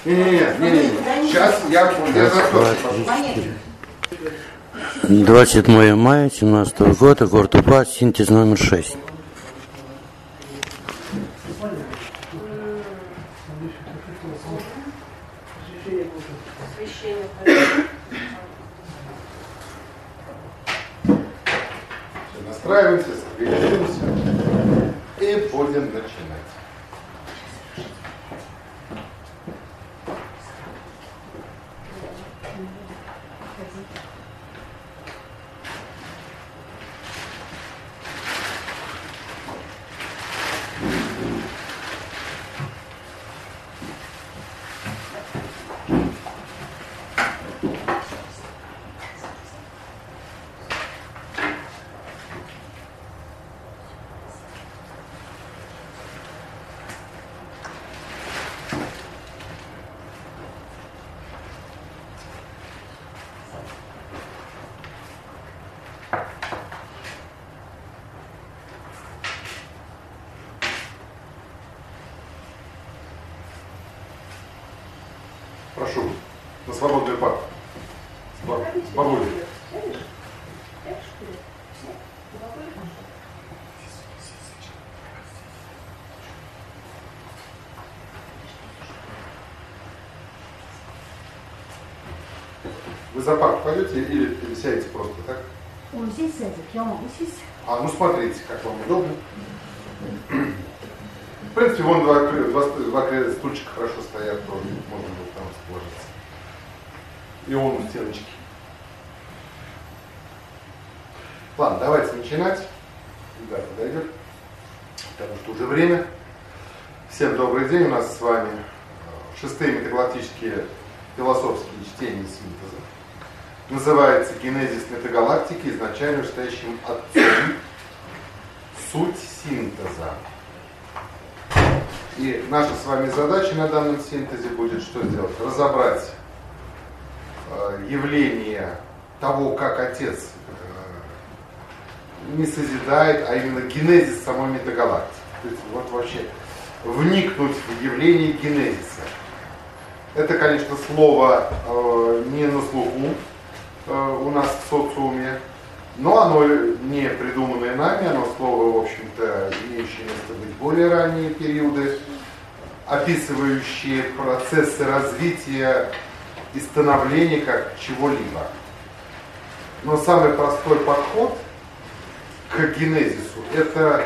Не. Сейчас я за 27 мая 2017 года, город Уфа, синтез номер 6. Настраиваемся, согреемся и будем начинать. Прошу, на свободную пару. С бабулей. Вы за парк пойдете или сядете просто, так? Он здесь сядет, я могу сесть. Ну смотрите, как вам удобно. В принципе, вон два стульчика хорошо стоят, тоже можно было там расположиться. И он у стеночки. Ладно, давайте начинать. Да, подойдет. Потому что уже время. Всем добрый день. У нас с вами 6-е метагалактические философские чтения синтеза. Называется «Генезис метагалактики изначально вышестоящим отцом. Суть синтеза». И наша с вами задача на данном синтезе будет что сделать? Разобрать явление того, как Отец не созидает, а именно генезис самой метагалактики. То есть вот вообще вникнуть в явление генезиса. Это, конечно, слово не на слуху у нас в социуме, но оно не придуманное нами, оно слово, в общем-то, имеющее место быть более ранние периоды, описывающие процессы развития и становления как чего-либо. Но самый простой подход к генезису – это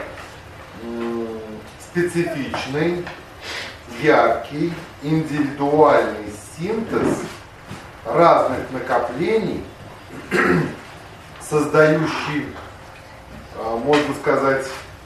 специфичный, яркий, индивидуальный синтез разных накоплений, создающий, можно сказать,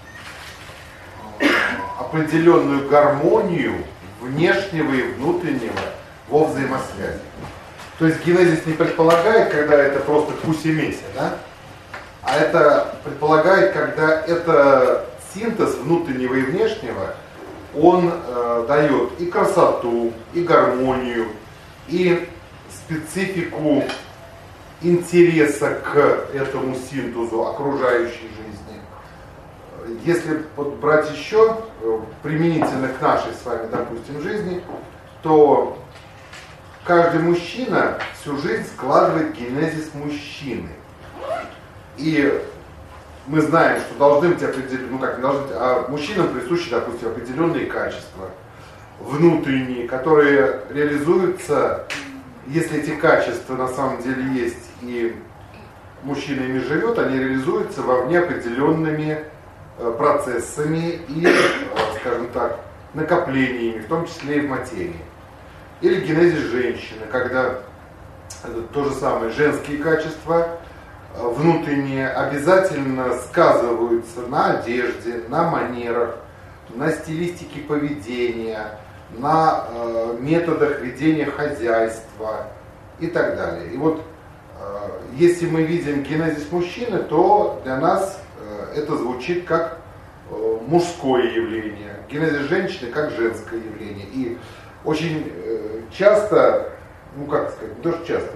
определенную гармонию внешнего и внутреннего во взаимосвязи. То есть генезис не предполагает, когда это просто куси-меся, да? А это предполагает, когда это синтез внутреннего и внешнего, он дает и красоту, и гармонию, и специфику интереса к этому синтезу окружающей жизни. Если брать еще применительно к нашей с вами, допустим, жизни, то каждый мужчина всю жизнь складывает генезис мужчины. И мы знаем, что должны быть определенные, мужчинам присущи, допустим, определенные качества внутренние, которые реализуются, если эти качества на самом деле есть и мужчина ими живет, они реализуются вовне определенными процессами и, скажем так, накоплениями, в том числе и в материи. Или генезис женщины, когда то же самое женские качества внутренние обязательно сказываются на одежде, на манерах, на стилистике поведения, на методах ведения хозяйства и так далее. И вот если мы видим генезис мужчины, то для нас это звучит как мужское явление, генезис женщины как женское явление. И очень часто, не то что часто,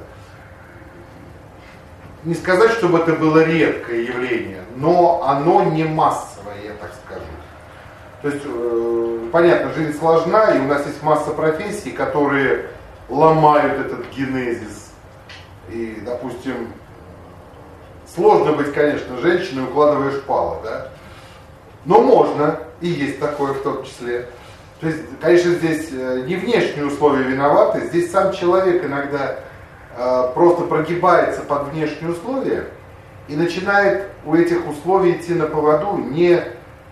не сказать, чтобы это было редкое явление, но оно не массовое, я так скажу. То есть, понятно, жизнь сложна, и у нас есть масса профессий, которые ломают этот генезис. И, допустим, сложно быть, конечно, женщиной, укладывая шпалы, да? Но можно, и есть такое в том числе. То есть, конечно, здесь не внешние условия виноваты, здесь сам человек иногда просто прогибается под внешние условия и начинает у этих условий идти на поводу, не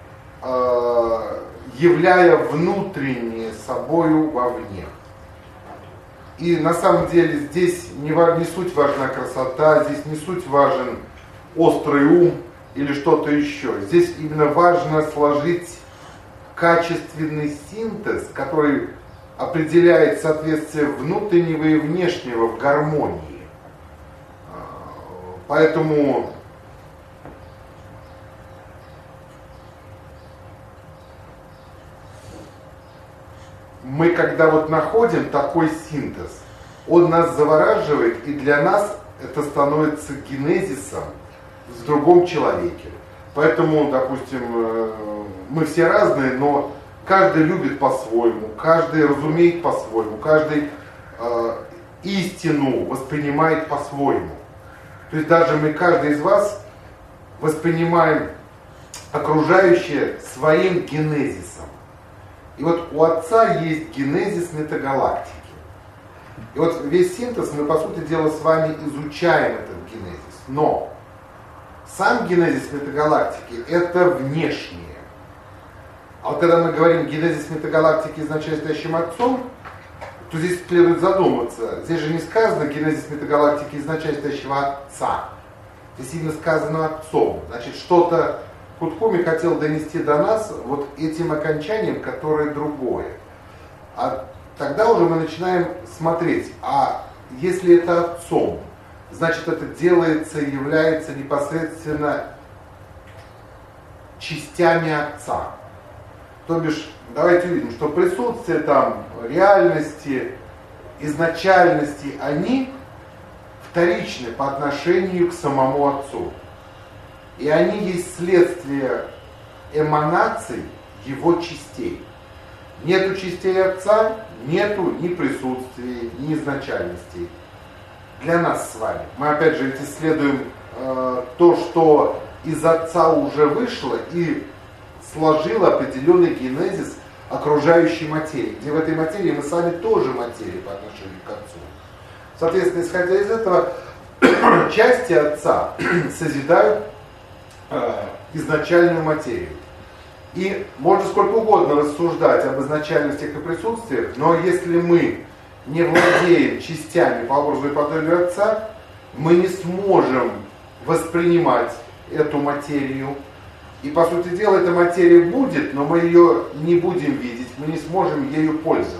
являя внутреннее собою вовне. И на самом деле здесь не суть важна красота, здесь не суть важен острый ум или что-то еще. Здесь именно важно сложить качественный синтез, который определяет соответствие внутреннего и внешнего в гармонии. Поэтому мы, когда вот находим такой синтез, он нас завораживает, и для нас это становится генезисом в другом человеке. Поэтому, допустим, мы все разные, но каждый любит по-своему, каждый разумеет по-своему, каждый истину воспринимает по-своему. То есть даже мы, каждый из вас, воспринимаем окружающее своим генезисом. И вот у Отца есть генезис метагалактики. И вот весь синтез мы, по сути дела, с вами изучаем этот генезис. Но сам генезис метагалактики – это внешнее. А вот когда мы говорим генезис метагалактики изначально стоящим Отцом, то здесь следует задуматься. Здесь же не сказано генезис метагалактики изначально стоящего Отца. Здесь именно сказано Отцом. Значит, что-то Куткуми хотел донести до нас вот этим окончанием, которое другое. А тогда уже мы начинаем смотреть, а если это Отцом, значит, это делается и является непосредственно частями Отца. То бишь, давайте увидим, что присутствие там реальности, изначальности, они вторичны по отношению к самому Отцу. И они есть следствие эманаций его частей. Нету частей Отца, нету ни присутствия, ни изначальностей. Для нас с вами. Мы опять же ведь исследуем то, что из Отца уже вышло и сложило определенный генезис окружающей материи, где в этой материи мы сами тоже материя по отношению к Отцу. Соответственно, исходя из этого, части Отца созидают изначальную материю. И можно сколько угодно рассуждать об изначальностях и присутствиях, но если мы не владеем частями по образу и подобию Отца, мы не сможем воспринимать эту материю. И, по сути дела, эта материя будет, но мы ее не будем видеть, мы не сможем ею пользоваться.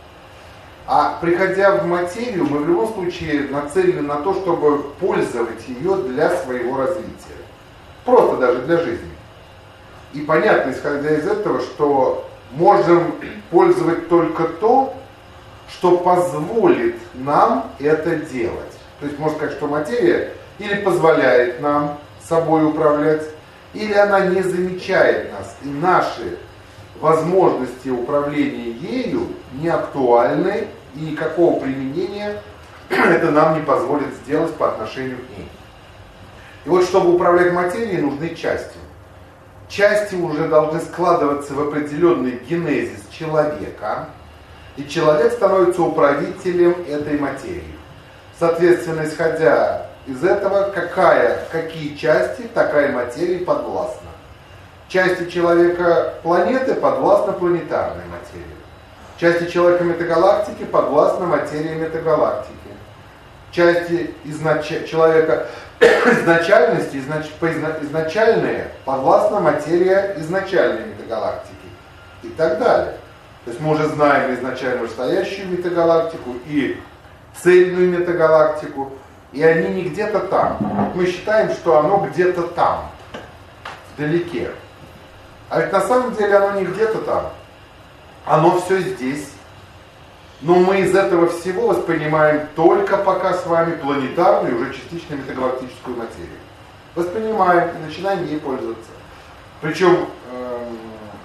А приходя в материю, мы в любом случае нацелены на то, чтобы пользовать ее для своего развития. Просто даже для жизни. И понятно, исходя из этого, что можем пользовать только то, что позволит нам это делать. То есть можно сказать, что материя или позволяет нам собой управлять, или она не замечает нас, и наши возможности управления ею не актуальны, и никакого применения это нам не позволит сделать по отношению к ней. И вот чтобы управлять материей, нужны части. Части уже должны складываться в определенный генезис человека, и человек становится управителем этой материи. Соответственно, исходя из этого, какие части такая материя подвластна. Части человека планеты подвластны планетарной материи. Части человека метагалактики подвластна материи метагалактики. Части человека изначальности, изначальные, подвластна материя изначальной метагалактики. И так далее. То есть мы уже знаем изначально стоящую метагалактику и цельную метагалактику, и они не где-то там. Мы считаем, что оно где-то там, вдалеке. А ведь на самом деле оно не где-то там. Оно все здесь. Но мы из этого всего воспринимаем только пока с вами планетарную, уже частично метагалактическую материю. Воспринимаем и начинаем ей пользоваться. Причем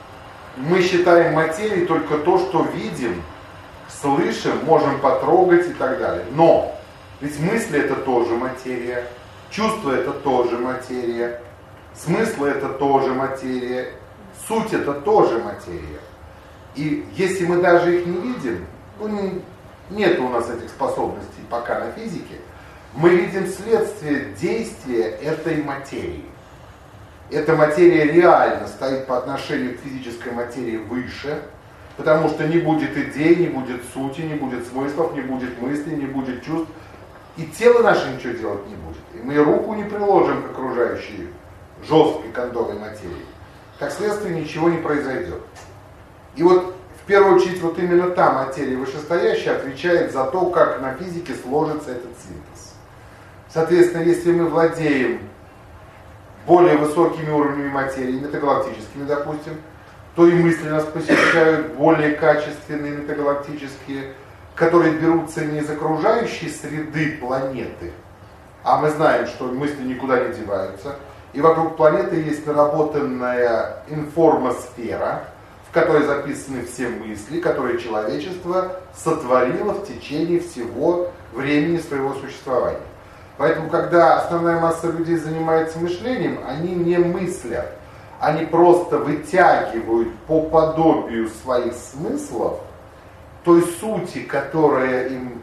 Мы считаем материей только то, что видим, слышим, можем потрогать и так далее. Но ведь мысли это тоже материя, чувство это тоже материя, смыслы это тоже материя, суть это тоже материя. И если мы даже их не видим, нет у нас этих способностей пока на физике, мы видим следствие действия этой материи. Эта материя реально стоит по отношению к физической материи выше, потому что не будет идей, не будет сути, не будет смыслов, не будет мыслей, не будет чувств. И тело наше ничего делать не будет. И мы руку не приложим к окружающей жесткой кондовой материи. Как следствие ничего не произойдет. И вот в первую очередь вот именно та материя вышестоящая отвечает за то, как на физике сложится этот синтез. Соответственно, если мы владеем более высокими уровнями материи, метагалактическими, допустим, то и мысли нас посещают более качественные, метагалактические, которые берутся не из окружающей среды планеты, а мы знаем, что мысли никуда не деваются, и вокруг планеты есть наработанная информосфера, в которой записаны все мысли, которые человечество сотворило в течение всего времени своего существования. Поэтому, когда основная масса людей занимается мышлением, они не мыслят, они просто вытягивают по подобию своих смыслов той сути, которая им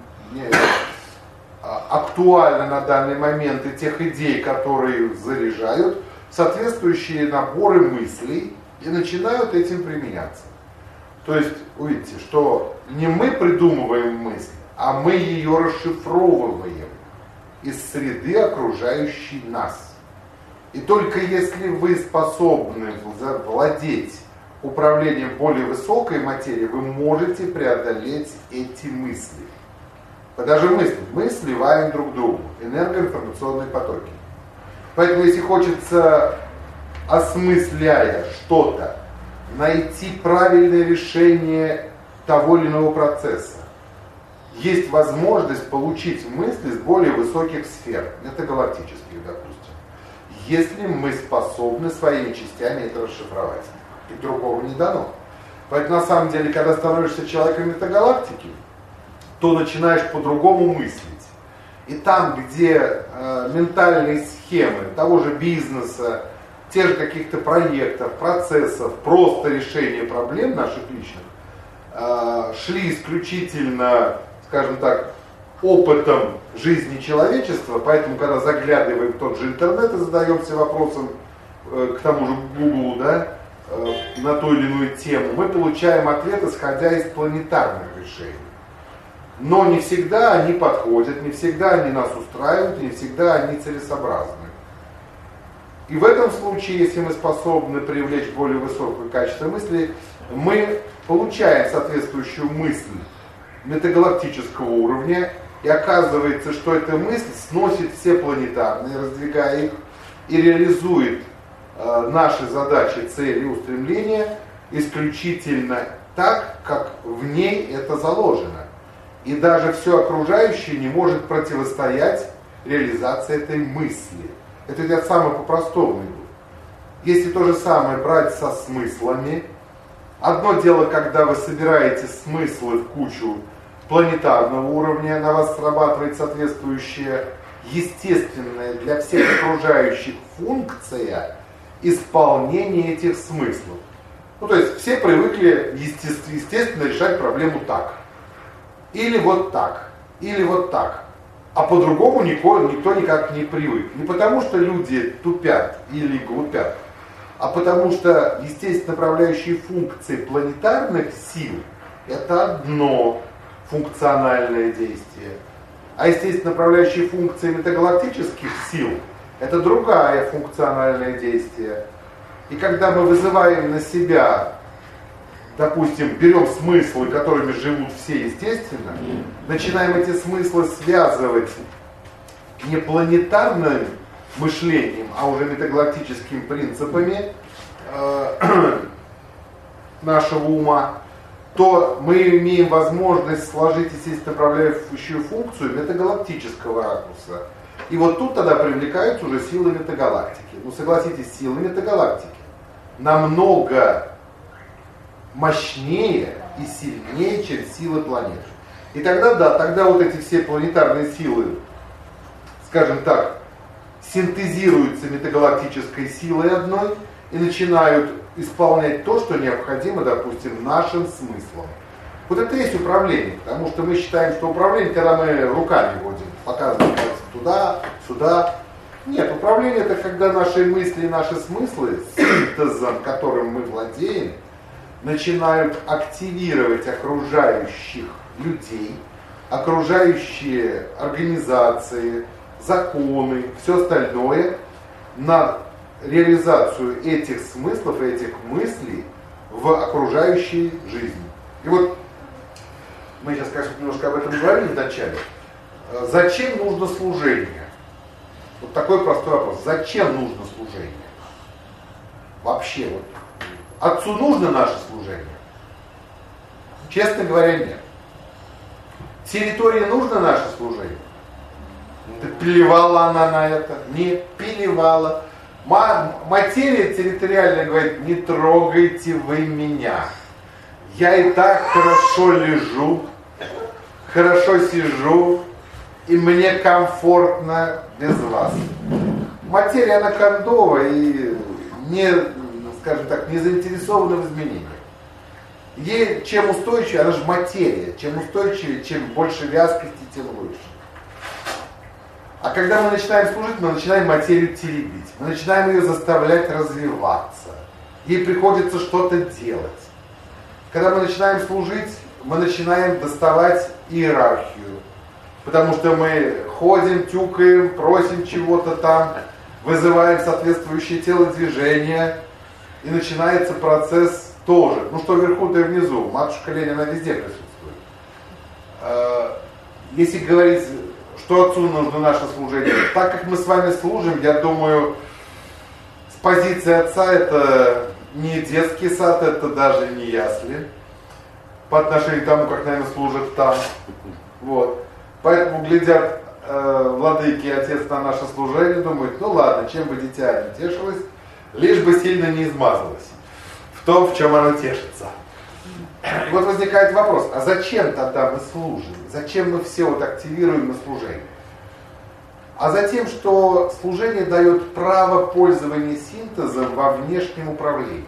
актуальна на данный момент, и тех идей, которые заряжают, соответствующие наборы мыслей, и начинают этим применяться. То есть, увидите, что не мы придумываем мысль, а мы ее расшифровываем из среды, окружающей нас. И только если вы способны владеть управлением более высокой материей, вы можете преодолеть эти мысли. Даже мы сливаем друг другу энергоинформационные потоки. Поэтому если хочется, осмысляя что-то, найти правильное решение того или иного процесса, есть возможность получить мысли с более высоких сфер, метагалактических, допустим, если мы способны своими частями это расшифровать. И другого не дано. Поэтому на самом деле, когда становишься человеком метагалактики, то начинаешь по-другому мыслить. И там, где ментальные схемы того же бизнеса, тех же каких-то проектов, процессов, просто решения проблем наших личных, шли исключительно, скажем так, опытом жизни человечества, поэтому, когда заглядываем в тот же интернет и задаемся вопросом к тому же Google, да, на ту или иную тему, мы получаем ответ, исходя из планетарных решений. Но не всегда они подходят, не всегда они нас устраивают, не всегда они целесообразны. И в этом случае, если мы способны привлечь более высокое качество мысли, мы получаем соответствующую мысль метагалактического уровня, и оказывается, что эта мысль сносит все планетарные, раздвигая их, и реализует наши задачи, цели, устремления исключительно так, как в ней это заложено. И даже все окружающее не может противостоять реализации этой мысли. Это я самый по-простому иду. Если то же самое брать со смыслами, одно дело, когда вы собираете смыслы в кучу планетарного уровня, на вас срабатывает соответствующая естественная для всех окружающих функция исполнения этих смыслов. Ну, то есть все привыкли естественно решать проблему так. Или вот так. Или вот так. А по-другому никто никак не привык. Не потому, что люди тупят или глупят, а потому что естественно направляющие функции планетарных сил это одно функциональное действие. А естественно направляющие функции метагалактических сил это другая функциональное действие. И когда мы вызываем на себя, допустим, берем смыслы, которыми живут все естественно, начинаем эти смыслы связывать не планетарным мышлением, а уже метагалактическими принципами нашего ума, то мы имеем возможность сложить, естественно, направляющую функцию метагалактического ракурса. И вот тут тогда привлекаются уже силы метагалактики. Ну, согласитесь, силы метагалактики намного мощнее и сильнее, чем силы планет. И тогда, да, тогда вот эти все планетарные силы, скажем так, синтезируются метагалактической силой одной и начинают исполнять то, что необходимо, допустим, нашим смыслом. Вот это и есть управление, потому что мы считаем, что управление, когда мы руками водим, показываем пальцем туда, сюда. Нет, управление это когда наши мысли и наши смыслы, синтезом, которым мы владеем, начинают активировать окружающих людей, окружающие организации, законы, все остальное на реализацию этих смыслов и этих мыслей в окружающей жизни. И вот мы сейчас, конечно, немножко об этом говорили вначале. Зачем нужно служение? Вот такой простой вопрос. Зачем нужно служение? Вообще, вот. Отцу нужно наше служение? Честно говоря, нет. Территории нужно наше служение? Да плевала она на это? Не плевала. Материя территориальная говорит, не трогайте вы меня. Я и так хорошо лежу, хорошо сижу, и мне комфортно без вас. Материя, она кондовая и не, скажем так, не заинтересована в изменениях. Ей чем устойчивее, она же материя, чем устойчивее, чем больше вязкости, тем лучше. А когда мы начинаем служить, мы начинаем материю теребить, мы начинаем ее заставлять развиваться. Ей приходится что-то делать. Когда мы начинаем служить, мы начинаем доставать иерархию. Потому что мы ходим, тюкаем, просим чего-то там, вызываем соответствующее телодвижение, и начинается процесс тоже. Ну что вверху, то и внизу. Матушка Ленина везде присутствует. Если говорить, что отцу нужно наше служение, так как мы с вами служим, я думаю, с позиции отца это не детский сад, это даже не ясли, по отношению к тому, как, наверное, служат там. Вот. Поэтому глядят владыки и отец на наше служение, думают, ну ладно, чем бы дитя не тешилось, лишь бы сильно не измазалось в том, в чем оно тешится. И вот возникает вопрос, а зачем тогда мы служим? Зачем мы все вот активируем на служение? А затем, что служение дает право пользования синтезом во внешнем управлении.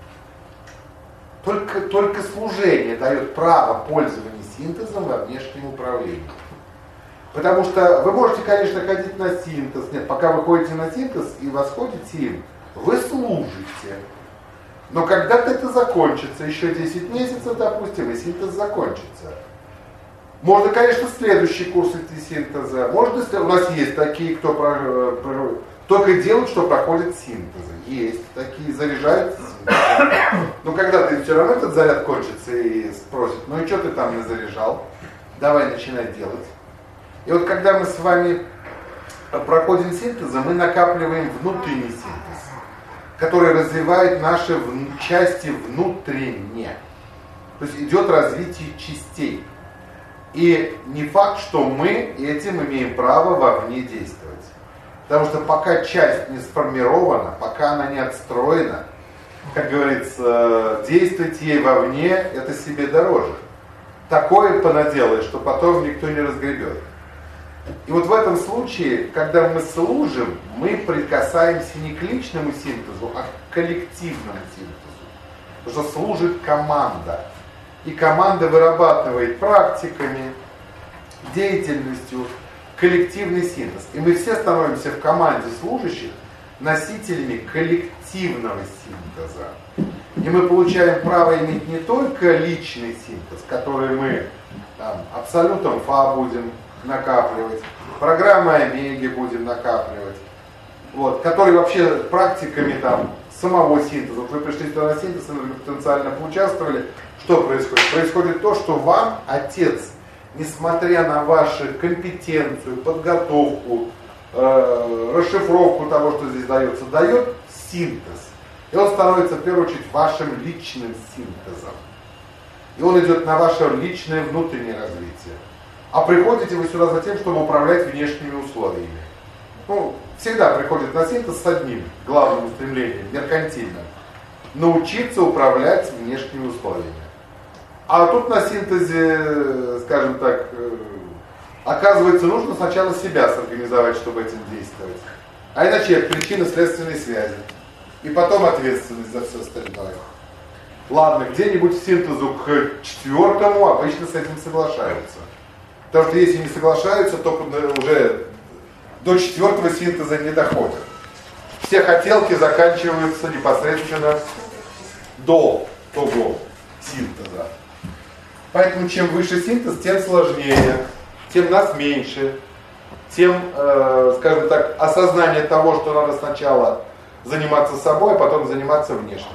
Только служение дает право пользования синтезом во внешнем управлении. Потому что вы можете, конечно, ходить на синтез. Нет, пока вы ходите на синтез и восходите им, вы служите. Но когда-то это закончится, еще 10 месяцев, допустим, и синтез закончится. Можно, конечно, следующий курс идти синтеза. Можно, у нас есть такие, кто только делают, что проходят синтезы. Есть такие, заряжаются синтезом. Но когда-то все равно этот заряд кончится и спросят, ну и что ты там не заряжал? Давай начинать делать. И вот когда мы с вами проходим синтезы, мы накапливаем внутренний синтез, который развивает наши части внутренне. То есть идет развитие частей. И не факт, что мы этим имеем право вовне действовать. Потому что пока часть не сформирована, пока она не отстроена, как говорится, действовать ей вовне, это себе дороже. Такое понаделаешь, что потом никто не разгребет. И вот в этом случае, когда мы служим, мы прикасаемся не к личному синтезу, а к коллективному синтезу. Потому что служит команда. И команда вырабатывает практиками, деятельностью коллективный синтез. И мы все становимся в команде служащих носителями коллективного синтеза. И мы получаем право иметь не только личный синтез, который мы там, абсолютом Фа будем накапливать, программы Омеги будем накапливать, вот, которые вообще практиками там, самого синтеза. Вот вы пришли сюда на синтез, потенциально поучаствовали. Что происходит? Происходит то, что вам Отец, несмотря на вашу компетенцию, подготовку, расшифровку того, что здесь дается, дает синтез. И он становится, в первую очередь, вашим личным синтезом. И он идет на ваше личное внутреннее развитие. А приходите вы сюда за тем, чтобы управлять внешними условиями. Ну, всегда приходит на синтез с одним главным стремлением, меркантильным. научиться управлять внешними условиями. А тут на синтезе, скажем так, оказывается, нужно сначала себя сорганизовать, чтобы этим действовать. А иначе причинно-следственные связи. И потом ответственность за все остальное. Ладно, где-нибудь к синтезу к 4 обычно с этим соглашаются. Потому что если не соглашаются, то уже до 4 синтеза не доходят. Все хотелки заканчиваются непосредственно до того синтеза. Поэтому чем выше синтез, тем сложнее, тем нас меньше, тем, скажем так, осознание того, что надо сначала заниматься собой, а потом заниматься внешним.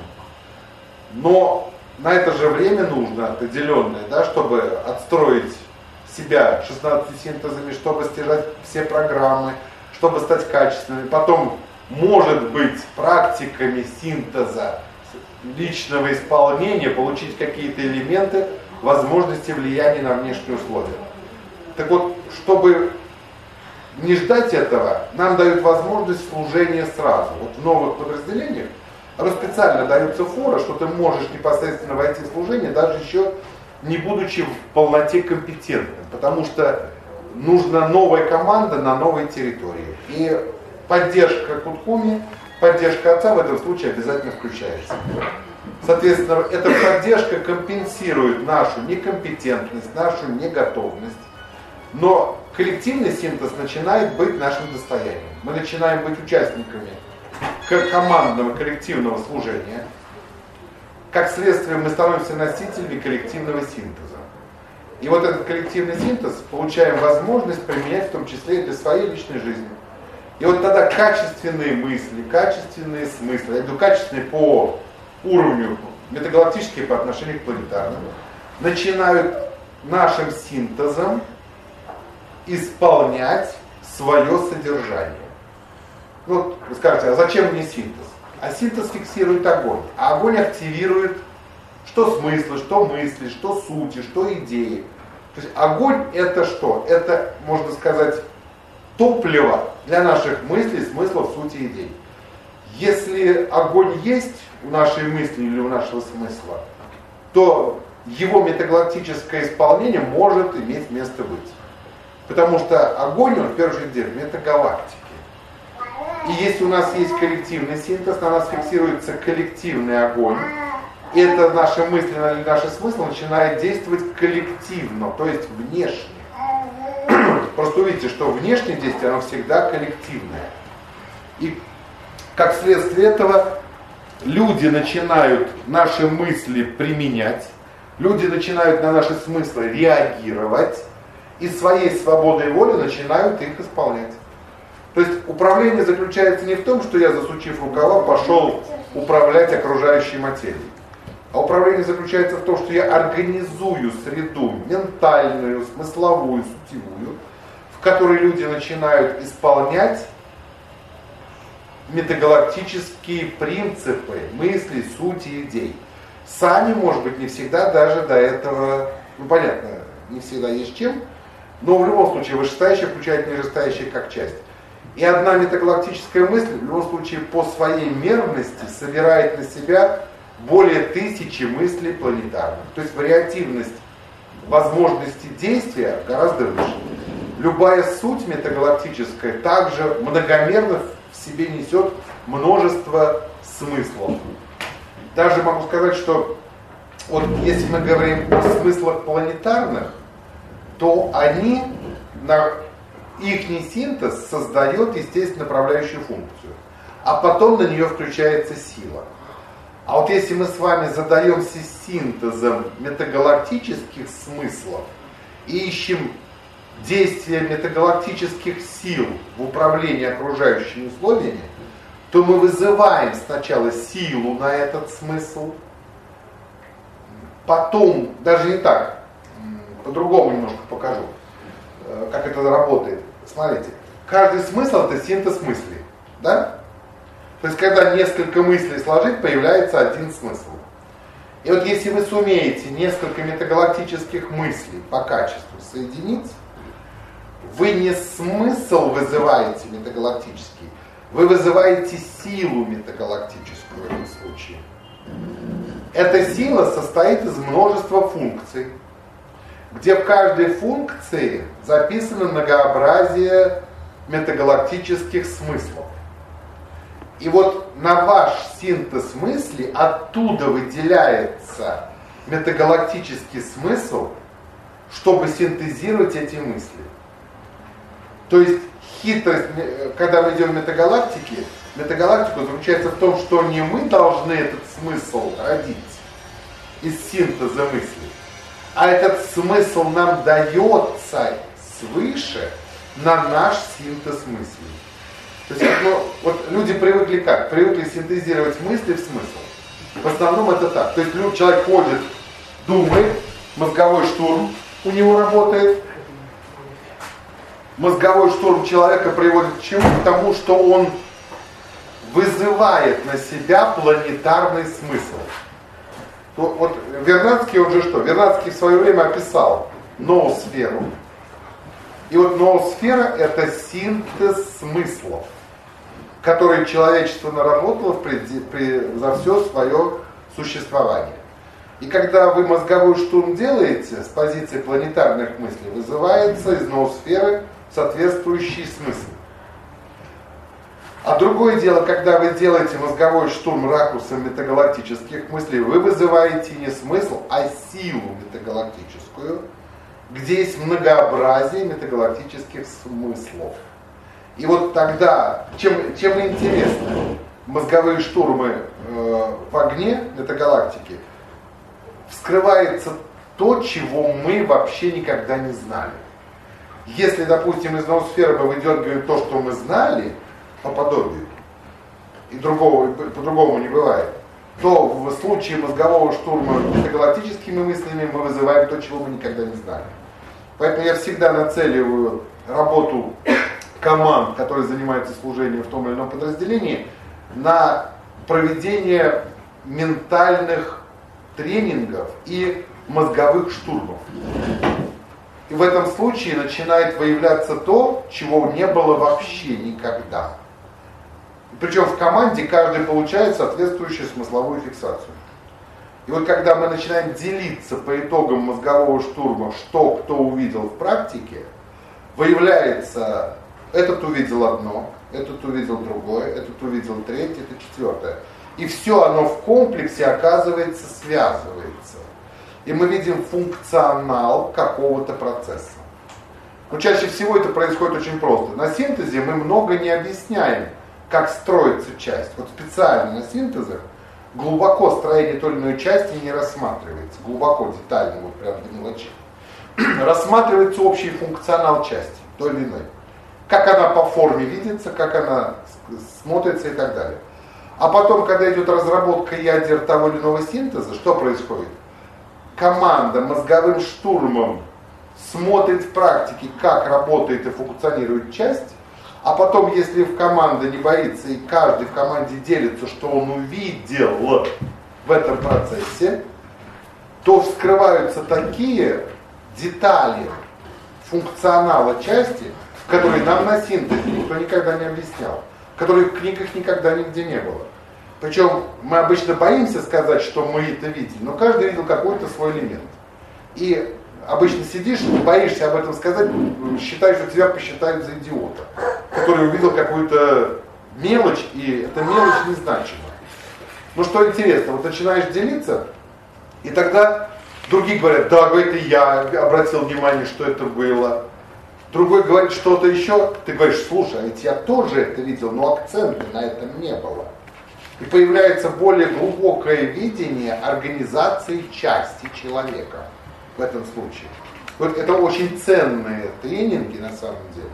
Но на это же время нужно определенное, да, чтобы отстроить себя 16 синтезами, чтобы стяжать все программы, чтобы стать качественными. Потом, может быть, практиками синтеза личного исполнения получить какие-то элементы, возможности влияния на внешние условия. Так вот, чтобы не ждать этого, нам дают возможность служения сразу. Вот в новых подразделениях специально дается фора, что ты можешь непосредственно войти в служение, даже еще не будучи в полноте компетентным, потому что нужна новая команда на новой территории. И поддержка Куткуми, поддержка отца в этом случае обязательно включается. Соответственно, эта поддержка компенсирует нашу некомпетентность, нашу неготовность. Но коллективный синтез начинает быть нашим достоянием. Мы начинаем быть участниками командного коллективного служения. Как следствие, мы становимся носителями коллективного синтеза. И вот этот коллективный синтез получаем возможность применять в том числе и для своей личной жизни. И вот тогда качественные мысли, качественные смыслы, я говорю, качественные по уровню, метагалактические по отношению к планетарным, начинают нашим синтезом исполнять свое содержание. Ну, вы скажете, а зачем мне синтез? А синтез фиксирует огонь. А огонь активирует что смыслы, что мысли, что сути, что идеи. То есть огонь это что? Это, можно сказать, топливо для наших мыслей, смыслов, сути, идей. Если огонь есть у нашей мысли или у нашего смысла, то его метагалактическое исполнение может иметь место быть. Потому что огонь, он в первую очередь в метагалактике. И если у нас есть коллективный синтез, на нас фиксируется коллективный огонь, и это наши мысли или наши смыслы начинает действовать коллективно, то есть внешне. Просто увидите, что внешнее действие, оно всегда коллективное. И как следствие этого люди начинают наши мысли применять, люди начинают на наши смыслы реагировать, и своей свободой воли начинают их исполнять. То есть управление заключается не в том, что я, засучив рукава, пошел управлять окружающей материей. А управление заключается в том, что я организую среду ментальную, смысловую, сутевую, в которой люди начинают исполнять метагалактические принципы, мысли, сути, идей. Сами, может быть, не всегда даже до этого, ну понятно, не всегда есть чем, но в любом случае вышестоящее включает нижестоящее как часть. И одна метагалактическая мысль в любом случае по своей мерности собирает на себя более 1000 мыслей планетарных. То есть вариативность возможности действия гораздо выше. Любая суть метагалактическая также многомерно в себе несет множество смыслов. Даже могу сказать, что вот если мы говорим о смыслах планетарных, то они, ихний синтез создает, естественно, направляющую функцию, а потом на нее включается сила. А вот если мы с вами задаемся синтезом метагалактических смыслов и ищем действия метагалактических сил в управлении окружающими условиями, то мы вызываем сначала силу на этот смысл, потом, даже не так, по-другому немножко покажу, как это работает. Смотрите, каждый смысл это синтез мыслей, да? То есть, когда несколько мыслей сложить, появляется один смысл. И вот если вы сумеете несколько метагалактических мыслей по качеству соединить, вы не смысл вызываете метагалактический, вы вызываете силу метагалактическую в этом случае. Эта сила состоит из множества функций, где в каждой функции записано многообразие метагалактических смыслов. И вот на ваш синтез мысли оттуда выделяется метагалактический смысл, чтобы синтезировать эти мысли. То есть хитрость, когда мы идем в метагалактику заключается в том, что не мы должны этот смысл родить из синтеза мыслей, а этот смысл нам дается свыше на наш синтез мыслей. То есть вот люди привыкли как? Привыкли синтезировать мысли в смысл. В основном это так. То есть человек ходит, думает, мозговой штурм у него работает. Мозговой штурм человека приводит к чему? К тому, что он вызывает на себя планетарный смысл. Вот Вернадский, он же что? Вернадский в свое время описал ноосферу. И вот ноосфера — это синтез смыслов, которые человечество наработало за все свое существование. И когда вы мозговой штурм делаете с позиции планетарных мыслей, вызывается из ноосферы соответствующий смысл. А другое дело, когда вы делаете мозговой штурм ракурсом метагалактических мыслей, вы вызываете не смысл, а силу метагалактическую, где есть многообразие метагалактических смыслов. И вот тогда, чем интересно, мозговые штурмы в огне метагалактики, вскрывается то, чего мы вообще никогда не знали. Если, допустим, из ноосферы мы выдергиваем то, что мы знали, по подобию, и по-другому не бывает, то в случае мозгового штурма метагалактическими мыслями мы вызываем то, чего мы никогда не знали. Поэтому я всегда нацеливаю работу команд, которые занимаются служением в том или ином подразделении, на проведение ментальных тренингов и мозговых штурмов. И в этом случае начинает выявляться то, чего не было вообще никогда. Причем в команде каждый получает соответствующую смысловую фиксацию. И вот когда мы начинаем делиться по итогам мозгового штурма, что кто увидел в практике, выявляется, этот увидел одно, этот увидел другое, этот увидел третье, это четвертое. И все оно в комплексе, оказывается, связывается. И мы видим функционал какого-то процесса. Но чаще всего это происходит очень просто. На синтезе мы много не объясняем, как строится часть. Вот специально на синтезах глубоко строение той или иной части не рассматривается. Глубоко, детально, вот прям до мелочей. Рассматривается общий функционал части, той или иной. Как она по форме видится, как она смотрится и так далее. А потом, когда идет разработка ядер того или иного синтеза, что происходит? Команда мозговым штурмом смотрит в практике, как работает и функционирует часть, а потом, если команда не боится и каждый в команде делится, что он увидел в этом процессе, то вскрываются такие детали функционала части, которые нам на синтезе никто никогда не объяснял, которые в книгах никогда нигде не было. Причем мы обычно боимся сказать, что мы это видели, но каждый видел какой-то свой элемент. И обычно сидишь, боишься об этом сказать, считаешь, что тебя посчитают за идиота, который увидел какую-то мелочь, и эта мелочь незначима. Но что интересно, вот начинаешь делиться, и тогда другие говорят, да, говорит, и я обратил внимание, что это было. Другой говорит что-то еще, ты говоришь, слушай, а ведь я тоже это видел, но акцента на этом не было. И появляется более глубокое видение организации части человека в этом случае. Вот это очень ценные тренинги на самом деле.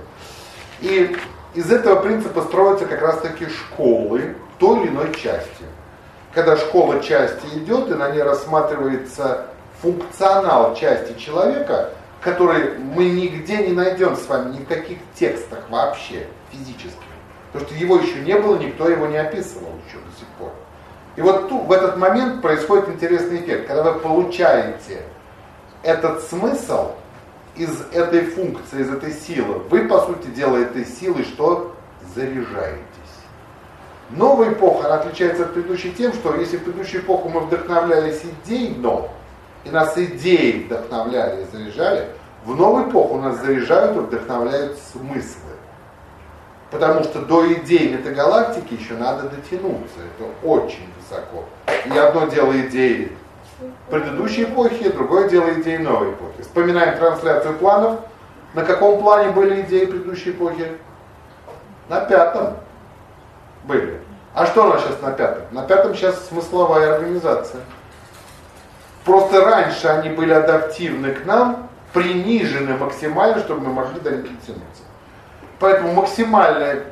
И из этого принципа строятся как раз таки школы той или иной части. Когда школа части идет, и на ней рассматривается функционал части человека, который мы нигде не найдем с вами, ни в каких текстах вообще физически. Потому что его еще не было, никто его не описывал еще до сих пор. И вот тут, в этот момент происходит интересный эффект. Когда вы получаете этот смысл из этой функции, из этой силы, вы, по сути дела, этой силой что? Заряжаетесь. Новая эпоха, она отличается от предыдущей тем, что если в предыдущую эпоху мы вдохновлялись идейно, и нас идеи вдохновляли и заряжали, в новую эпоху нас заряжают и вдохновляют смыслы. Потому что до идей метагалактики еще надо дотянуться. Это очень высоко. И одно дело идеи предыдущей эпохи, другое дело идеи новой эпохи. Вспоминаем трансляцию планов. На каком плане были идеи предыдущей эпохи? На 5 были. А что у нас сейчас на 5? На 5 сейчас смысловая организация. Просто раньше они были адаптивны к нам, принижены максимально, чтобы мы могли до них дотянуться. Поэтому максимальное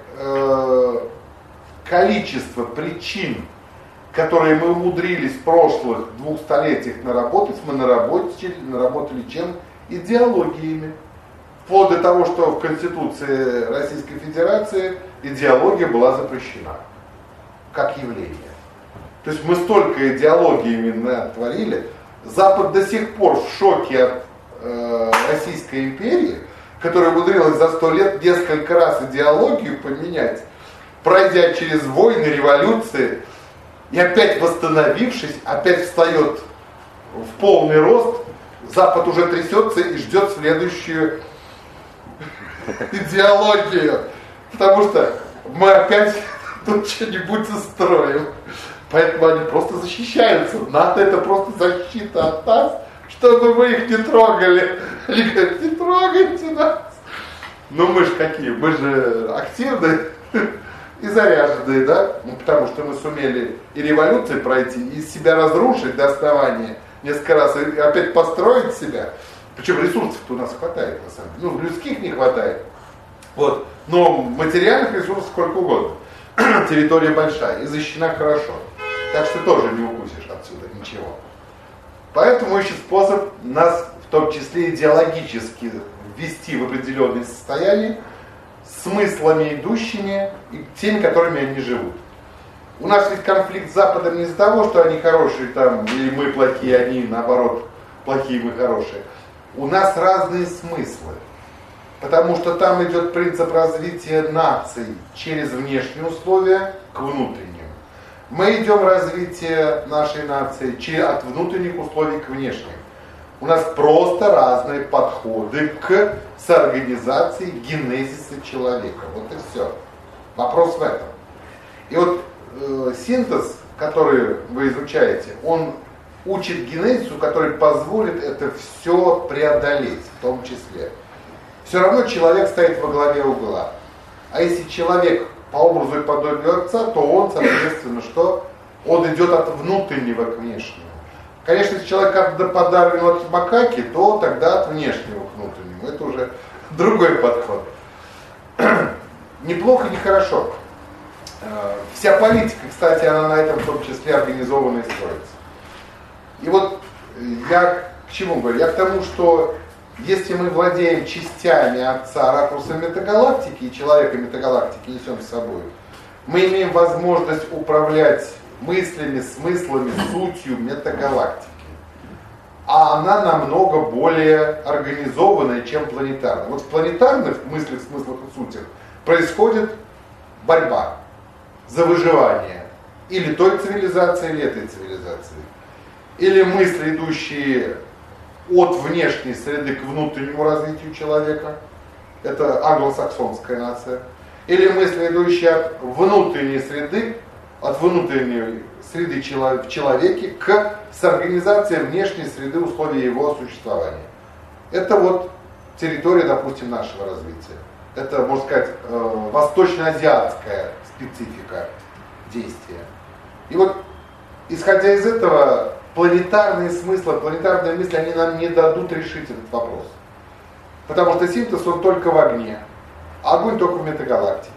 количество причин, которые мы умудрились в прошлых 2 столетиях наработать, мы наработали чем? Идеологиями. Вплоть до того, что в Конституции Российской Федерации идеология была запрещена как явление. То есть мы столько идеологиями натворили. Запад до сих пор в шоке от Российской империи, которая умудрилась за 100 лет несколько раз идеологию поменять, пройдя через войны, революции, и опять восстановившись, опять встает в полный рост, Запад уже трясется и ждет следующую идеологию, потому что мы опять тут что-нибудь устроим. Поэтому они просто защищаются. НАТО это просто защита от нас, чтобы мы их не трогали. Они говорят, не трогайте нас. Ну мы же какие? Мы же активные и заряженные, да? Ну, потому что мы сумели и революции пройти, и себя разрушить до основания несколько раз, и опять построить себя. Причем ресурсов-то у нас хватает, на самом деле. Ну, людских не хватает. Вот. Но материальных ресурсов сколько угодно. Территория большая и защищена хорошо. Так что тоже не укусишь отсюда ничего. Поэтому ищет способ нас, в том числе идеологически, ввести в определенные состояния, смыслами идущими и теми, которыми они живут. У нас ведь конфликт с Западом не из-за того, что они хорошие там, или мы плохие, они наоборот плохие, мы хорошие. У нас разные смыслы. Потому что там идет принцип развития наций через внешние условия к внутренним. Мы идем развитие нашей нации от внутренних условий к внешним. У нас просто разные подходы к соорганизации генезиса человека. Вот и все. Вопрос в этом. И вот синтез, который вы изучаете, он учит генезису, который позволит это все преодолеть, в том числе. Все равно человек стоит во главе угла. А если человек по образу и подобию Отца, то он, соответственно, что? Он идет от внутреннего к внешнему. Конечно, если человек подавлен от макаки, то тогда от внешнего к внутреннему. Это уже другой подход. Неплохо, не хорошо. Вся политика, кстати, она на этом в том числе организована и строится. И вот я к чему говорю? Я к тому, что если мы владеем частями Отца, ракурсом метагалактики и человека метагалактики несем с собой, мы имеем возможность управлять мыслями, смыслами, сутью метагалактики. А она намного более организованная, чем планетарная. Вот в планетарных мыслях, смыслах и сутях происходит борьба за выживание или той цивилизации, или этой цивилизации. Или мысли, идущие от внешней среды к внутреннему развитию человека. Это англосаксонская нация. Или мысли, идущие от внутренней среды, от внутренней среды в человеке к соорганизации внешней среды условий его существования. Это вот территория, допустим, нашего развития. Это, можно сказать, восточноазиатская специфика действия. И вот, исходя из этого, планетарные смыслы, планетарные мысли, они нам не дадут решить этот вопрос. Потому что синтез, он только в огне. А огонь только в метагалактике.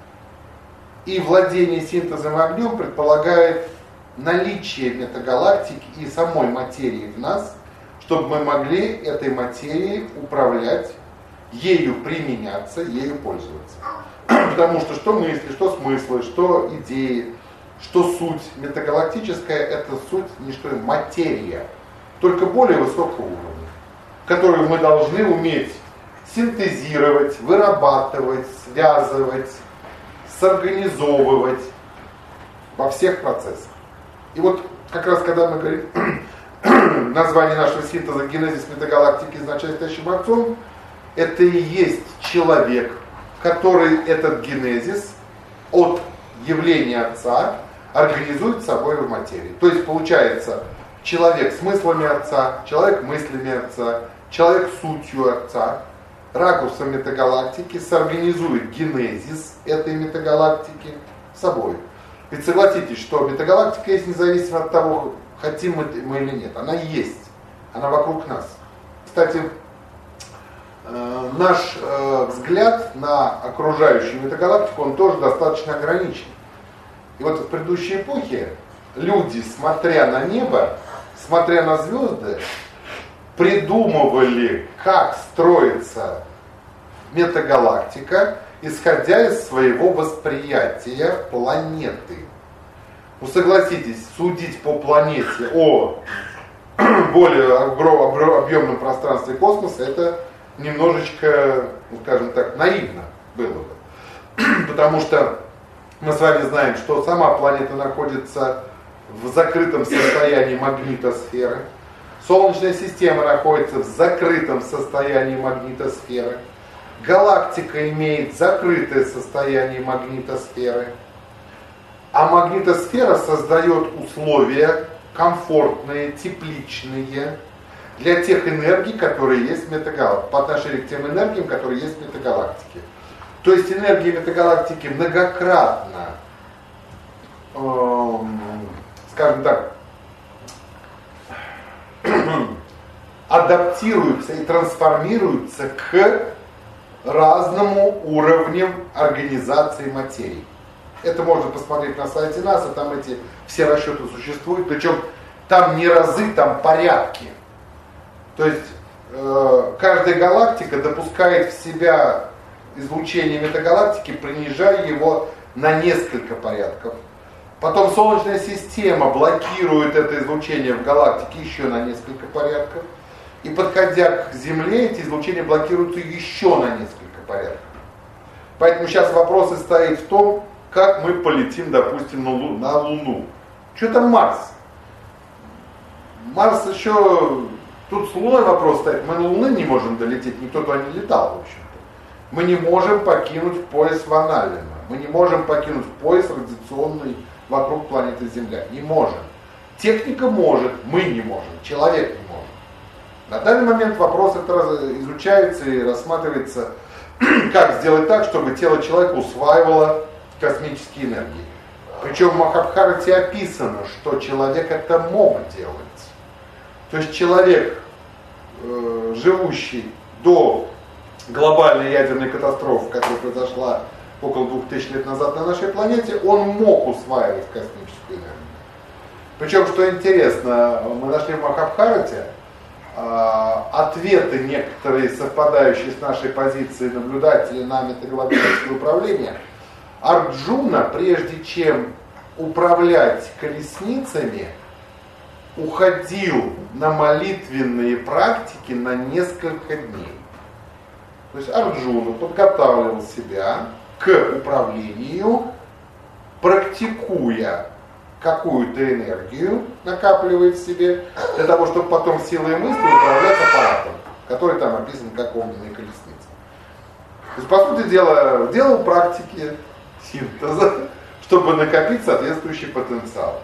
И владение синтезом огнем предполагает наличие метагалактики и самой материи в нас, чтобы мы могли этой материей управлять, ею применяться, ею пользоваться. Потому что мысли, что смыслы, что идеи, что суть метагалактическая, это суть не что материя, только более высокого уровня, которую мы должны уметь синтезировать, вырабатывать, связывать, сорганизовывать во всех процессах. И вот как раз когда мы говорим название нашего синтеза «Генезис метагалактики из начальствующим отцом», это и есть человек, который этот генезис от явления Отца организует собой в материи. То есть получается человек смыслами Отца, человек мыслями Отца, человек сутью Отца, ракурсом метагалактики сорганизует генезис этой метагалактики собой. Ведь согласитесь, что метагалактика есть независимо от того, хотим мы или нет. Она есть, она вокруг нас. Кстати, наш взгляд на окружающую метагалактику, он тоже достаточно ограничен. И вот в предыдущей эпохе люди, смотря на небо, смотря на звезды, придумывали, как строится метагалактика, исходя из своего восприятия планеты. Ну, согласитесь, судить по планете о более объемном пространстве космоса, это немножечко, ну, скажем так, наивно было бы. Потому что мы с вами знаем, что сама планета находится в закрытом состоянии магнитосферы. Солнечная система находится в закрытом состоянии магнитосферы. Галактика имеет закрытое состояние магнитосферы. А магнитосфера создает условия комфортные, тепличные для тех энергий, которые есть в метагалактике, по отношению к тем энергиям, которые есть в метагалактике. То есть энергии метагалактики многократно, скажем так, адаптируются и трансформируются к разному уровням организации материи. Это можно посмотреть на сайте НАСА, там эти все расчеты существуют, причем там не разы, там порядки. То есть каждая галактика допускает в себя излучение метагалактики, принижая его на несколько порядков. Потом Солнечная система блокирует это излучение в галактике еще на несколько порядков. И подходя к Земле, эти излучения блокируются еще на несколько порядков. Поэтому сейчас вопрос и стоит в том, как мы полетим, допустим, на Луну. Что там Марс? Марс еще... Тут с Луной вопрос стоит. Мы на Луну не можем долететь, никто туда не летал, в общем-то. Мы не можем покинуть пояс Ван Аллена. Мы не можем покинуть пояс радиационный вокруг планеты Земля. Не можем. Техника может, мы не можем, человек не может. На данный момент вопрос это изучается и рассматривается, как сделать так, чтобы тело человека усваивало космические энергии. Причем в Махабхарате описано, что человек это мог делать. То есть человек, живущий до глобальной ядерной катастрофы, которая произошла около 2000 лет назад на нашей планете, он мог усваивать космическую энергию. Причем, что интересно, мы нашли в Махабхарате ответы некоторые, совпадающие с нашей позицией наблюдателя на метагалактическое управление. Арджуна, прежде чем управлять колесницами, уходил на молитвенные практики на несколько дней. То есть Арджуна подготавливал себя к управлению, практикуя какую-то энергию, накапливает в себе, для того, чтобы потом силой мысли управлять аппаратом, который там описан как огненные колесницы. То есть, по сути дела, делал практики синтеза, чтобы накопить соответствующий потенциал.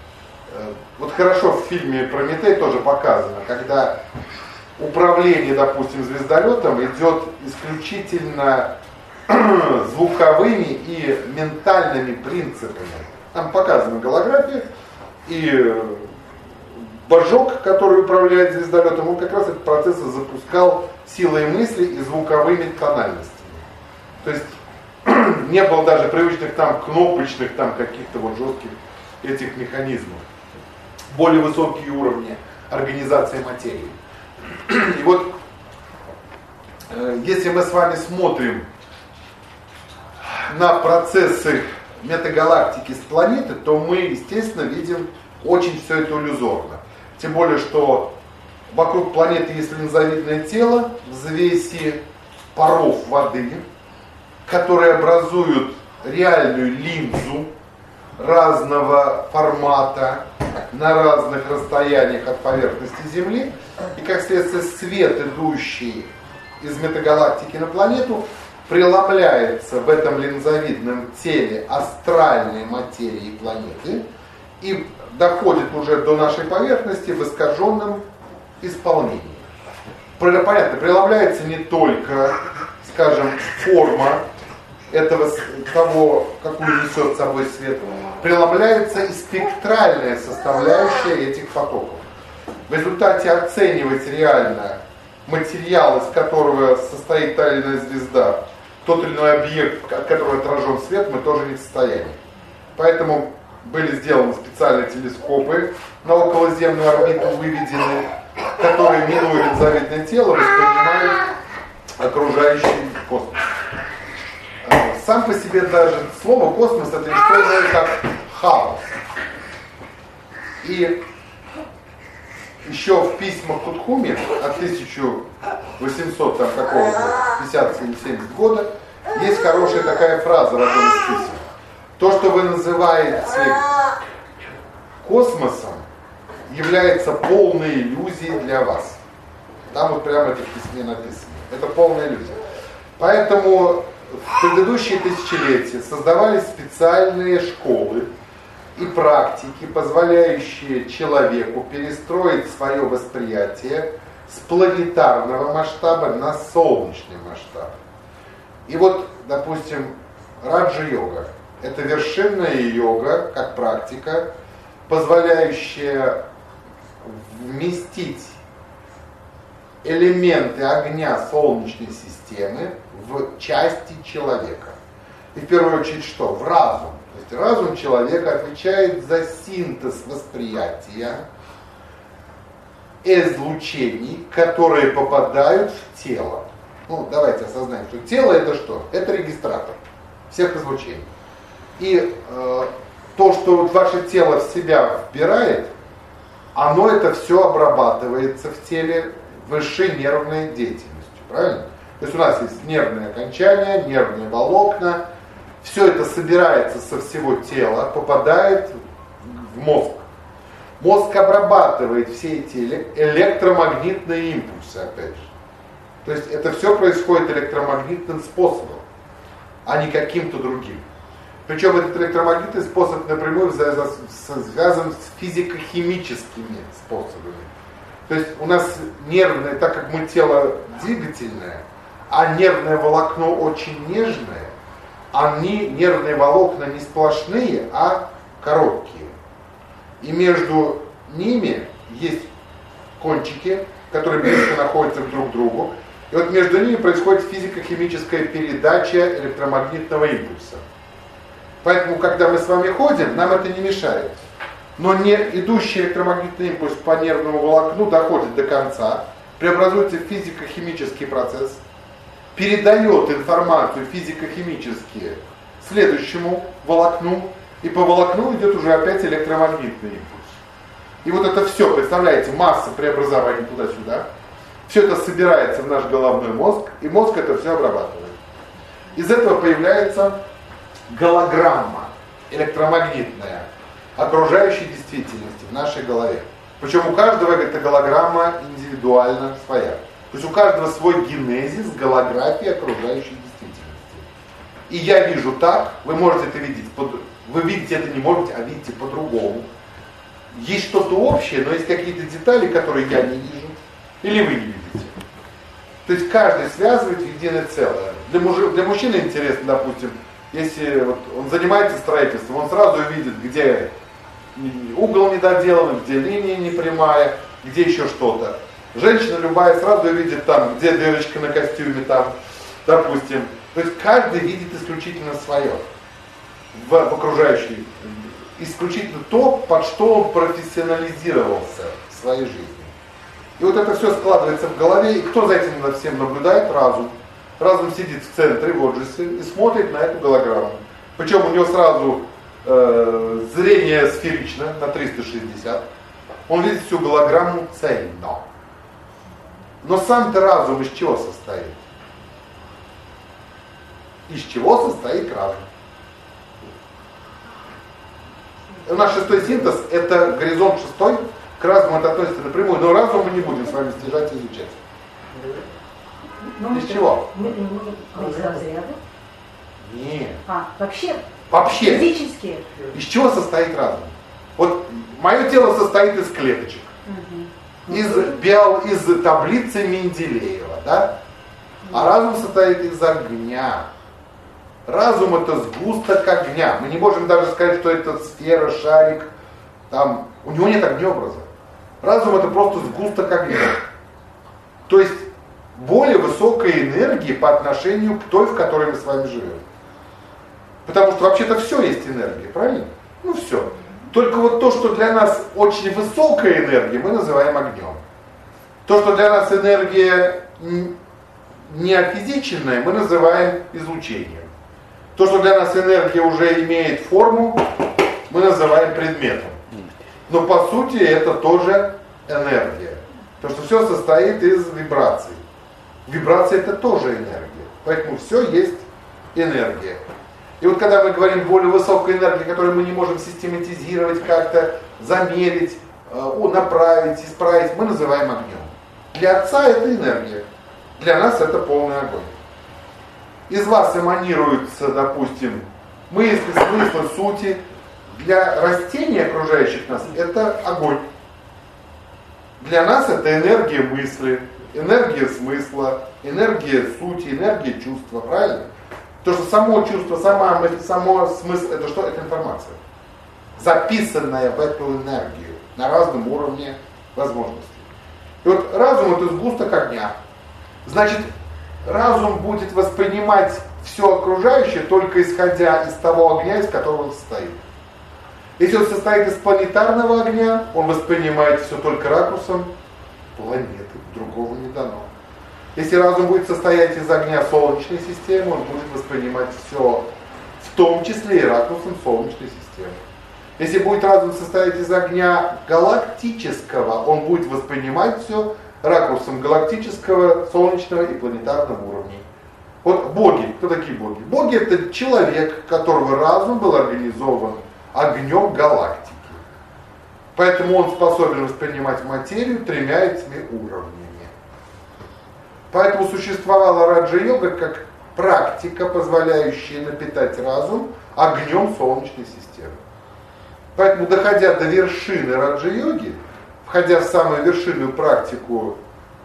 Вот хорошо в фильме «Прометей» тоже показано, когда управление, допустим, звездолетом идет исключительно звуковыми и ментальными принципами. Там показана голография, и Божок, который управляет звездолетом, он как раз этот процесс запускал силой мысли и звуковыми тональностями. То есть не было даже привычных там кнопочных, там каких-то вот жестких этих механизмов. Более высокие уровни организации материи. И вот если мы с вами смотрим на процессы метагалактики с планеты, то мы, естественно, видим очень все это иллюзорно. Тем более, что вокруг планеты есть линзовидное тело, взвеси паров воды, которые образуют реальную линзу, разного формата, на разных расстояниях от поверхности Земли, и как следствие свет, идущий из метагалактики на планету, преломляется в этом линзовидном теле астральной материи планеты и доходит уже до нашей поверхности в искаженном исполнении. Понятно, преломляется не только, скажем, форма того, какую несет с собой свет, преломляется и спектральная составляющая этих потоков. В результате оценивать реально материал, из которого состоит та или иная звезда, тот или иной объект, от которого отражен свет, мы тоже не в состоянии. Поэтому были сделаны специальные телескопы на околоземную орбиту выведены, которые, минуя линзовидное тело, воспринимают окружающий космос. Сам по себе даже слово «космос» это не что иное, как хаос. И еще в письмах Кутхуми от 1800 там какого-то 50 или 70 года есть хорошая такая фраза в одном из писем. То, что вы называете космосом, является полной иллюзией для вас. Там вот прямо это в письме написано. Это полная иллюзия. Поэтому в предыдущие тысячелетия создавались специальные школы и практики, позволяющие человеку перестроить свое восприятие с планетарного масштаба на солнечный масштаб. И вот, допустим, раджа-йога – это вершинная йога, как практика, позволяющая вместить элементы огня Солнечной системы в части человека. И в первую очередь что? В разум. То есть разум человека отвечает за синтез восприятия излучений, которые попадают в тело. Ну, давайте осознаем, что тело это что? Это регистратор всех излучений. И то, что вот ваше тело в себя вбирает, оно это все обрабатывается в теле высшей нервной деятельностью, правильно? То есть у нас есть нервные окончания, нервные волокна, все это собирается со всего тела, попадает в мозг. Мозг обрабатывает все эти электромагнитные импульсы, опять же. То есть это все происходит электромагнитным способом, а не каким-то другим. Причем этот электромагнитный способ напрямую связан с физико-химическими способами. То есть у нас нервное, так как мы тело двигательное, а нервное волокно очень нежное, нервные волокна не сплошные, а короткие. И между ними есть кончики, которые близко находятся друг к другу. И вот между ними происходит физико-химическая передача электромагнитного импульса. Поэтому, когда мы с вами ходим, нам это не мешает. Но не идущий электромагнитный импульс по нервному волокну доходит до конца, преобразуется в физико-химический процесс, передает информацию физико-химически следующему волокну, и по волокну идет уже опять электромагнитный импульс. И вот это все, представляете, масса преобразований туда-сюда, все это собирается в наш головной мозг, и мозг это все обрабатывает. Из этого появляется голограмма электромагнитная окружающей действительности в нашей голове. Причем у каждого эта голограмма индивидуально своя. То есть у каждого свой генезис голографии окружающей действительности. И я вижу так, вы можете это видеть, вы видите это не можете, а видите по-другому. Есть что-то общее, но есть какие-то детали, которые я не вижу, или вы не видите. То есть каждый связывает в единое целое. Для мужчины интересно, допустим, если вот он занимается строительством, он сразу видит, где угол недоделан, где линия непрямая, где еще что-то. Женщина любая сразу видит там, где дырочка на костюме, там, допустим. То есть каждый видит исключительно свое в окружающей, исключительно то, под что он профессионализировался в своей жизни. И вот это все складывается в голове, и кто за этим всем наблюдает? Разум. Разум сидит в центре, в Оджисе, и смотрит на эту голограмму. Причем у него сразу зрение сферично на 360. Он видит всю голограмму цельно. Но сам-то разум из чего состоит? Из чего состоит разум? У нас шестой синтез, это горизонт шестой, к разуму это относится напрямую, но разум мы не будем с вами стяжать и изучать. Из чего? Из разряда. Нет. Вообще Вообще. физически. Из чего состоит разум? Вот мое тело состоит из клеточек. Из таблицы Менделеева, да? А разум состоит из огня. Разум это сгусток огня. Мы не можем даже сказать, что это сфера, шарик. Там, у него нет огнеобраза. Разум это просто сгусток огня. То есть более высокая энергия по отношению к той, в которой мы с вами живем. Потому что вообще-то все есть энергия, правильно? Ну все. Только вот то, что для нас очень высокая энергия, мы называем огнем. То, что для нас энергия не офизиченная, мы называем излучением. То, что для нас энергия уже имеет форму, мы называем предметом. Но по сути это тоже энергия. Потому что все состоит из вибраций. Вибрация это тоже энергия. Поэтому все есть энергия. И вот когда мы говорим более высокой энергии, которую мы не можем систематизировать, как-то замерить, направить, исправить, мы называем огнем. Для Отца это энергия. Для нас это полный огонь. Из вас эманируются, допустим, мысли, смыслы, сути. Для растений, окружающих нас, это огонь. Для нас это энергия мысли, энергия смысла, энергия сути, энергия чувства, правильно? То, что само чувство, сама мысль, само смысл, это что? Это информация. Записанная в эту энергию на разном уровне возможностей. И вот разум это сгусток огня. Значит, разум будет воспринимать все окружающее только исходя из того огня, из которого он состоит. Если он состоит из планетарного огня, он воспринимает все только ракурсом планеты, другого не дано. Если разум будет состоять из огня Солнечной системы, он будет воспринимать все, в том числе и ракурсом Солнечной системы. Если будет разум состоять из огня галактического, он будет воспринимать все ракурсом галактического, солнечного и планетарного уровней. Вот боги. Кто такие боги? Боги это человек, которого разум был организован огнем галактики. Поэтому он способен воспринимать материю тремя этими уровнями. Поэтому существовала раджа-йога как практика, позволяющая напитать разум огнем Солнечной системы. Поэтому, доходя до вершины раджа-йоги, входя в самую вершинную практику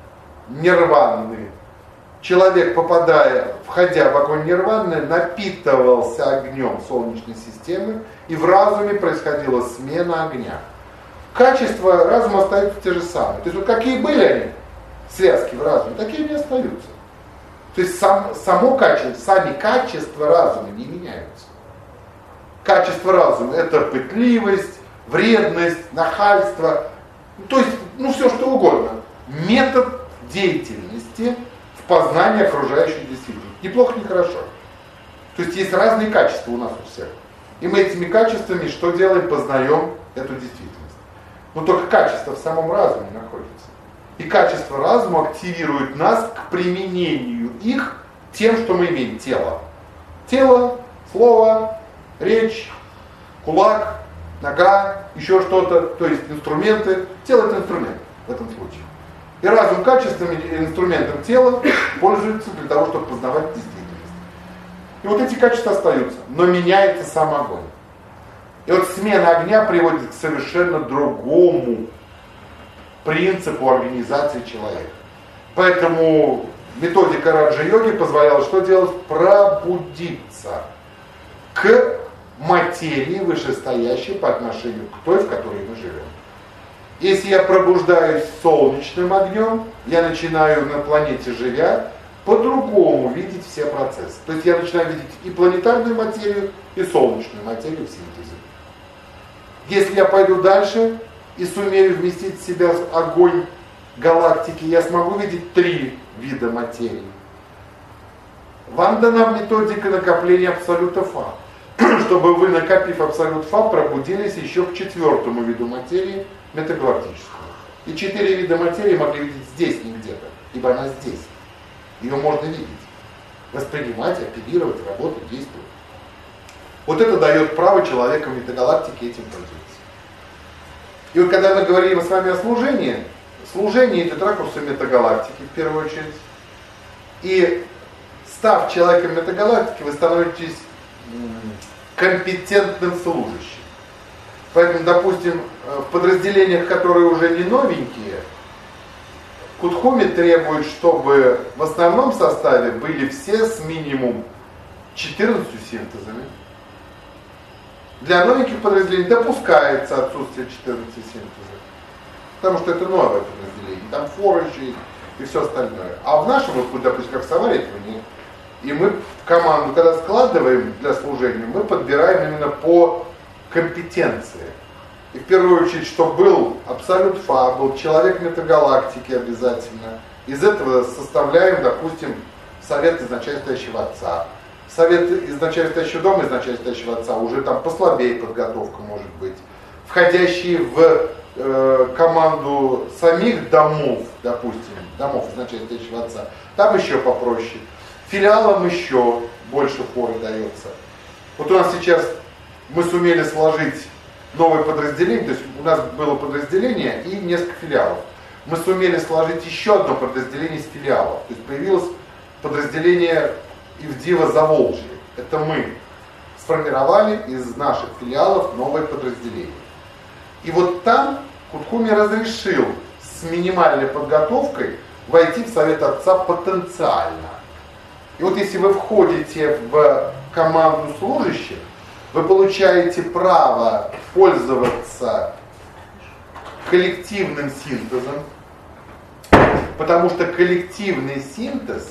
нирваны, человек, входя в огонь нирваны, напитывался огнем Солнечной системы, и в разуме происходила смена огня. Качества разума остаются те же самые. То есть вот какие были они, связки в разуме, такие и остаются. То есть само качество, сами качества разума не меняются. Качество разума это пытливость, вредность, нахальство, то есть все что угодно. Метод деятельности в познании окружающей действительности. Ни плохо, ни хорошо. То есть есть разные качества у нас у всех. И мы этими качествами что делаем? Познаем эту действительность. Но только качество в самом разуме находится. И качество разума активирует нас к применению их тем, что мы имеем. Тело, слово, речь, кулак, нога, еще что-то, то есть инструменты. Тело это инструмент в этом случае. И разум качеством и инструментом тела пользуется для того, чтобы познавать действительность. И вот эти качества остаются, но меняется сам огонь. И вот смена огня приводит к совершенно другому принципу организации человека. Поэтому методика раджа-йоги позволяла что делать? Пробудиться к материи вышестоящей по отношению к той, в которой мы живем. Если я пробуждаюсь солнечным огнем, я начинаю на планете живя по-другому видеть все процессы. То есть я начинаю видеть и планетарную материю, и солнечную материю в синтезе. Если я пойду дальше и сумею вместить в себя огонь галактики, я смогу видеть 3 вида материи. Вам дана методика накопления абсолюта Фа, чтобы вы, накопив абсолют Фа, пробудились еще к 4-му виду материи, метагалактическому. И 4 вида материи могли видеть здесь, не где-то, ибо она здесь. Ее можно видеть, воспринимать, апеллировать, работать, действовать. Вот это дает право человека метагалактики этим пользоваться. И вот когда мы говорим с вами о служении, служение идет ракурсом метагалактики в первую очередь. И став человеком метагалактики, вы становитесь компетентным служащим. Поэтому, допустим, в подразделениях, которые уже не новенькие, Кутхуми требует, чтобы в основном составе были все с минимум 14 синтезами. Для новеньких подразделений допускается отсутствие 14 синтезов, потому что это новое подразделение, там форыжи и все остальное. А в нашем, вот, допустим, как в Самаре, этого нет. И мы команду, когда складываем для служения, мы подбираем именно по компетенции. И в первую очередь, чтобы был абсолют фа, был человек метагалактики обязательно. Из этого составляем, допустим, совет изначальстоящего отца. Совет изначальстоящего дома, изначальстоящего отца, уже там послабее подготовка может быть. Входящие в команду самих домов, допустим, домов изначальстоящего отца, там еще попроще. Филиалам еще больше форы дается. Вот у нас сейчас мы сумели сложить новое подразделение, то есть у нас было подразделение и несколько филиалов. Мы сумели сложить еще одно подразделение из филиалов. То есть появилось подразделение Ивдива Заволжье. Это мы сформировали из наших филиалов новое подразделение. И вот там Кутхуми разрешил с минимальной подготовкой войти в Совет Отца потенциально. И вот если вы входите в команду служащих, вы получаете право пользоваться коллективным синтезом, потому что коллективный синтез,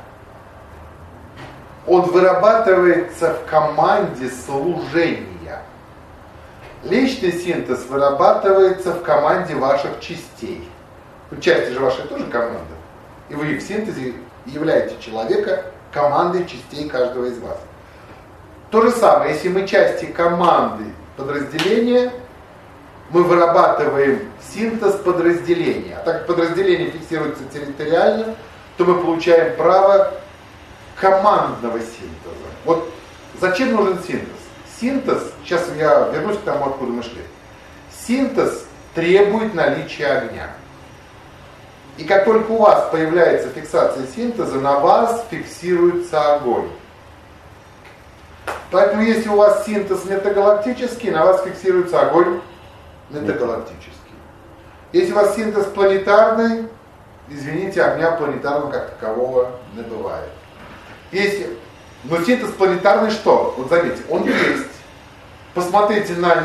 он вырабатывается в команде служения. Личный синтез вырабатывается в команде ваших частей. Части же вашей тоже команда. И вы в синтезе являете человека командой частей каждого из вас. То же самое, если мы части команды подразделения, мы вырабатываем синтез подразделения. А так как подразделение фиксируется территориально, то мы получаем право командного синтеза. Вот зачем нужен синтез? Синтез, сейчас я вернусь к тому, откуда мы шли. Синтез требует наличия огня. И как только у вас появляется фиксация синтеза, на вас фиксируется огонь. Поэтому если у вас синтез метагалактический, на вас фиксируется огонь метагалактический. Если у вас синтез планетарный, извините, огня планетарного как такового не бывает. Но синтез планетарный что? Вот заметьте, он есть. Посмотрите на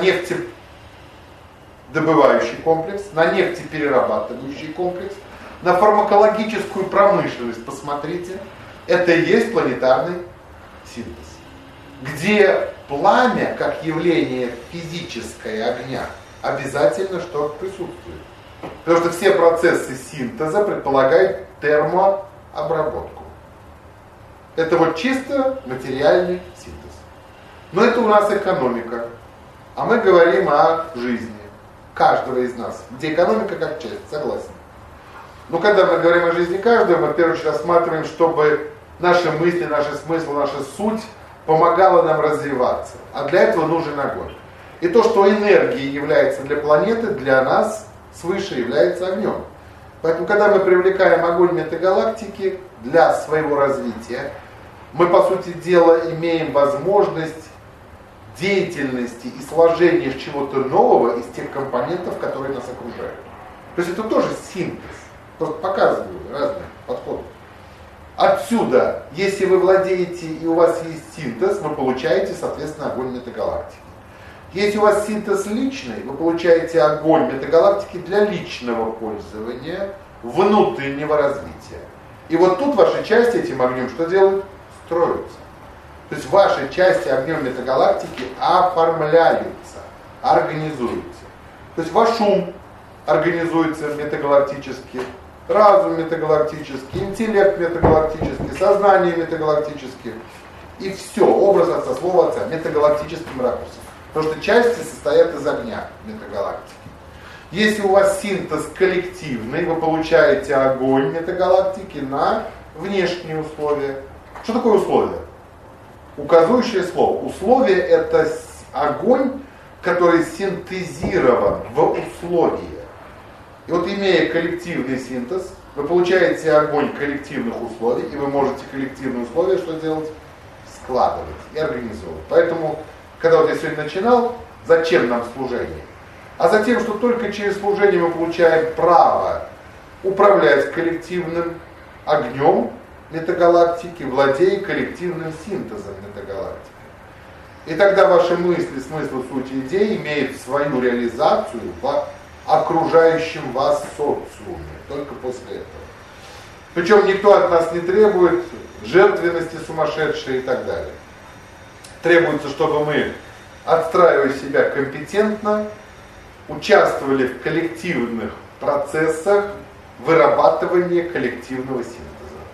нефтедобывающий комплекс, на нефтеперерабатывающий комплекс, на фармакологическую промышленность посмотрите. Это и есть планетарный синтез. Где пламя, как явление физическое огня, обязательно что присутствует. Потому что все процессы синтеза предполагают термообработку. Это вот чисто материальный синтез. Но это у нас экономика. А мы говорим о жизни каждого из нас. Где экономика как часть, согласен. Но когда мы говорим о жизни каждого, мы в первую очередь рассматриваем, чтобы наши мысли, наши смыслы, наша суть помогала нам развиваться. А для этого нужен огонь. И то, что энергией является для планеты, для нас свыше является огнем. Поэтому, когда мы привлекаем огонь метагалактики для своего развития, мы, по сути дела, имеем возможность деятельности и сложения чего-то нового из тех компонентов, которые нас окружают. То есть это тоже синтез. Просто показываю разные подходы. Отсюда, если вы владеете и у вас есть синтез, вы получаете, соответственно, огонь метагалактики. Если у вас синтез личный, вы получаете огонь метагалактики для личного пользования, внутреннего развития. И вот тут ваши части этим огнем что делают? Строятся. То есть ваши части огнем метагалактики оформляются, организуются. То есть ваш ум организуется метагалактически, разум метагалактический, интеллект метагалактический, сознание метагалактически. И все, образ отца, слово отца, метагалактическим ракурсом. Потому что части состоят из огня метагалактики. Если у вас синтез коллективный, вы получаете огонь метагалактики на внешние условия. Что такое условия? Указующее слово. Условие – это огонь, который синтезирован в условие. И вот имея коллективный синтез, вы получаете огонь коллективных условий, и вы можете коллективные условия что делать? Складывать и организовывать. Поэтому, когда вот я сегодня начинал, зачем нам служение? А затем, что только через служение мы получаем право управлять коллективным огнем метагалактики, владея коллективным синтезом метагалактики. И тогда ваши мысли, смысл, суть, идеи имеют свою реализацию в окружающем вас социуме. Только после этого. Причем никто от нас не требует жертвенности сумасшедшей и так далее. Требуется, чтобы мы, отстраивая себя компетентно, участвовали в коллективных процессах вырабатывания коллективного синтеза.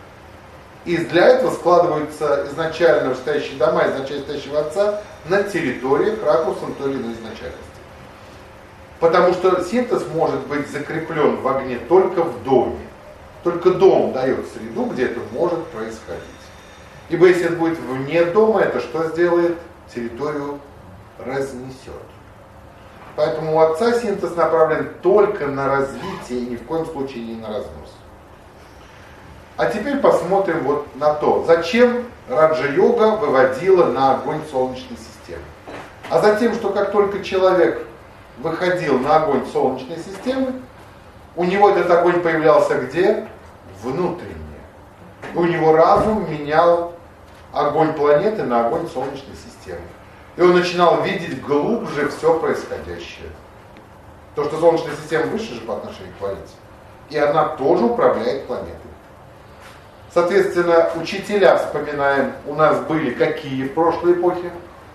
И для этого складываются изначально вышестоящие дома, изначально стоящего отца на территориях ракурсом той или иной изначальности. Потому что синтез может быть закреплен в огне только в доме. Только дом дает среду, где это может происходить. Ибо если это будет вне дома, это что сделает? Территорию разнесет. Поэтому у отца синтез направлен только на развитие и ни в коем случае не на разнос. А теперь посмотрим вот на то, зачем раджа-йога выводила на огонь Солнечной системы. А затем, что как только человек выходил на огонь Солнечной системы, у него этот огонь появлялся где? Внутренне. У него разум менял огонь планеты на огонь Солнечной системы. И он начинал видеть глубже все происходящее. То, что Солнечная система выше же по отношению к планете. И она тоже управляет планетой. Соответственно, учителя, вспоминаем, у нас были какие в прошлой эпохе?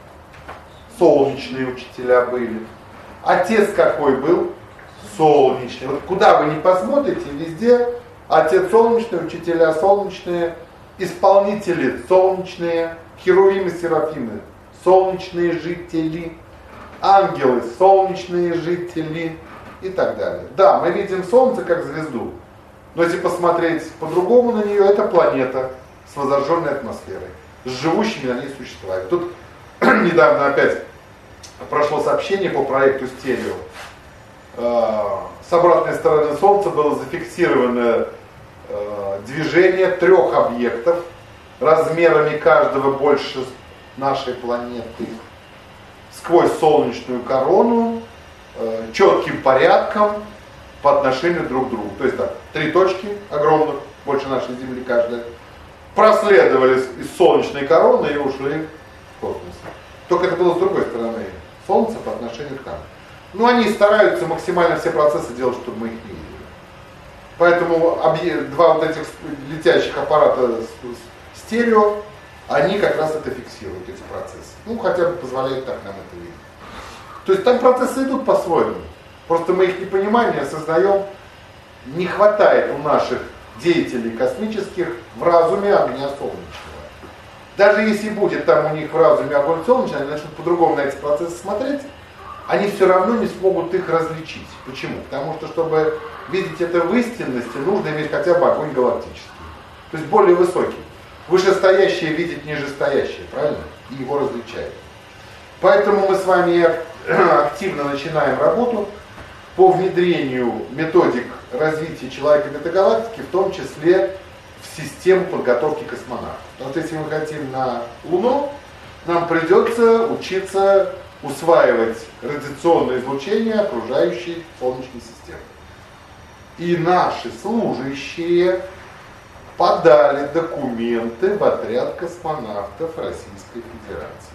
Солнечные учителя были. Отец какой был? Солнечный. Вот куда вы ни посмотрите, везде отец солнечный, учителя солнечные, исполнители солнечные, херувимы, серафимы, солнечные жители, ангелы, солнечные жители и так далее. Да, мы видим Солнце как звезду, но если посмотреть по-другому на нее, это планета с возожженной атмосферой, с живущими на ней существами. Тут недавно опять прошло сообщение по проекту «Стерео». С обратной стороны Солнца было зафиксировано движение 3 объектов, размерами каждого больше нашей планеты, сквозь солнечную корону, четким порядком по отношению друг к другу. То есть так, 3 точки огромных, больше нашей Земли каждая, проследовали из солнечной короны и ушли в космос. Только это было с другой стороны Солнца по отношению к нам. Но они стараются максимально все процессы делать, чтобы мы их не видели. Поэтому 2 вот этих летящих аппарата стерео, они как раз это фиксируют, эти процессы. Ну, хотя бы позволяют так нам это видеть. То есть там процессы идут по-своему. Просто мы их не понимаем, не осознаем. Не хватает у наших деятелей космических в разуме огня солнечного. Даже если будет там у них в разуме огонь солнечный, они начнут по-другому на эти процессы смотреть, они все равно не смогут их различить. Почему? Потому что, чтобы видеть это в истинности, нужно иметь хотя бы огонь галактический. То есть более высокий. Вышестоящее видит нижестоящее, правильно? И его различает. Поэтому мы с вами активно начинаем работу по внедрению методик развития человека и метагалактики, в том числе в систему подготовки космонавтов. Потому что если мы хотим на Луну, нам придется учиться усваивать радиационное излучение окружающей Солнечной системы. И наши служащие подали документы в отряд космонавтов Российской Федерации.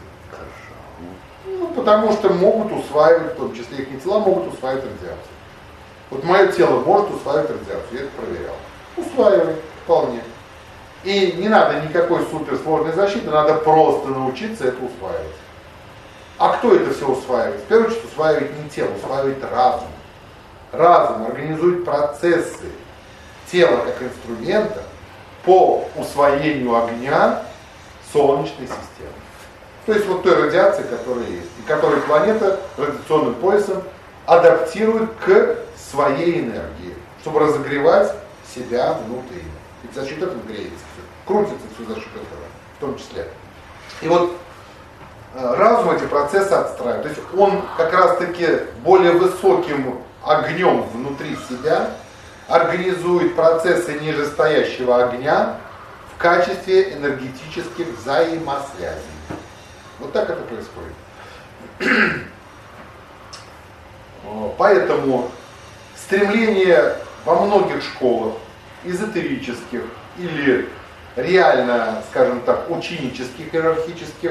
Ну, потому что могут усваивать, в том числе их тела могут усваивать радиацию. Вот мое тело может усваивать радиацию, я это проверял. Усваивает вполне. И не надо никакой суперсложной защиты, надо просто научиться это усваивать. А кто это все усваивает? В первую очередь усваивает не тело, усваивает разум. Разум организует процессы тела как инструмента по усвоению огня Солнечной системы. То есть вот той радиации, которая есть, и которую планета радиационным поясом адаптирует к своей энергии, чтобы разогревать себя внутри. Ведь за счет этого греется все, крутится все за счет этого, в том числе. И вот разум эти процессы отстраивает. То есть он как раз-таки более высоким огнем внутри себя организует процессы нижестоящего огня в качестве энергетических взаимосвязей. Вот так это происходит. Поэтому стремление во многих школах, эзотерических или реально, скажем так, ученических, иерархических,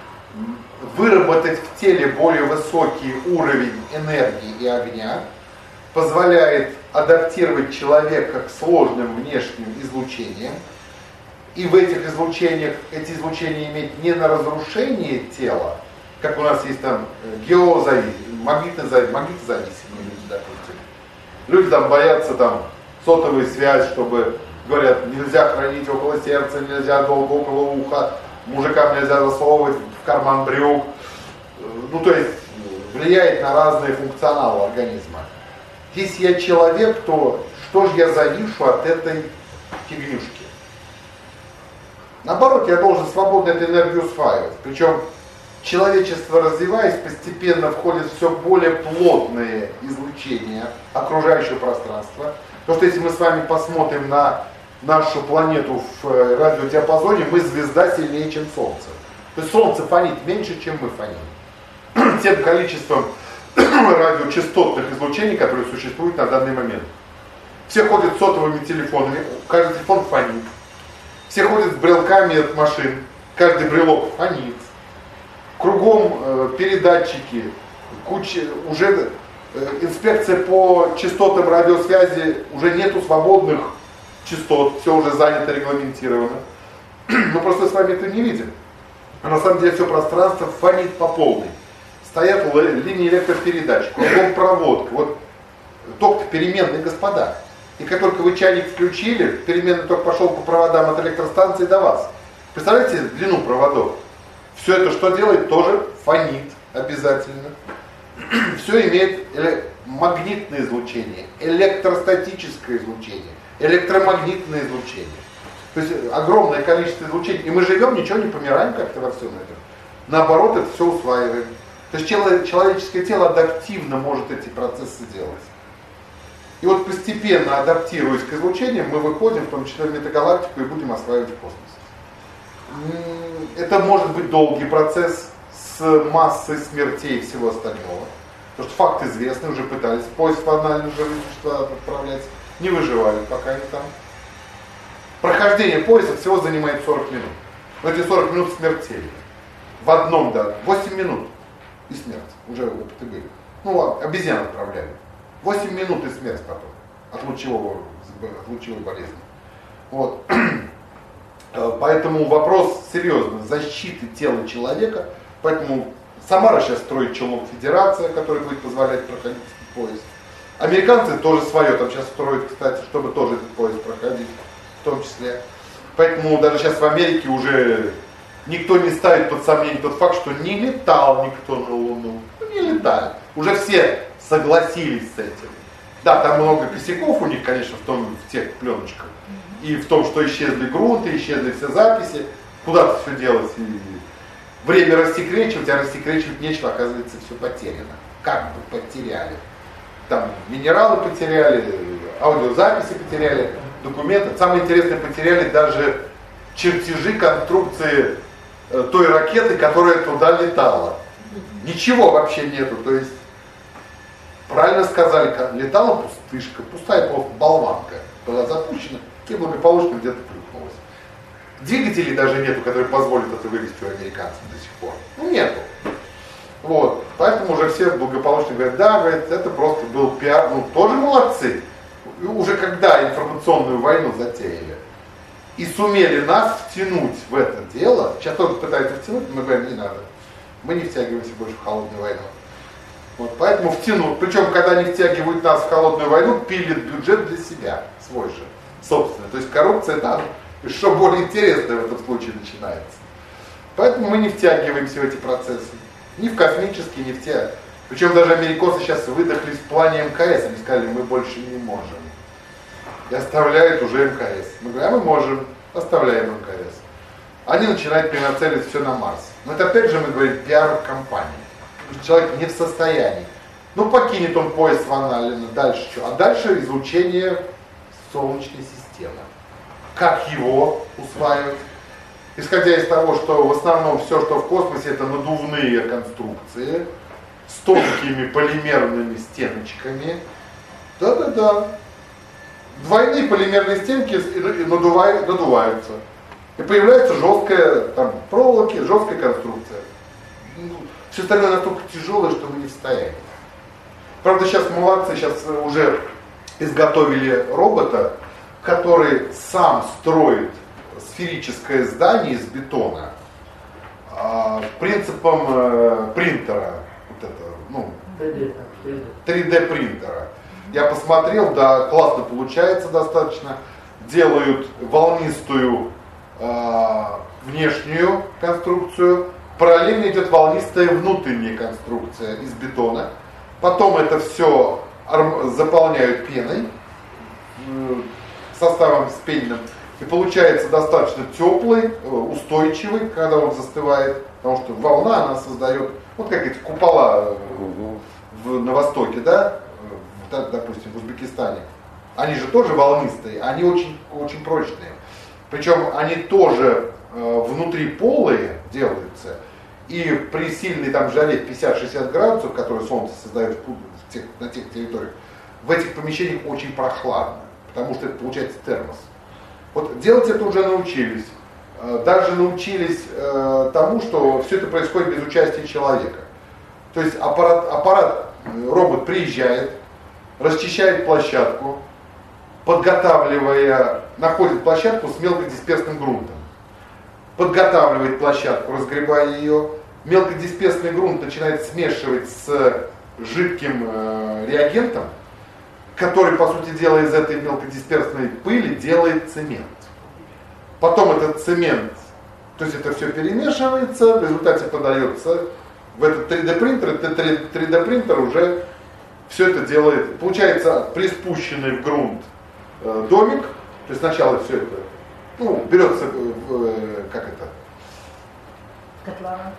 выработать в теле более высокий уровень энергии и огня, позволяет адаптировать человека к сложным внешним излучениям, и в этих излучениях, эти излучения иметь не на разрушение тела, как у нас есть там магнитозависимые люди, допустим. Люди там боятся там сотовой связи, чтобы, говорят, нельзя хранить около сердца, нельзя долго около уха, мужикам нельзя засовывать в карман брюк. Ну, то есть влияет на разные функционалы организма. Если я человек, то что же я завишу от этой фигнюшки? Наоборот, я должен свободно эту энергию усваивать. Причем человечество, развиваясь, постепенно входит в все более плотные излучения окружающего пространства. Потому что если мы с вами посмотрим на нашу планету в радиодиапазоне, мы звезда сильнее, чем Солнце. То есть Солнце фонит меньше, чем мы фоним. Тем количеством радиочастотных излучений, которые существуют на данный момент. Все ходят с сотовыми телефонами, каждый телефон фонит. Все ходят с брелками от машин, каждый брелок фонит. Кругом передатчики, куча, уже инспекция по частотам радиосвязи, уже нету свободных частот, все уже занято, регламентировано. Мы просто с вами это не видим. А на самом деле все пространство фонит по полной. Стоят линии электропередач, кругом проводка. Вот ток-то переменный, господа. И как только вы чайник включили, переменный ток пошел по проводам от электростанции до вас. Представляете длину проводов? Все это что делает? Тоже фонит обязательно. Все имеет магнитное излучение, электростатическое излучение, электромагнитное излучение. То есть огромное количество излучений. И мы живем, ничего не помираем как-то во всем этом. Наоборот, это все усваиваем. То есть человеческое тело адаптивно может эти процессы делать. И вот постепенно, адаптируясь к излучениям, мы выходим, в том числе в метагалактику, и будем осваивать космос. Это может быть долгий процесс с массой смертей и всего остального. Потому что факт известный, уже пытались в поиск в анальные живые существа отправлять, не выживают пока они там. Прохождение пояса всего занимает 40 минут. Но эти 40 минут смертельны. В одном, да, 8 минут и смерть. Уже опыты были. Ну, обезьян отправляли. 8 минут и смерть потом от лучевой болезни. Вот. Поэтому вопрос серьезный, защиты тела человека. Поэтому Самара сейчас строит челнок Федерация, который будет позволять проходить этот поезд. Американцы тоже свое там сейчас строят, кстати, чтобы тоже этот поезд проходить, в том числе. Поэтому даже сейчас в Америке уже никто не ставит под сомнение тот факт, что не летал никто на Луну. Не летали. Уже все согласились с этим. Да, там много косяков у них, конечно, в тех пленочках. И в том, что исчезли грунты, исчезли все записи. Куда-то все делось. И время рассекречивать, а рассекречивать нечего, оказывается, все потеряно. Как бы потеряли. Там минералы потеряли, аудиозаписи потеряли, документы. Самое интересное, потеряли даже чертежи конструкции той ракеты, которая туда летала. Ничего вообще нету. То есть, правильно сказали, летала пустышка, пустая просто болванка была запущена и благополучно где-то плюхнулась. Двигателей даже нету, которые позволят это вывести у американцев до сих пор. Ну, нету. Вот. Поэтому уже все благополучно говорят, да, говорят, это просто был пиар. Ну, тоже молодцы. Уже когда информационную войну затеяли и сумели нас втянуть в это дело, сейчас тоже пытаются втянуть, мы говорим, не надо. Мы не втягиваемся больше в холодную войну. Вот, поэтому втянут. Причем, когда они втягивают нас в холодную войну, пилят бюджет для себя, свой же, собственно. То есть коррупция там еще более интересная в этом случае начинается. Поэтому мы не втягиваемся в эти процессы. Ни в космические, ни в те. Причем даже американцы сейчас выдохлись в плане МКС. Они сказали, мы больше не можем. И оставляют уже МКС. Мы говорим, а мы можем, оставляем МКС. они начинают перенацеливать все на Марс. Но это опять же мы говорим пиар компании. Человек не в состоянии. Ну, покинет он пояс Ван Аллена, дальше что? А дальше изучение Солнечной системы. Как его усваивать? Исходя из того, что в основном все, что в космосе, это надувные конструкции с тонкими полимерными стеночками. Да-да-да. Двойные полимерные стенки надуваются. И появляется жесткая там, проволоки, жесткая конструкция. Все остальное настолько тяжелое, что мы не в состоянии. Правда, сейчас молодцы, сейчас уже изготовили робота, который сам строит сферическое здание из бетона принципом принтера, вот это, ну, 3D принтера. Я посмотрел, да, классно получается достаточно. Делают волнистую внешнюю конструкцию, параллельно идет волнистая внутренняя конструкция из бетона. Потом это все заполняют пеной, составом спененным, и получается достаточно теплый, устойчивый, когда он застывает, потому что волна, она создает, вот как эти купола на востоке, да, допустим, в Узбекистане, они же тоже волнистые, они очень, очень прочные. Причем они тоже внутри полые делаются, и при сильной там жаре 50-60 градусов, которые солнце создает на тех территориях, в этих помещениях очень прохладно, потому что это получается термос. Вот делать это уже научились. Даже научились тому, что все это происходит без участия человека. То есть робот приезжает, расчищает площадку, находит площадку с мелкодисперсным грунтом. Подготавливает площадку, разгребая ее. Мелкодисперсный грунт начинает смешивать с жидким реагентом, который, по сути дела, из этой мелкодисперсной пыли делает цемент. Потом этот цемент, то есть это все перемешивается, в результате подается в этот 3D принтер, этот 3D принтер уже все это делает. Получается приспущенный в грунт домик, то есть сначала все это, ну, берется, как это? Котлован.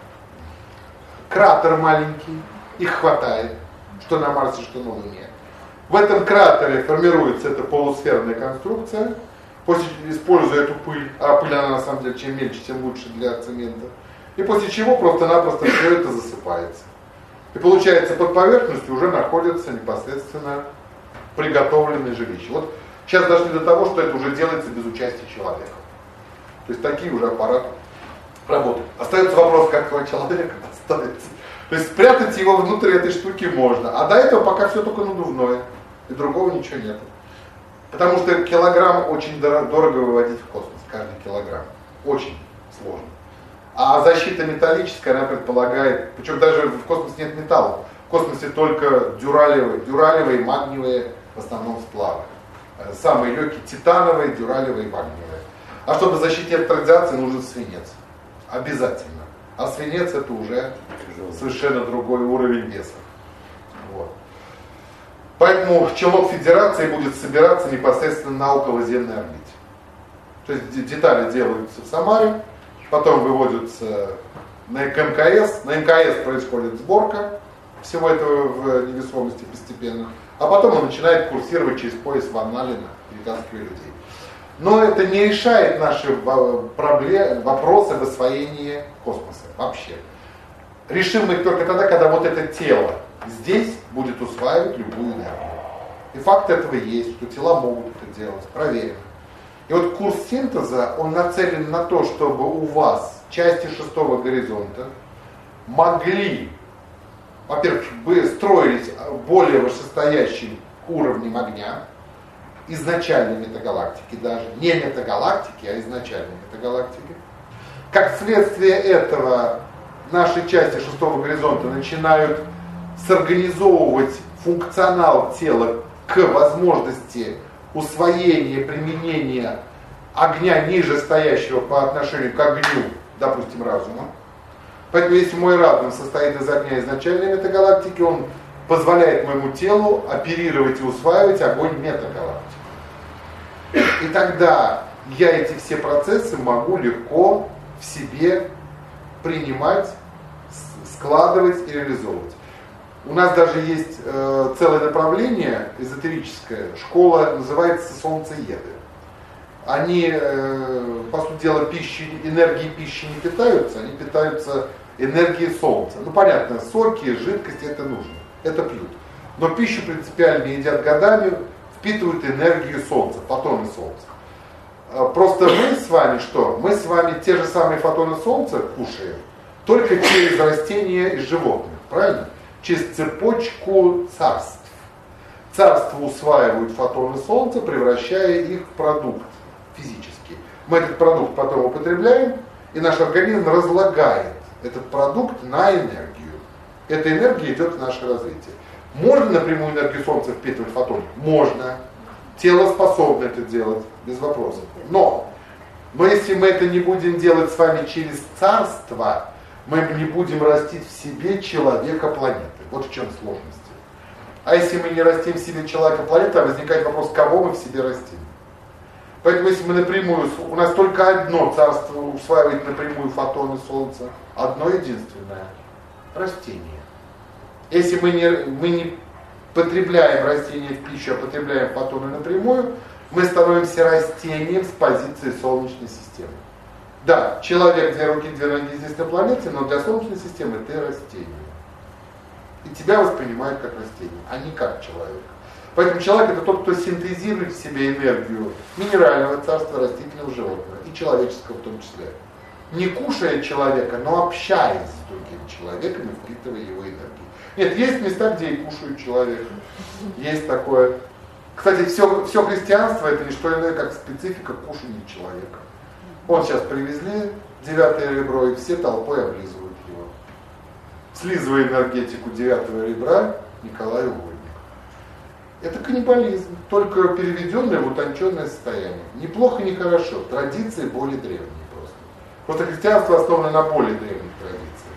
Кратер маленький, их хватает, что на Марсе, что на Луне. В этом кратере формируется эта полусферная конструкция, используя эту пыль, а пыль она на самом деле чем мельче, тем лучше для цемента, и после чего просто-напросто все это засыпается. И получается, под поверхностью уже находится непосредственно приготовленное жилище. Вот сейчас дошли до того, что это уже делается без участия человека. То есть такие уже аппараты работают. Остается вопрос, как этого человека поставить. То есть спрятать его внутрь этой штуки можно. А до этого пока все только надувное. И другого ничего нет. Потому что килограмм очень дорого выводить в космос. Каждый килограмм. Очень сложно. А защита металлическая, она предполагает, причем даже в космосе нет металла. В космосе только дюралевые, магниевые в основном сплавы. Самые легкие титановые, дюралевые и магниевые. А чтобы защитить от радиации, нужен свинец. Обязательно. А свинец это уже совершенно другой уровень веса. Вот. Поэтому челнок Федерации будет собираться непосредственно на околоземной орбите. То есть детали делаются в Самаре, потом выводятся на МКС. На МКС происходит сборка всего этого в невесомости постепенно. А потом он начинает курсировать через пояс Ван Аллена и вытаскивать людей. Но это не решает наши вопросы в освоении космоса вообще. Решим мы их только тогда, когда вот это тело здесь будет усваивать любую энергию. И факт этого есть, что тела могут это делать, проверено. И вот курс синтеза, он нацелен на то, чтобы у вас части шестого горизонта могли, во-первых, строились более вышестоящим уровнем огня, изначальной метагалактики даже, не метагалактики, а изначальной метагалактики. Как следствие этого наши части шестого горизонта начинают сорганизовывать функционал тела к возможности усвоения, применения огня ниже стоящего по отношению к огню, допустим, разума. Поэтому если мой разум состоит из огня изначальной метагалактики, он позволяет моему телу оперировать и усваивать огонь метагалактики. И тогда я эти все процессы могу легко в себе принимать, складывать и реализовывать. У нас даже есть целое направление эзотерическое, школа называется солнцееды. Они, по сути дела, энергией пищи не питаются, они питаются энергией солнца. Ну понятно, соки, жидкости это нужно, это пьют. Но пищу принципиально едят годами, впитывают энергию солнца, фотоны солнца. Просто мы с вами что? Мы с вами те же самые фотоны солнца кушаем, только через растения и животных, правильно? Через цепочку царств. Царства усваивают фотоны солнца, превращая их в продукт физический. Мы этот продукт потом употребляем, и наш организм разлагает этот продукт на энергию. Эта энергия идет в наше развитие. Можно напрямую энергию солнца впитывать фотон? Можно. Тело способно это делать, без вопросов. Но если мы это не будем делать с вами через царство, мы не будем растить в себе человека планеты. Вот в чем сложность. А если мы не растим в себе человека планеты, возникает вопрос, кого мы в себе растим. Поэтому если мы напрямую, у нас только одно царство усваивает напрямую фотоны солнца, одно единственное – растение. Если мы не потребляем растения в пищу, а потребляем фотоны напрямую, мы становимся растением с позиции Солнечной системы. Да, человек, 2 руки, 2 ноги здесь на планете, но для Солнечной системы ты растение. И тебя воспринимают как растение, а не как человек. Поэтому человек это тот, кто синтезирует в себе энергию минерального царства, растительного, животного и человеческого в том числе. Не кушая человека, но общаясь с другим человеком и впитывая его энергию. Нет, есть места, где и кушают человека. Есть такое. Кстати, все христианство это не что иное, как специфика кушания человека. Вот сейчас привезли 9 ребро, и все толпой облизывают его. Слизывая энергетику 9 ребра, Николай Угодник. Это каннибализм, только переведенное в утонченное состояние. Неплохо, не хорошо. Традиции более древние просто. Просто христианство основано на более древних традициях.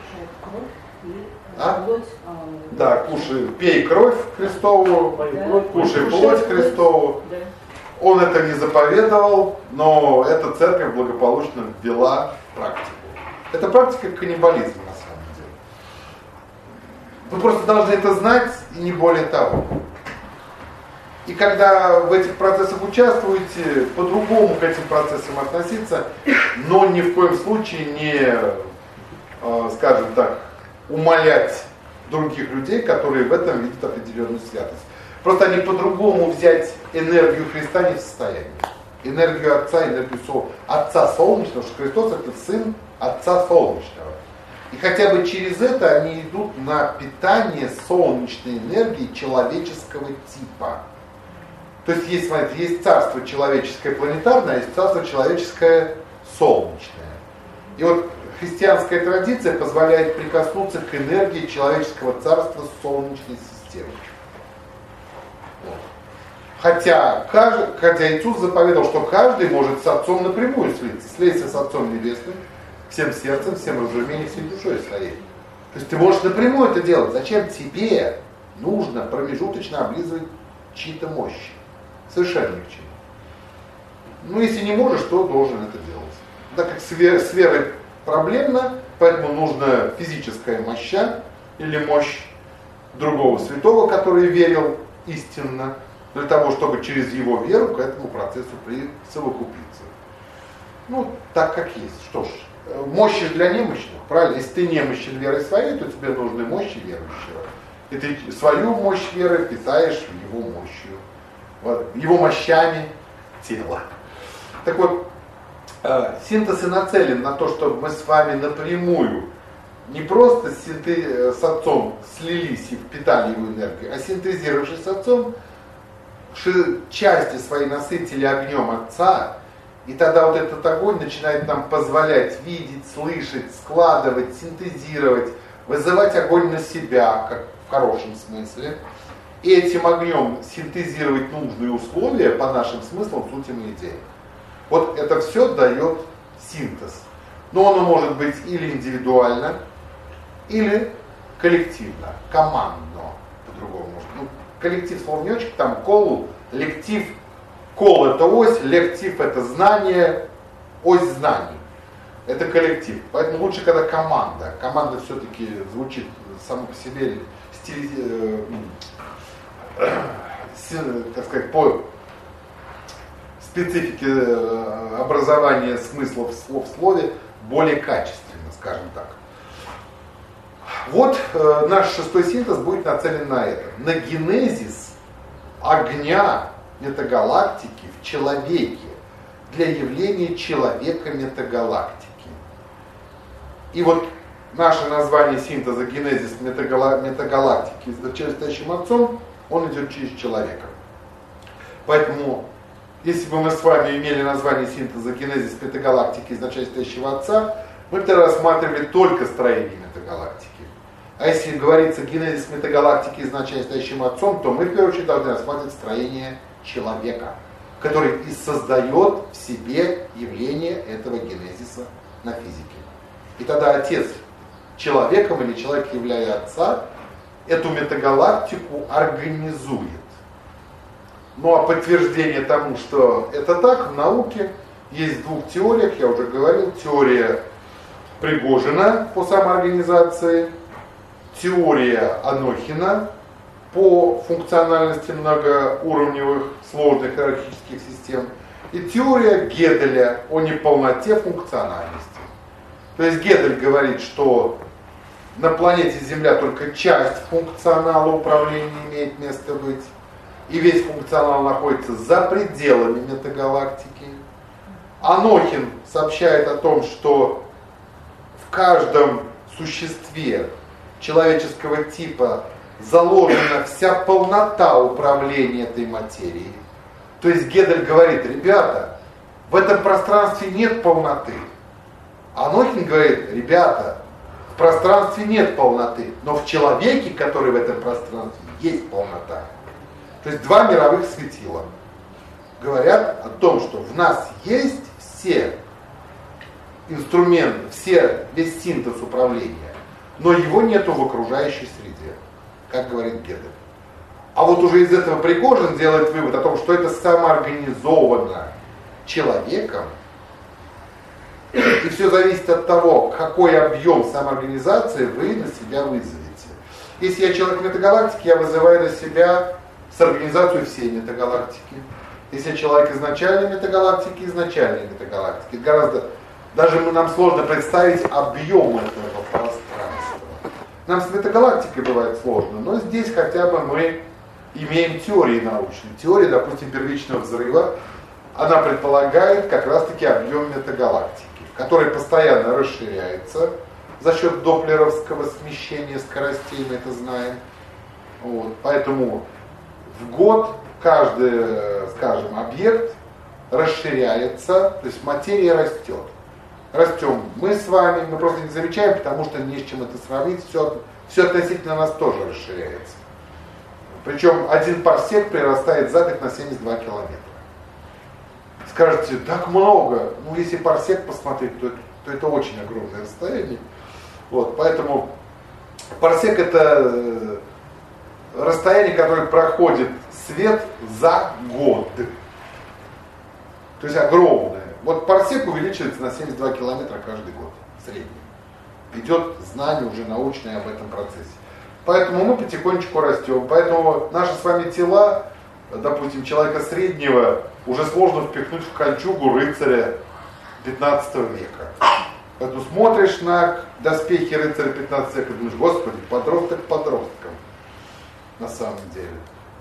Да, кушай, пей кровь Христову, кушай плоть Христову. Он это не заповедовал, но эта церковь благополучно ввела практику. Это практика каннибализма на самом деле. Вы просто должны это знать, и не более того. И когда в этих процессах участвуете, по-другому к этим процессам относиться, но ни в коем случае не, скажем так, умалять других людей, которые в этом видят определенную святость. Просто они по-другому взять энергию Христа не в состоянии. Энергию Отца, энергию Отца Солнечного, что Христос это Сын Отца Солнечного. И хотя бы через это они идут на питание солнечной энергии человеческого типа. То есть есть, смотрите, есть царство человеческое планетарное, а есть царство человеческое солнечное. И вот христианская традиция позволяет прикоснуться к энергии человеческого царства солнечной системы. Хотя Иисус заповедал, что каждый может с Отцом напрямую слиться. Слейся с Отцом Небесным, всем сердцем, всем разумением, всей душой своей. То есть ты можешь напрямую это делать. Зачем тебе нужно промежуточно облизывать чьи-то мощи? Совершенно ни к чему. Ну, если не можешь, то должен это делать. Так как с верой проблемно, поэтому нужна физическая моща или мощь другого святого, который верил истинно, для того, чтобы через его веру к этому процессу присовокупиться. Ну, так как есть. Что ж, мощи для немощных, правильно? Если ты немощен верой своей, то тебе нужны мощи верующего. И ты свою мощь веры питаешь его мощью, его мощами тела. Так вот, синтез и нацелен на то, чтобы мы с вами напрямую не просто с Отцом слились и впитали его энергию, а синтезировавшись с Отцом, части свои насытили огнем Отца, и тогда вот этот огонь начинает нам позволять видеть, слышать, складывать, синтезировать, вызывать огонь на себя, как в хорошем смысле, и этим огнем синтезировать нужные условия по нашим смыслам, сутям и идеям. Вот это все дает синтез. Но оно может быть или индивидуально, или коллективно, командно, по-другому может. Ну, коллектив слово не очень, там кол, лектив, кол это ось, лектив это знание, ось знаний. это коллектив. Поэтому лучше, когда команда. Команда все-таки звучит само по себе так сказать, по специфике образования смыслов слов в слове более качественно, скажем так. Вот наш шестой синтез будет нацелен на это. На генезис огня метагалактики в человеке для явления человека метагалактики. И вот наше название синтеза генезис метагалактики с настоящим отцом, он идет через человека. Поэтому, если бы мы с вами имели название синтеза генезис метагалактики из настоящего отца, мы бы рассматривали только строение метагалактики. А если говорится генезис метагалактики из настоящим отцом, то мы в первую очередь должны рассматривать строение человека, который и создает в себе явление этого генезиса на физике. И тогда отец человеком или человек, являя отца, эту метагалактику организует. Ну а подтверждение тому, что это так, в науке есть в двух теориях, я уже говорил, теория Пригожина по самоорганизации, теория Анохина по функциональности многоуровневых сложных иерархических систем и теория Геделя о неполноте функциональности. То есть Гедель говорит, что на планете Земля только часть функционала управления имеет место быть, и весь функционал находится за пределами метагалактики. Анохин сообщает о том, что в каждом существе человеческого типа заложена вся полнота управления этой материей. То есть Гедель говорит: ребята, в этом пространстве нет полноты. Анохин говорит: ребята, в пространстве нет полноты, но в человеке, который в этом пространстве, есть полнота. То есть два мировых светила говорят о том, что в нас есть все инструменты, весь синтез управления, но его нету в окружающей среде, как говорит Гедель. А вот уже из этого Пригожин делает вывод о том, что это самоорганизовано человеком, и все зависит от того, какой объем самоорганизации вы на себя вызовете. Если я человек метагалактики, я вызываю на себя организацию всей метагалактики. Если я человек изначальной метагалактики, изначальной метагалактики. Даже нам сложно представить объем этого пространства. Нам с метагалактикой бывает сложно, но здесь хотя бы мы имеем теории научные. Теория, допустим, первичного взрыва, она предполагает как раз-таки объем метагалактики, который постоянно расширяется за счет доплеровского смещения скоростей, мы это знаем. Вот. Поэтому в год каждый, скажем, объект расширяется, то есть материя растет. Растем мы с вами, мы просто не замечаем, потому что не с чем это сравнить, все относительно нас тоже расширяется. Причем 1 парсек прирастает за год на 72 километра. Скажете, так много. Ну, если парсек посмотреть, то это очень огромное расстояние. Вот, поэтому парсек — это расстояние, которое проходит свет за год. То есть огромное. Вот парсек увеличивается на 72 километра каждый год в среднем. Идет знание уже научное об этом процессе. Поэтому мы потихонечку растем. Поэтому наши с вами тела, допустим, человека среднего, уже сложно впихнуть в кольчугу рыцаря 15 века. Поэтому смотришь на доспехи рыцаря 15 века и думаешь: господи, подросток подростком. На самом деле.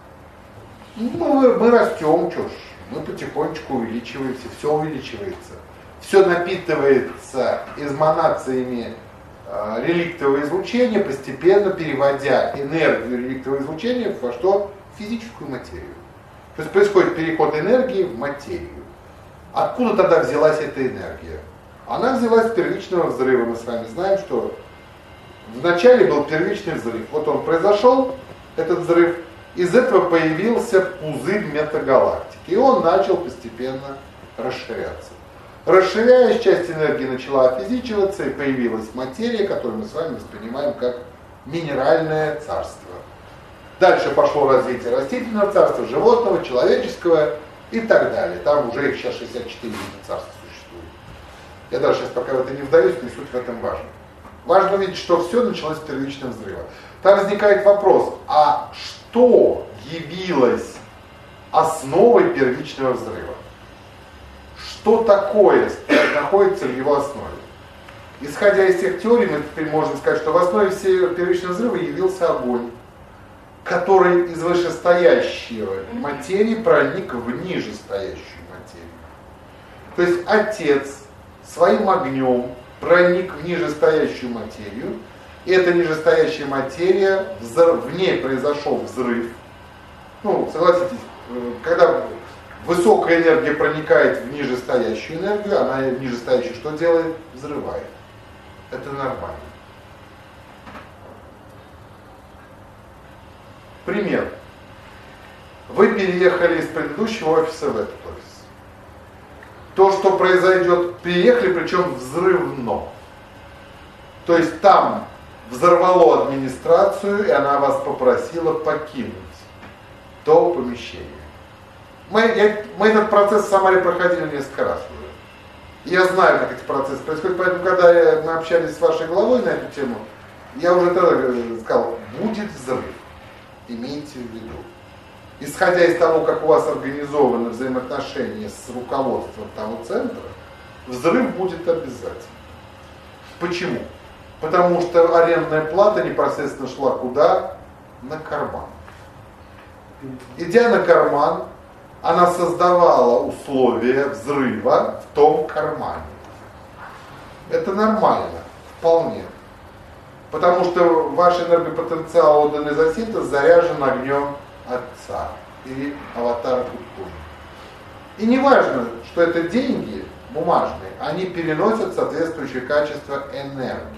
Ну, мы растем, что ж. Мы потихонечку увеличиваемся, все увеличивается. Все напитывается эманациями реликтового излучения, постепенно переводя энергию реликтового излучения во что? В физическую материю. То есть происходит переход энергии в материю. Откуда тогда взялась эта энергия? Она взялась с первичного взрыва. Мы с вами знаем, что вначале был первичный взрыв. Вот он произошел, этот взрыв. Из этого появился пузырь метагалактики. И он начал постепенно расширяться. Расширяясь, часть энергии начала офизичиваться, и появилась материя, которую мы с вами воспринимаем как минеральное царство. Дальше пошло развитие растительного царства, животного, человеческого и так далее. Там уже их сейчас 64 вида царства существует. Я даже сейчас пока в это не вдаюсь, не суть в этом важна. Важно увидеть, что все началось с первичного взрыва. Там возникает вопрос, а что явилось основой первичного взрыва? Что такое находится в его основе? Исходя из тех теорий, мы теперь можем сказать, что в основе всего первичного взрыва явился огонь, который из вышестоящей материи проник в нижестоящую материю. То есть Отец своим огнем проник в нижестоящую материю, и эта нижестоящая материя, в ней произошел взрыв. Ну, согласитесь, когда высокая энергия проникает в нижестоящую энергию, она в нижестоящую что делает? Взрывает. Это нормально. Пример. Вы переехали из предыдущего офиса в этот офис. То, что произойдет, переехали, причем взрывно. То есть там взорвало администрацию, и она вас попросила покинуть то помещение. Мы этот процесс в Самаре проходили несколько раз уже. Я знаю, как эти процессы происходят, поэтому, когда мы общались с вашей главой на эту тему, я уже тогда сказал, будет взрыв, имейте в виду. Исходя из того, как у вас организованы взаимоотношения с руководством того центра, взрыв будет обязательно. Почему? Потому что арендная плата непосредственно шла куда? На карман. Идя на карман, она создавала условия взрыва в том кармане. Это нормально, вполне. Потому что ваш энергопотенциал, отданный за синтез, заряжен огнем Отца или аватара Куткуна. И не важно, что это деньги бумажные, они переносят соответствующее качество энергии.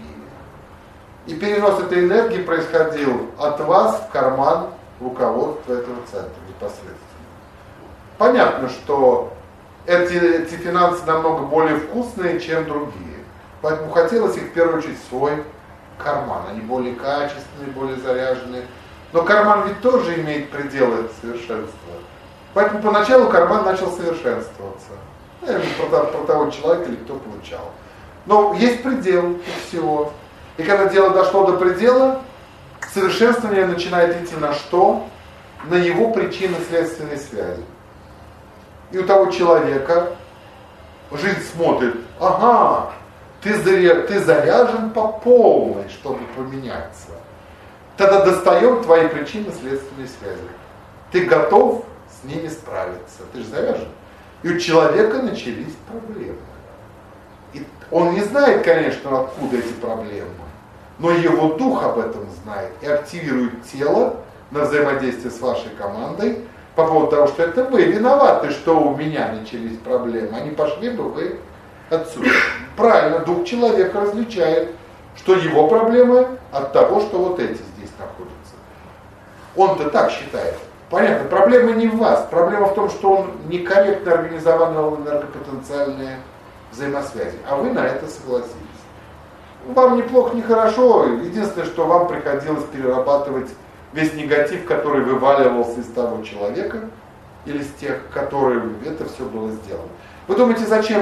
И перенос этой энергии происходил от вас в карман руководства этого центра непосредственно. Понятно, что эти финансы намного более вкусные, чем другие. Поэтому хотелось их в первую очередь в свой карман. Они более качественные, более заряженные. Но карман ведь тоже имеет пределы совершенства. Поэтому поначалу карман начал совершенствоваться. Про того человека или кто получал. Но есть предел у всего. И когда дело дошло до предела, совершенствование начинает идти на что? На его причинно-следственной связи. И у того человека жизнь смотрит, ага, ты заряжен по полной, чтобы поменяться. Тогда достаем твои причинно-следственные связи. Ты готов с ними справиться. Ты же заряжен. И у человека начались проблемы. И он не знает, конечно, откуда эти проблемы, но его дух об этом знает и активирует тело на взаимодействие с вашей командой по поводу того, что это вы виноваты, что у меня начались проблемы, а не пошли бы вы отсюда. Правильно, дух человека различает, что его проблемы от того, что вот эти здесь находятся. Он-то так считает. Понятно, проблема не в вас, проблема в том, что он некорректно организовал энергопотенциальные взаимосвязи, а вы на это согласились. Вам ни плохо, ни хорошо, единственное, что вам приходилось перерабатывать весь негатив, который вываливался из того человека или с тех, которым это все было сделано. Вы думаете, зачем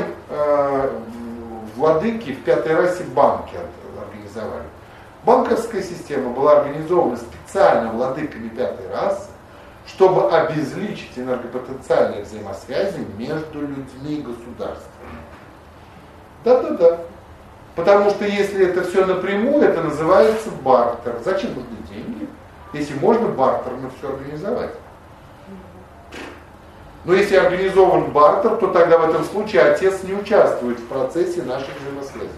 владыки в пятой расе банки организовали? Банковская система была организована специально владыками пятой расы, чтобы обезличить энергопотенциальные взаимосвязи между людьми и государствами. Да. Потому что если это все напрямую, это называется бартер. Зачем нужны деньги, если можно бартерно все организовать? Но если организован бартер, то тогда в этом случае отец не участвует в процессе наших взаимосвязей.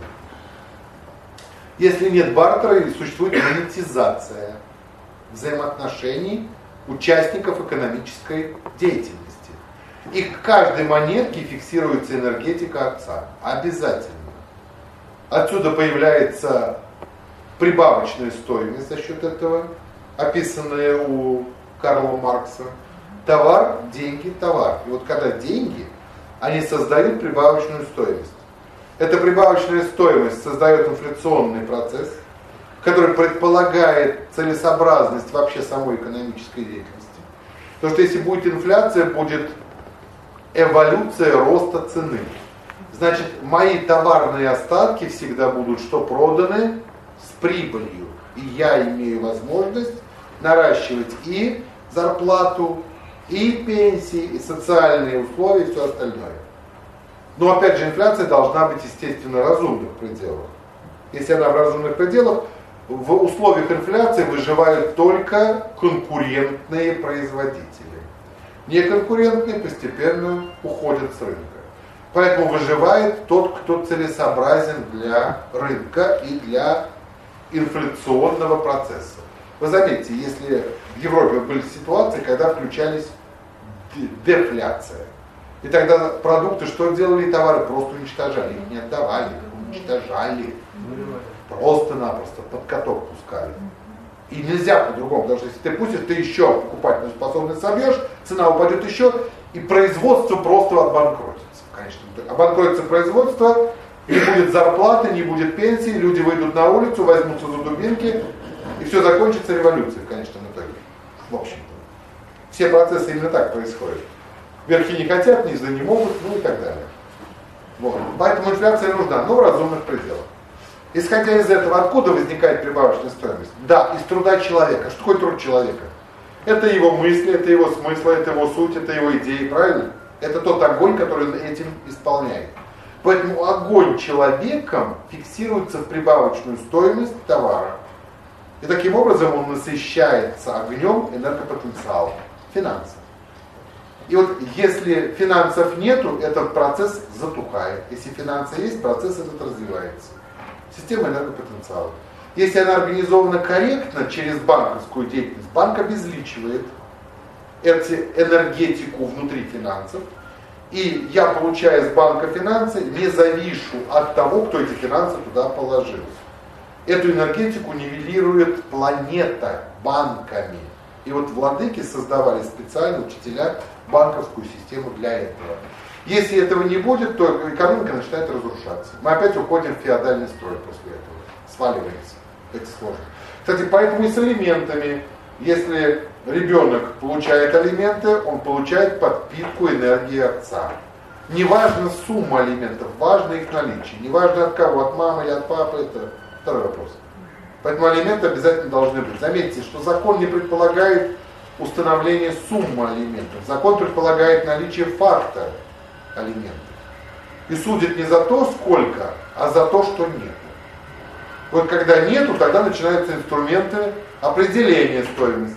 Если нет бартера, существует монетизация взаимоотношений участников экономической деятельности. И к каждой монетке фиксируется энергетика отца. Обязательно. Отсюда появляется прибавочная стоимость за счет этого, описанная у Карла Маркса. Товар, деньги, товар. И вот когда деньги, они создают прибавочную стоимость. Эта прибавочная стоимость создает инфляционный процесс, который предполагает целесообразность вообще самой экономической деятельности. Потому что если будет инфляция, будет эволюция роста цены. значит, мои товарные остатки всегда будут что проданы с прибылью. И я имею возможность наращивать и зарплату, и пенсии, и социальные условия, и все остальное. Но опять же, инфляция должна быть, естественно, в разумных пределах. Если она в разумных пределах, в условиях инфляции выживают только конкурентные производители. Неконкурентные постепенно уходят с рынка. Поэтому выживает тот, кто целесообразен для рынка и для инфляционного процесса. Вы заметите, если в Европе были ситуации, когда включались дефляция. И тогда продукты что делали? Товары просто уничтожали, их не отдавали, их уничтожали. Просто-напросто под каток пускали. И нельзя по-другому, потому что если ты пустишь, ты еще покупательную способность собьешь, цена упадет еще, и производство просто обанкротится. Конечно, обанкротится производство, не будет зарплаты, не будет пенсии, люди выйдут на улицу, возьмутся за дубинки, и все закончится революцией в конечном итоге. В общем-то. Все процессы именно так происходят. Верхи не хотят, низы не могут, ну и так далее. Вот. Поэтому инфляция нужна, но в разумных пределах. Исходя из этого, откуда возникает прибавочная стоимость? Да, из труда человека. Что такое труд человека? Это его мысли, это его смысл, это его суть, это его идеи, правильно? Это тот огонь, который он этим исполняет. Поэтому огонь человеком фиксируется в прибавочную стоимость товара. И таким образом он насыщается огнем энергопотенциала, финансов. И вот если финансов нету, этот процесс затухает. Если финансы есть, процесс этот развивается. Система энергопотенциала. Если она организована корректно через банковскую деятельность, банк обезличивает энергетику внутри финансов, и я, получая из банка финансы, не завишу от того, кто эти финансы туда положил. Эту энергетику нивелирует планета банками. И вот владыки создавали специально, учителя, банковскую систему для этого. Если этого не будет, то экономика начинает разрушаться. Мы опять уходим в феодальный строй после этого. Сваливается. Это сложно. Кстати, поэтому и с алиментами. Если ребенок получает алименты, он получает подпитку энергии отца. Не важна сумма алиментов, важно их наличие. Не важно от кого, от мамы или от папы, это второй вопрос. Поэтому алименты обязательно должны быть. Заметьте, что закон не предполагает установление суммы алиментов. Закон предполагает наличие факта алиментов. И судит не за то, сколько, а за то, что нет. Вот когда нету, тогда начинаются инструменты определения стоимости.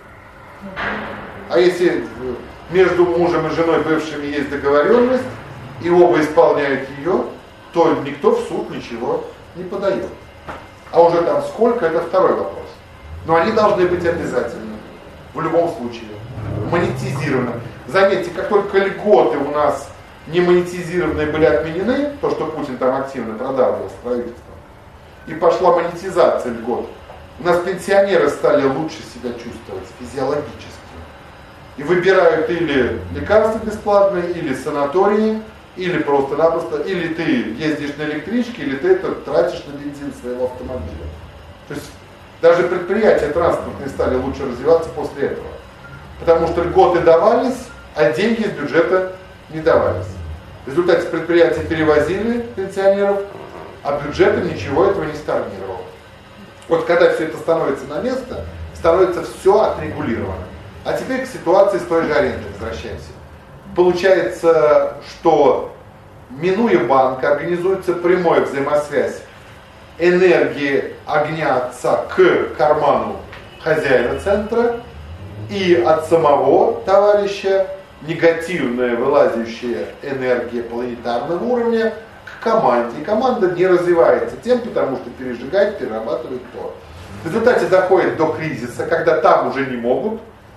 А если между мужем и женой бывшими есть договоренность, и оба исполняют ее, то никто в суд ничего не подает. А уже там сколько, это второй вопрос. Но они должны быть обязательны. В любом случае. Монетизированы. Заметьте, как только льготы у нас не монетизированные были отменены, то, что Путин там активно продавливал с правительством, и пошла монетизация льгот, у нас пенсионеры стали лучше себя чувствовать физиологически. И выбирают или лекарства бесплатные, или санатории, или просто-напросто, или ты ездишь на электричке, или ты это тратишь на бензин своего автомобиля. То есть даже предприятия транспортные стали лучше развиваться после этого. Потому что льготы давались, а деньги из бюджета не давались. В результате предприятия перевозили пенсионеров, а бюджетом ничего этого не стагнировало. Вот когда все это становится на место, становится все отрегулировано. А теперь к ситуации с той же арендой возвращаемся. Получается, что минуя банк, организуется прямая взаимосвязь энергии огня отца к карману хозяина центра и от самого товарища негативная вылазящая энергия планетарного уровня к команде. И команда не развивается тем, потому что пережигает, перерабатывает то. В результате доходит до кризиса, когда там уже не могут,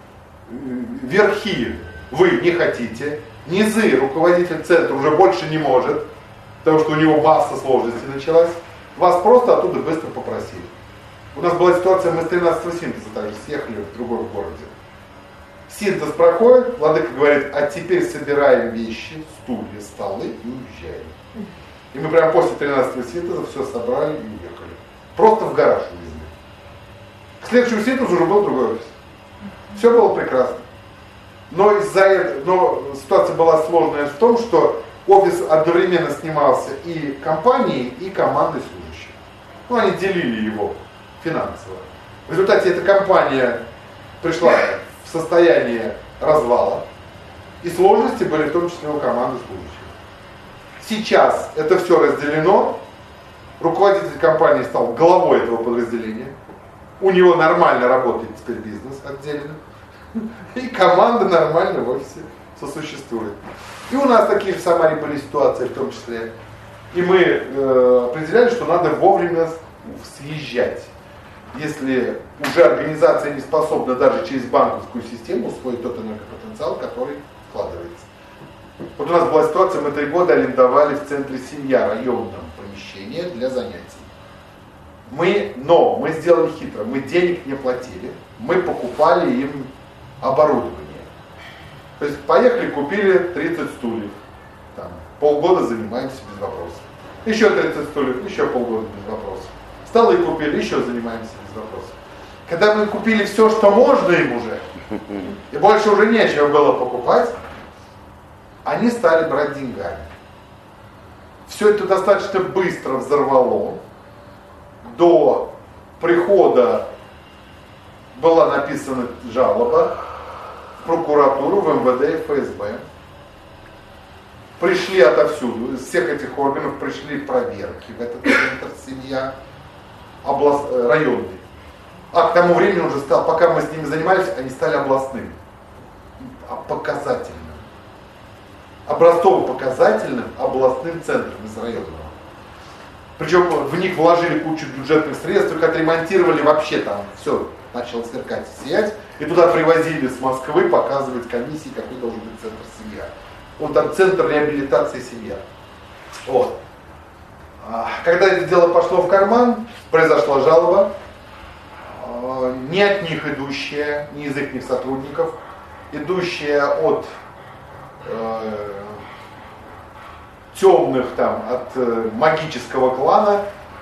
верхи вы не хотите, низы руководитель центра уже больше не может, потому что у него масса сложностей началась, вас просто оттуда быстро попросили. У нас была ситуация, мы с 13-го синтеза также съехали в другой городе. Синтез проходит, владыка говорит, а теперь собираем вещи, стулья, столы и уезжаем. И мы прямо после 13-го синтеза все собрали и уехали. Просто в гараж увезли. К следующему синтезу уже был другой офис. Все было прекрасно. Но ситуация была сложная в том, что Офис одновременно снимался и компанией, и командой служащих. Ну, они делили его финансово. В результате эта компания пришла в состояние развала, и сложности были в том числе у команды служащих. Сейчас это все разделено, руководитель компании стал главой этого подразделения, у него нормально работает теперь бизнес отдельно, и команда нормально в офисе сосуществует. И у нас такие же в Самаре были ситуации в том числе. И мы определяли, что надо вовремя съезжать. Если уже организация не способна даже через банковскую систему усвоить тот энергопотенциал, который вкладывается. Вот у нас была ситуация, мы 3 года арендовали в центре «Семья» районном помещение для занятий. Но мы сделали хитро, мы денег не платили, мы покупали им оборудование. То есть поехали, купили 30 стульев, там, полгода занимаемся без вопросов. Еще 30 стульев, еще полгода без вопросов. Столы купили, еще занимаемся без вопросов. Когда мы купили все, что можно им уже, и больше уже нечего было покупать, они стали брать деньгами. Все это достаточно быстро взорвало. До прихода была написана жалоба в прокуратуру, в МВД и ФСБ. Пришли отовсюду, из всех этих органов пришли проверки в этот центр «Семья», районный. А к тому времени уже стал, пока мы с ними занимались, они стали областными, показательным. Образцово-показательным областным центром из районного. Причем в них вложили кучу бюджетных средств, их отремонтировали, вообще там все начало сверкать и сиять. И туда привозили с Москвы показывать комиссии, какой должен быть центр «Семья». Вот там центр реабилитации «Семья». Вот. Когда это дело пошло в карман, произошла жалоба, не от них идущая, не из их сотрудников, идущая от темных, там, от магического клана,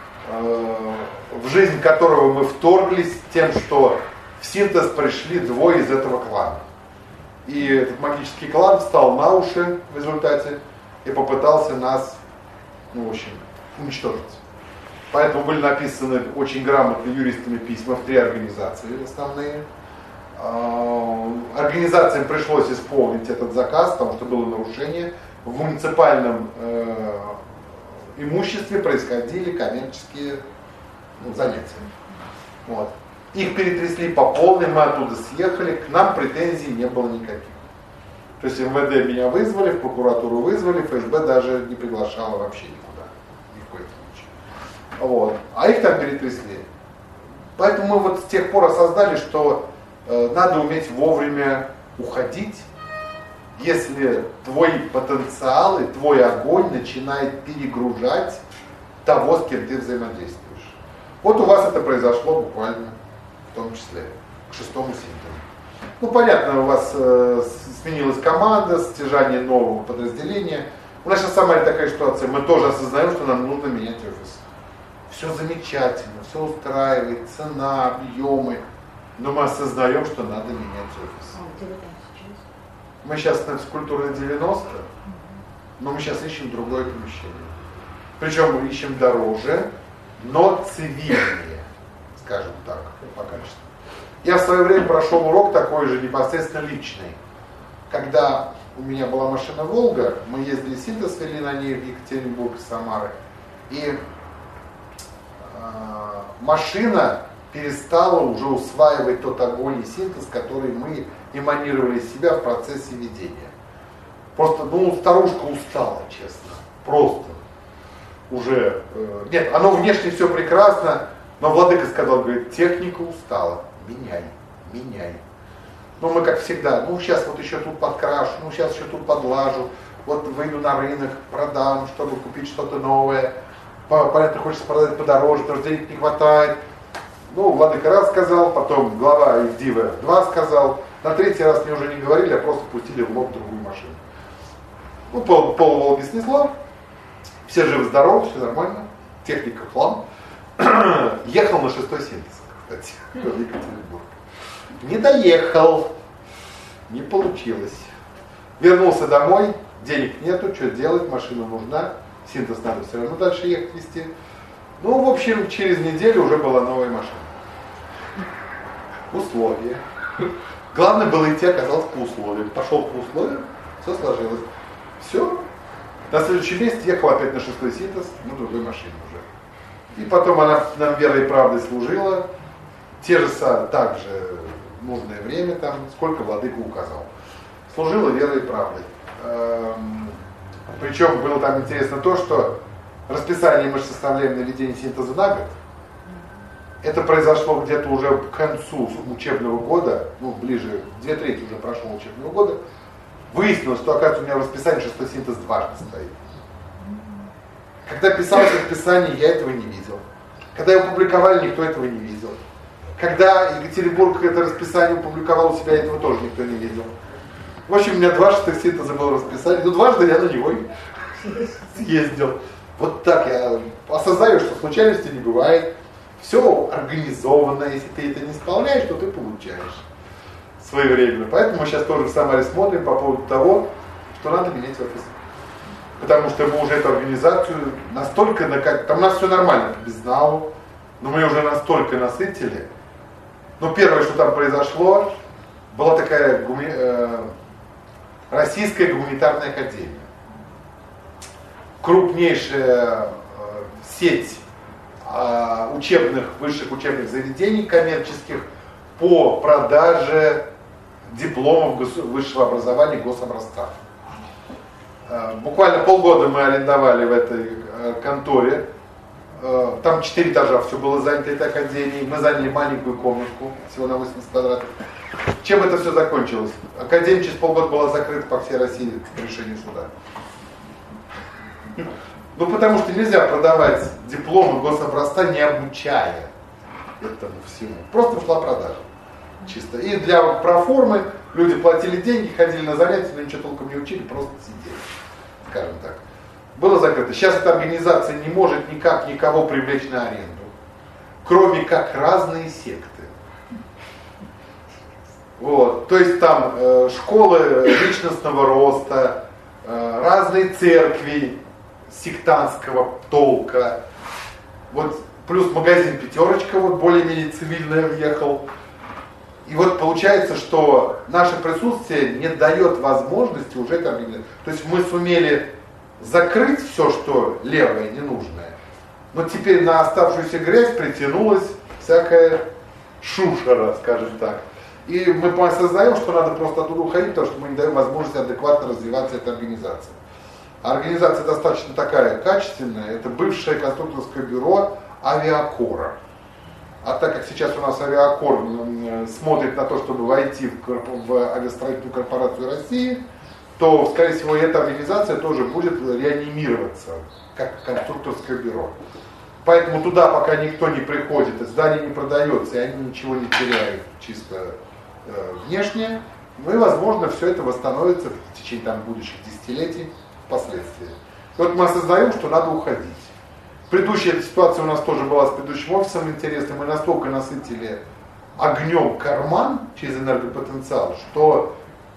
в жизнь которого мы вторглись тем, что в синтез пришли 2 из этого клана. И этот магический клан встал на уши в результате и попытался нас, в общем, уничтожить. Поэтому были написаны очень грамотные юристами письма в 3 организации основные. Организациям пришлось исполнить этот заказ, потому что было нарушение. В муниципальном имуществе происходили коммерческие занятия. Вот. Их перетрясли по полной, мы оттуда съехали, к нам претензий не было никаких. То есть МВД меня вызвали, в прокуратуру вызвали, ФСБ даже не приглашала вообще никуда, ни в коем случае. Вот. А их там перетрясли. Поэтому мы вот с тех пор осознали, что надо уметь вовремя уходить, если твой потенциал и твой огонь начинает перегружать того, с кем ты взаимодействуешь. Вот у вас это произошло буквально, в том числе, к 6-му сентября. Ну, понятно, у вас сменилась команда, стяжание нового подразделения. У нас сейчас самая такая ситуация, мы тоже осознаем, что нам нужно менять офис. Все замечательно, все устраивает, цена, объемы, но мы осознаем, что надо менять офис. Мы сейчас на физкультурной 90, но мы сейчас ищем другое помещение. Причем мы ищем дороже, но цивильнее, скажем так, по качеству. Я в свое время прошел урок такой же, непосредственно личный. Когда у меня была машина «Волга», мы ездили синтез, вели на ней в Екатеринбург из Самары, и машина перестала уже усваивать тот огонь и синтез, который мы эманировали из себя в процессе ведения. Просто, старушка устала, честно. Просто. Уже. Нет, оно внешне все прекрасно, но владыка сказал, говорит, техника устала. Меняй. Мы как всегда, сейчас вот еще тут подкрашу, сейчас еще тут подлажу, вот выйду на рынок, продам, чтобы купить что-то новое. Понятно, хочется продать подороже, потому что денег не хватает. Владыка раз сказал, потом глава Ивдива 2 сказал, на 3-й раз мне уже не говорили, а просто пустили в лоб другую машину. Пол Волги снесло, все живы-здоровы, все нормально, техника хлам. Ехал на 6-й синтез, кстати, в Екатеринбург. Не доехал, не получилось. Вернулся домой, денег нету, что делать, машина нужна, синтез надо все равно дальше ехать вести. Ну, в общем, через неделю уже была новая машина. Условия. Главное было идти, оказалось, по условиям. Пошел по условиям, все сложилось. Все. На следующий месяц ехал опять на 6-й синтез, на другой машине уже. И потом она нам верой и правдой служила. Те же также нужное время, там, сколько владыка указал. Служила верой и правдой. Причем было там интересно то, что расписание мы же составляем на ведение синтеза на год. Это произошло где-то уже к концу учебного года, ну, ближе, 2/3 уже прошло учебного года. Выяснилось, что, оказывается, у меня в расписании 6-й синтез дважды стоит. Когда писалось расписание, я этого не видел. Когда его публиковали, никто этого не видел. Когда Екатеринбург это расписание опубликовал у себя, этого тоже никто не видел. В общем, у меня 2 6-х синтеза было в расписании, но дважды я на него съездил. Вот так я осознаю, что случайности не бывает. Все организовано, если ты это не исполняешь, то ты получаешь своевременно. Поэтому мы сейчас тоже в Самаре смотрим по поводу того, что надо менять офис. Потому что мы уже эту организацию настолько, там у нас все нормально, без НАУ, но мы уже настолько насытили. Но первое, что там произошло, была такая Российская гуманитарная академия. Крупнейшая сеть высших учебных заведений коммерческих по продаже дипломов высшего образования гособразца. Буквально полгода мы арендовали в этой конторе. Там 4 этажа все было занято этой академией. Мы заняли маленькую комнатку, всего на 80 квадратов. Чем это все закончилось? Академия через полгода была закрыта по всей России по решению суда. Ну, потому что нельзя продавать дипломы гособразца, не обучая этому всему. Просто шла продажа. Чисто. И для проформы люди платили деньги, ходили на занятия, но ничего толком не учили, просто сидели. Скажем так. Было закрыто. Сейчас эта организация не может никак никого привлечь на аренду. Кроме как разные секты. Вот. То есть там школы личностного роста, разные церкви сектантского толка. Вот плюс магазин «Пятерочка», вот более-менее цивильно въехал. И вот получается, что наше присутствие не дает возможности уже это организовать. То есть мы сумели закрыть все, что левое, ненужное, но теперь на оставшуюся грязь притянулась всякая шушера, скажем так. И мы осознаем, что надо просто оттуда уходить, потому что мы не даем возможности адекватно развиваться этой организации. А организация достаточно такая качественная, это бывшее конструкторское бюро Авиакора. А так как сейчас у нас Авиакор смотрит на то, чтобы войти в авиастроительную корпорацию России, то, скорее всего, эта организация тоже будет реанимироваться, как конструкторское бюро. Поэтому туда пока никто не приходит, здание не продается, и они ничего не теряют чисто внешне, ну и, возможно, все это восстановится в течение будущих десятилетий впоследствии. И вот мы осознаем, что надо уходить. Предыдущая ситуация у нас тоже была с предыдущим офисом интересной. Мы настолько насытили огнем карман через энергопотенциал, что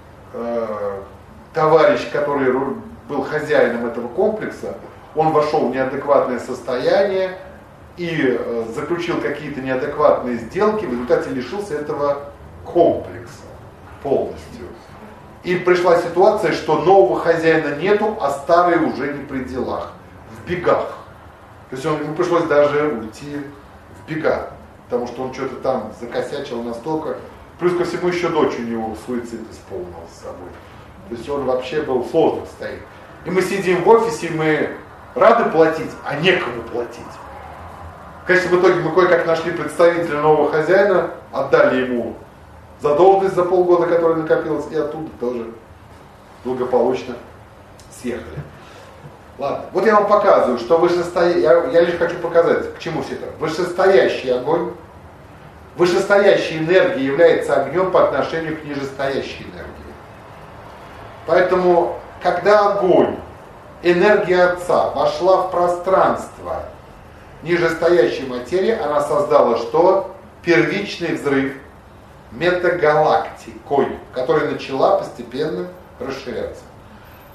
товарищ, который был хозяином этого комплекса, он вошел в неадекватное состояние и заключил какие-то неадекватные сделки, в результате лишился этого комплекса полностью. И пришла ситуация, что нового хозяина нету, а старый уже не при делах, в бегах. То есть ему пришлось даже уйти в бега, потому что он что-то там закосячил настолько. Плюс ко всему еще дочь у него суицид исполнила с собой. То есть он вообще был в сложных состояниях. И мы сидим в офисе, мы рады платить, а некому платить. Конечно, в итоге мы кое-как нашли представителя нового хозяина, отдали ему задолженность за полгода, которая накопилась, и оттуда тоже благополучно съехали. Ладно, вот я вам показываю, что я лишь хочу показать, к чему все это. Вышестоящий огонь, вышестоящая энергия является огнем по отношению к нижестоящей энергии. Поэтому, когда огонь, энергия Отца вошла в пространство нижестоящей материи, она создала что? Первичный взрыв метагалактикой, которая начала постепенно расширяться.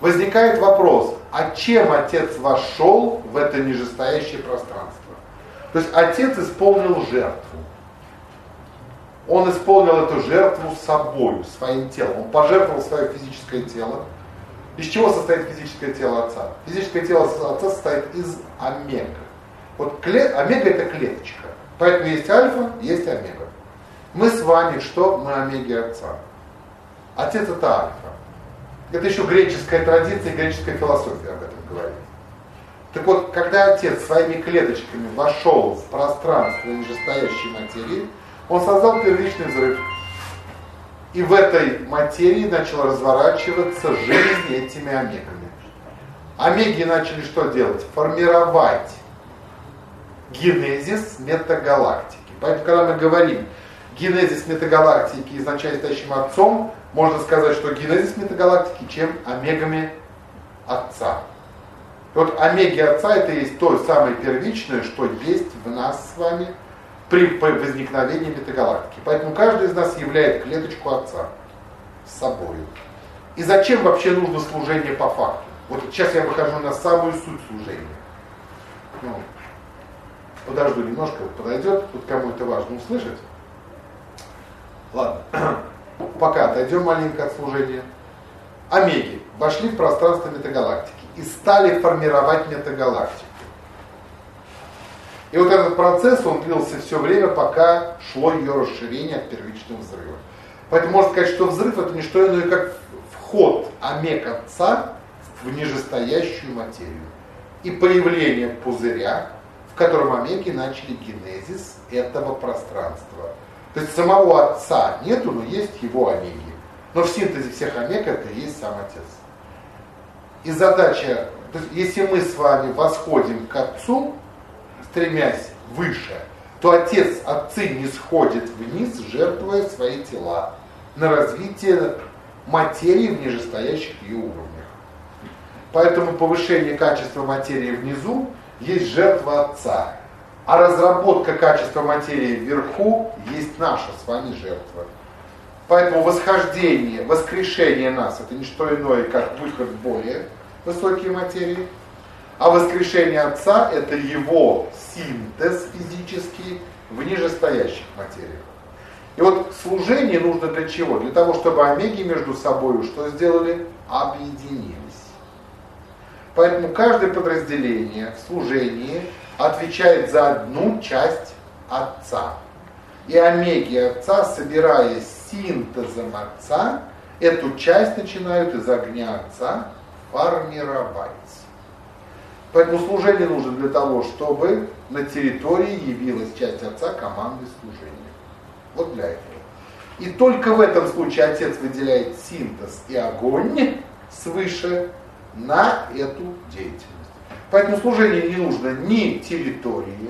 возникает вопрос, а чем Отец вошел в это нижестоящее пространство? То есть Отец исполнил жертву. Он исполнил эту жертву собой, своим телом. Он пожертвовал свое физическое тело. Из чего состоит физическое тело Отца? Физическое тело Отца состоит из омега. Вот омега это клеточка. Поэтому есть альфа, есть омега. Мы с вами что? Мы омеги Отца. Отец это альфа. Это еще греческая традиция, греческая философия об этом говорит. Так вот, когда Отец своими клеточками вошел в пространство нижестоящей материи, он создал первичный взрыв. И в этой материи начала разворачиваться жизнь этими омегами. Омеги начали что делать? Формировать генезис метагалактики. Поэтому, когда мы говорим генезис метагалактики изначально стоящим Отцом, можно сказать, что генезис метагалактики чем омегами Отца. И вот омеги Отца это есть то самое первичное, что есть в нас с вами при возникновении метагалактики. Поэтому каждый из нас являет клеточку Отца с собой. И зачем вообще нужно служение по факту? Вот сейчас я выхожу на самую суть служения. Подожду немножко, подойдет, тут кому это важно услышать. Ладно, пока отойдем маленько от служения. Омеги вошли в пространство метагалактики и стали формировать метагалактику. И вот этот процесс, он длился все время, пока шло ее расширение от первичного взрыва. Поэтому можно сказать, что взрыв это не что иное, как вход омег Отца в нижестоящую материю. И появление пузыря, в котором омеги начали генезис этого пространства. То есть самого Отца нету, но есть его омеги. Но в синтезе всех омег это и есть сам Отец. И задача, то есть если мы с вами восходим к Отцу, стремясь выше, то отцы не сходят вниз, жертвуя свои тела на развитие материи в нижестоящих ее уровнях. Поэтому повышение качества материи внизу есть жертва Отца, а разработка качества материи вверху есть наша с вами жертва. Поэтому восхождение, воскрешение нас это не что иное, как выход в более высокие материи. А воскрешение Отца – это его синтез физический в нижестоящих материях. И вот служение нужно для чего? Для того, чтобы омеги между собой что сделали? Объединились. Поэтому каждое подразделение в служении отвечает за одну часть Отца. И омеги Отца, собираясь синтезом Отца, эту часть начинают из огня Отца формировать. Поэтому служение нужно для того, чтобы на территории явилась часть Отца команды служения. Вот для этого. И только в этом случае Отец выделяет синтез и огонь свыше на эту деятельность. Поэтому служение не нужно ни территории,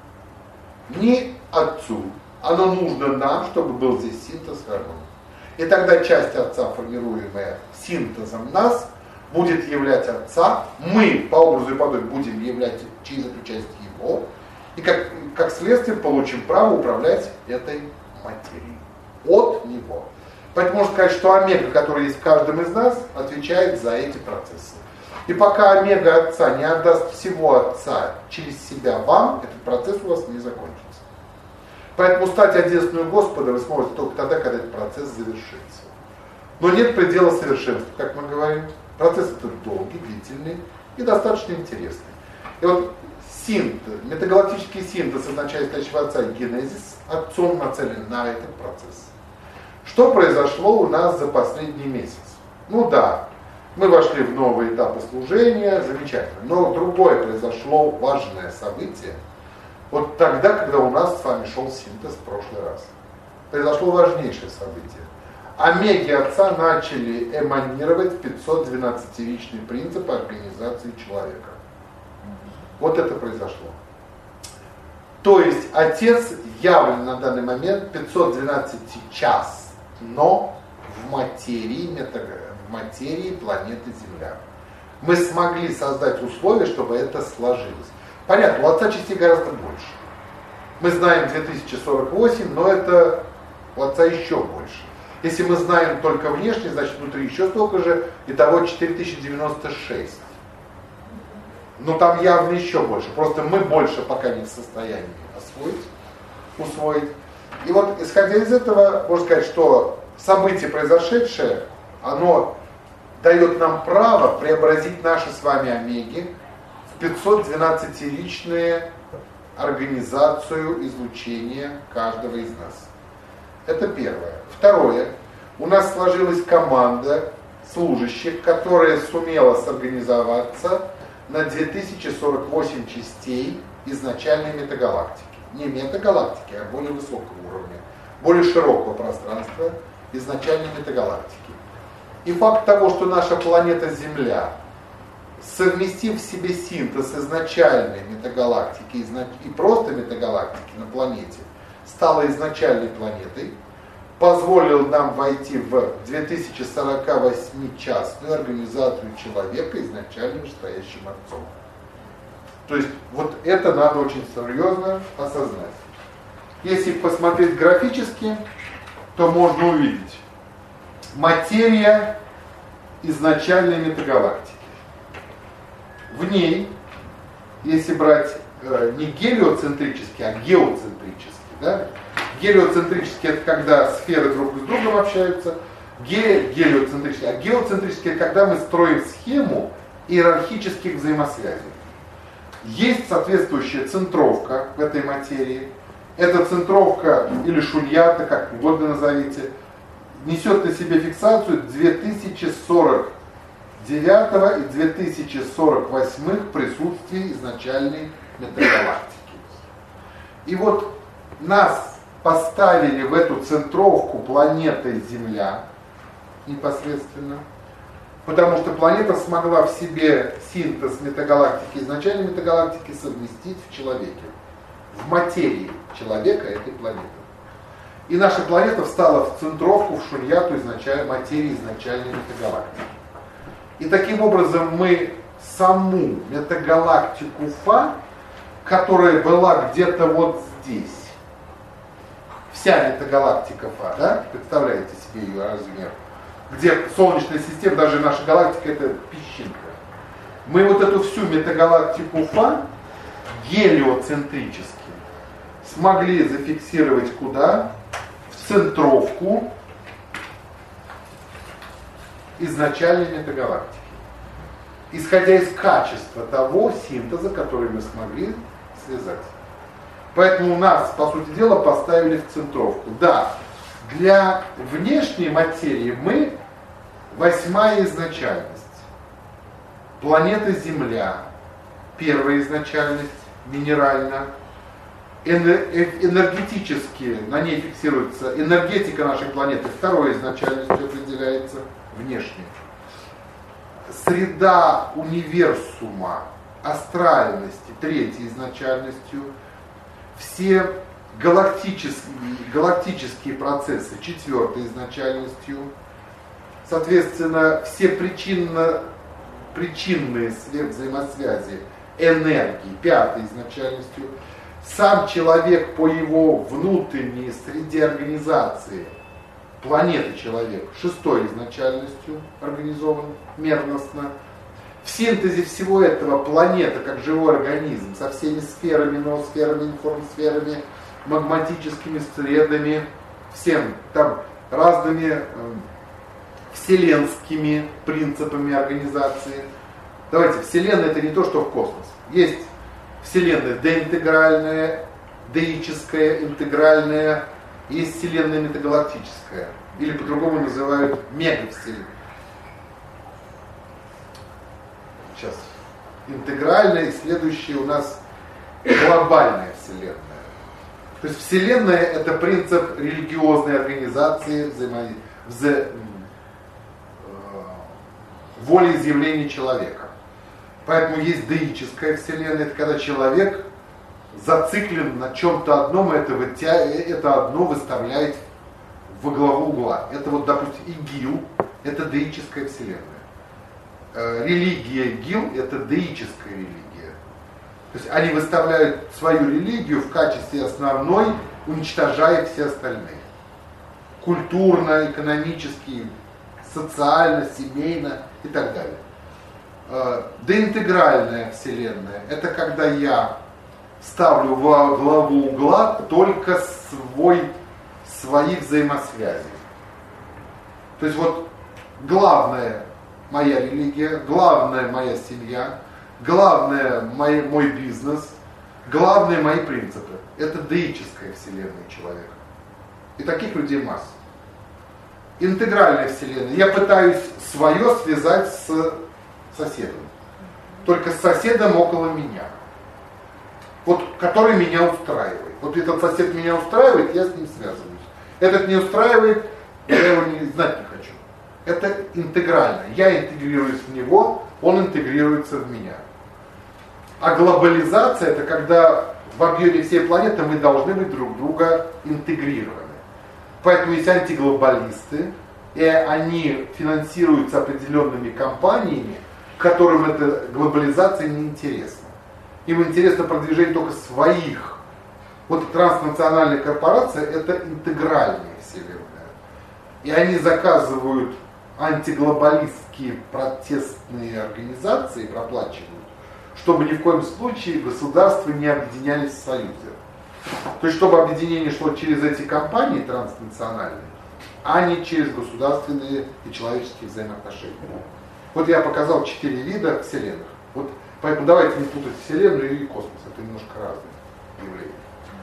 ни Отцу. Оно нужно нам, чтобы был здесь синтез и огонь. И тогда часть Отца, формируемая синтезом нас, будет являть Отца, мы по образу и подобию будем являть через эту часть Его, и как следствие получим право управлять этой материей от Него. Поэтому можно сказать, что омега, который есть в каждом из нас, отвечает за эти процессы. И пока омега Отца не отдаст всего Отца через себя вам, этот процесс у вас не закончится. Поэтому стать одесную Господа вы сможете только тогда, когда этот процесс завершится. Но нет предела совершенства, как мы говорим. Процесс этот долгий, длительный и достаточно интересный. И вот синтез, метагалактический синтез означает стоящего Отца и генезис, Отцом нацелен на этот процесс. Что произошло у нас за последний месяц? Ну да, мы вошли в новые этапы служения, замечательно. Но другое произошло важное событие. Вот тогда, когда у нас с вами шел синтез в прошлый раз. Произошло важнейшее событие. Омеги Отца начали эманировать в 512-ричный принцип организации человека. Вот это произошло. То есть Отец явлен на данный момент 512 час, но в материи планеты Земля. Мы смогли создать условия, чтобы это сложилось. Понятно, у Отца частей гораздо больше. Мы знаем 2048, но это у Отца еще больше. Если мы знаем только внешне, значит внутри еще столько же, итого 4096. Но там явно еще больше, просто мы больше пока не в состоянии усвоить. И вот исходя из этого, можно сказать, что событие произошедшее, оно дает нам право преобразить наши с вами омеги в 512-ричную организацию излучения каждого из нас. Это первое. Второе. У нас сложилась команда служащих, которая сумела сорганизоваться на 2048 частей изначальной метагалактики. Не метагалактики, а более высокого уровня, более широкого пространства изначальной метагалактики. И факт того, что наша планета Земля, совместив в себе синтез изначальной метагалактики и просто метагалактики на планете, стала изначальной планетой, позволил нам войти в 2048-частную организацию человека изначально стоящим отцом. То есть вот это надо очень серьезно осознать. Если посмотреть графически, то можно увидеть материя изначальной метагалактики. В ней, если брать не гелиоцентрический, а геоцентрический, да? Гелиоцентрический — это когда сферы друг с другом общаются, гелиоцентрический, а геоцентрический — это когда мы строим схему иерархических взаимосвязей. Есть соответствующая центровка в этой материи. Эта центровка или шуньята, как угодно назовите, несет на себе фиксацию 2049 и 2048 присутствий изначальной метагалактики. И вот нас поставили в эту центровку планетой Земля непосредственно, потому что планета смогла в себе синтез метагалактики, изначальной метагалактики совместить в человеке, в материи человека этой планеты. И наша планета встала в центровку, в шуньяту материи изначальной метагалактики. И таким образом мы саму метагалактику Фа, которая была где-то вот здесь, вся метагалактика Фа, да, представляете себе ее размер, где Солнечная система, даже наша галактика, это песчинка. Мы вот эту всю метагалактику Фа гелиоцентрически смогли зафиксировать куда? В центровку изначальной метагалактики. Исходя из качества того синтеза, который мы смогли связать. Поэтому нас, по сути дела, поставили в центровку. Да, для внешней материи мы 8-я изначальность. Планета Земля, 1-я изначальность, минеральная. Энергетически на ней фиксируется энергетика нашей планеты, 2-й изначальностью определяется, внешне. Среда универсума, астральности, 3-й изначальностью. Все галактические процессы, 4-й изначальностью. Соответственно, все причинные взаимосвязи энергии, 5-й изначальностью. Сам человек по его внутренней среде организации, планеты человек, 6-й изначальностью организован мерностно. В синтезе всего этого планета, как живой организм, со всеми сферами, ноосферами, информсферами, магматическими средами, всем там разными вселенскими принципами организации. Давайте, Вселенная — это не то, что в космос. Есть Вселенная деинтегральная, деическая, интегральная, есть Вселенная метагалактическая, или по-другому называют мегавселенная. Сейчас. Интегральная и следующая у нас глобальная Вселенная. То есть Вселенная — это принцип религиозной организации волеизъявления человека. Поэтому есть деическая Вселенная, это когда человек зациклен на чем-то одном, и это одно выставляет во главу угла. Это вот, допустим, ИГИЛ, это деическая Вселенная. Религия ИГИЛ — это деическая религия. То есть они выставляют свою религию в качестве основной, уничтожая все остальные. культурно, экономически, социально, семейно и так далее. Деинтегральная Вселенная – это когда я ставлю во главу угла только свои взаимосвязи. То есть вот главная моя религия, главная моя семья, главное мой бизнес, главные мои принципы. Это деическая вселенная человека. И таких людей масса. Интегральная вселенная. Я пытаюсь свое связать с соседом. Только с соседом около меня. Вот, который меня устраивает. Вот этот сосед меня устраивает, я с ним связываюсь. Этот не устраивает, я его знать не хочу. Это интегрально. Я интегрируюсь в него, он интегрируется в меня. А глобализация – это когда в объеме всей планеты мы должны быть друг друга интегрированы. Поэтому есть антиглобалисты, и они финансируются определенными компаниями, которым эта глобализация не интересна. Им интересно продвижение только своих. Вот транснациональная корпорация – это интегральная вселенная. И они заказывают антиглобалистские протестные организации, проплачивают, чтобы ни в коем случае государства не объединялись в союзе. То есть, чтобы объединение шло через эти компании транснациональные, а не через государственные и человеческие взаимоотношения. Вот я показал 4 вида вселенных. Вот, поэтому давайте не путать Вселенную и космос. Это немножко разные явления.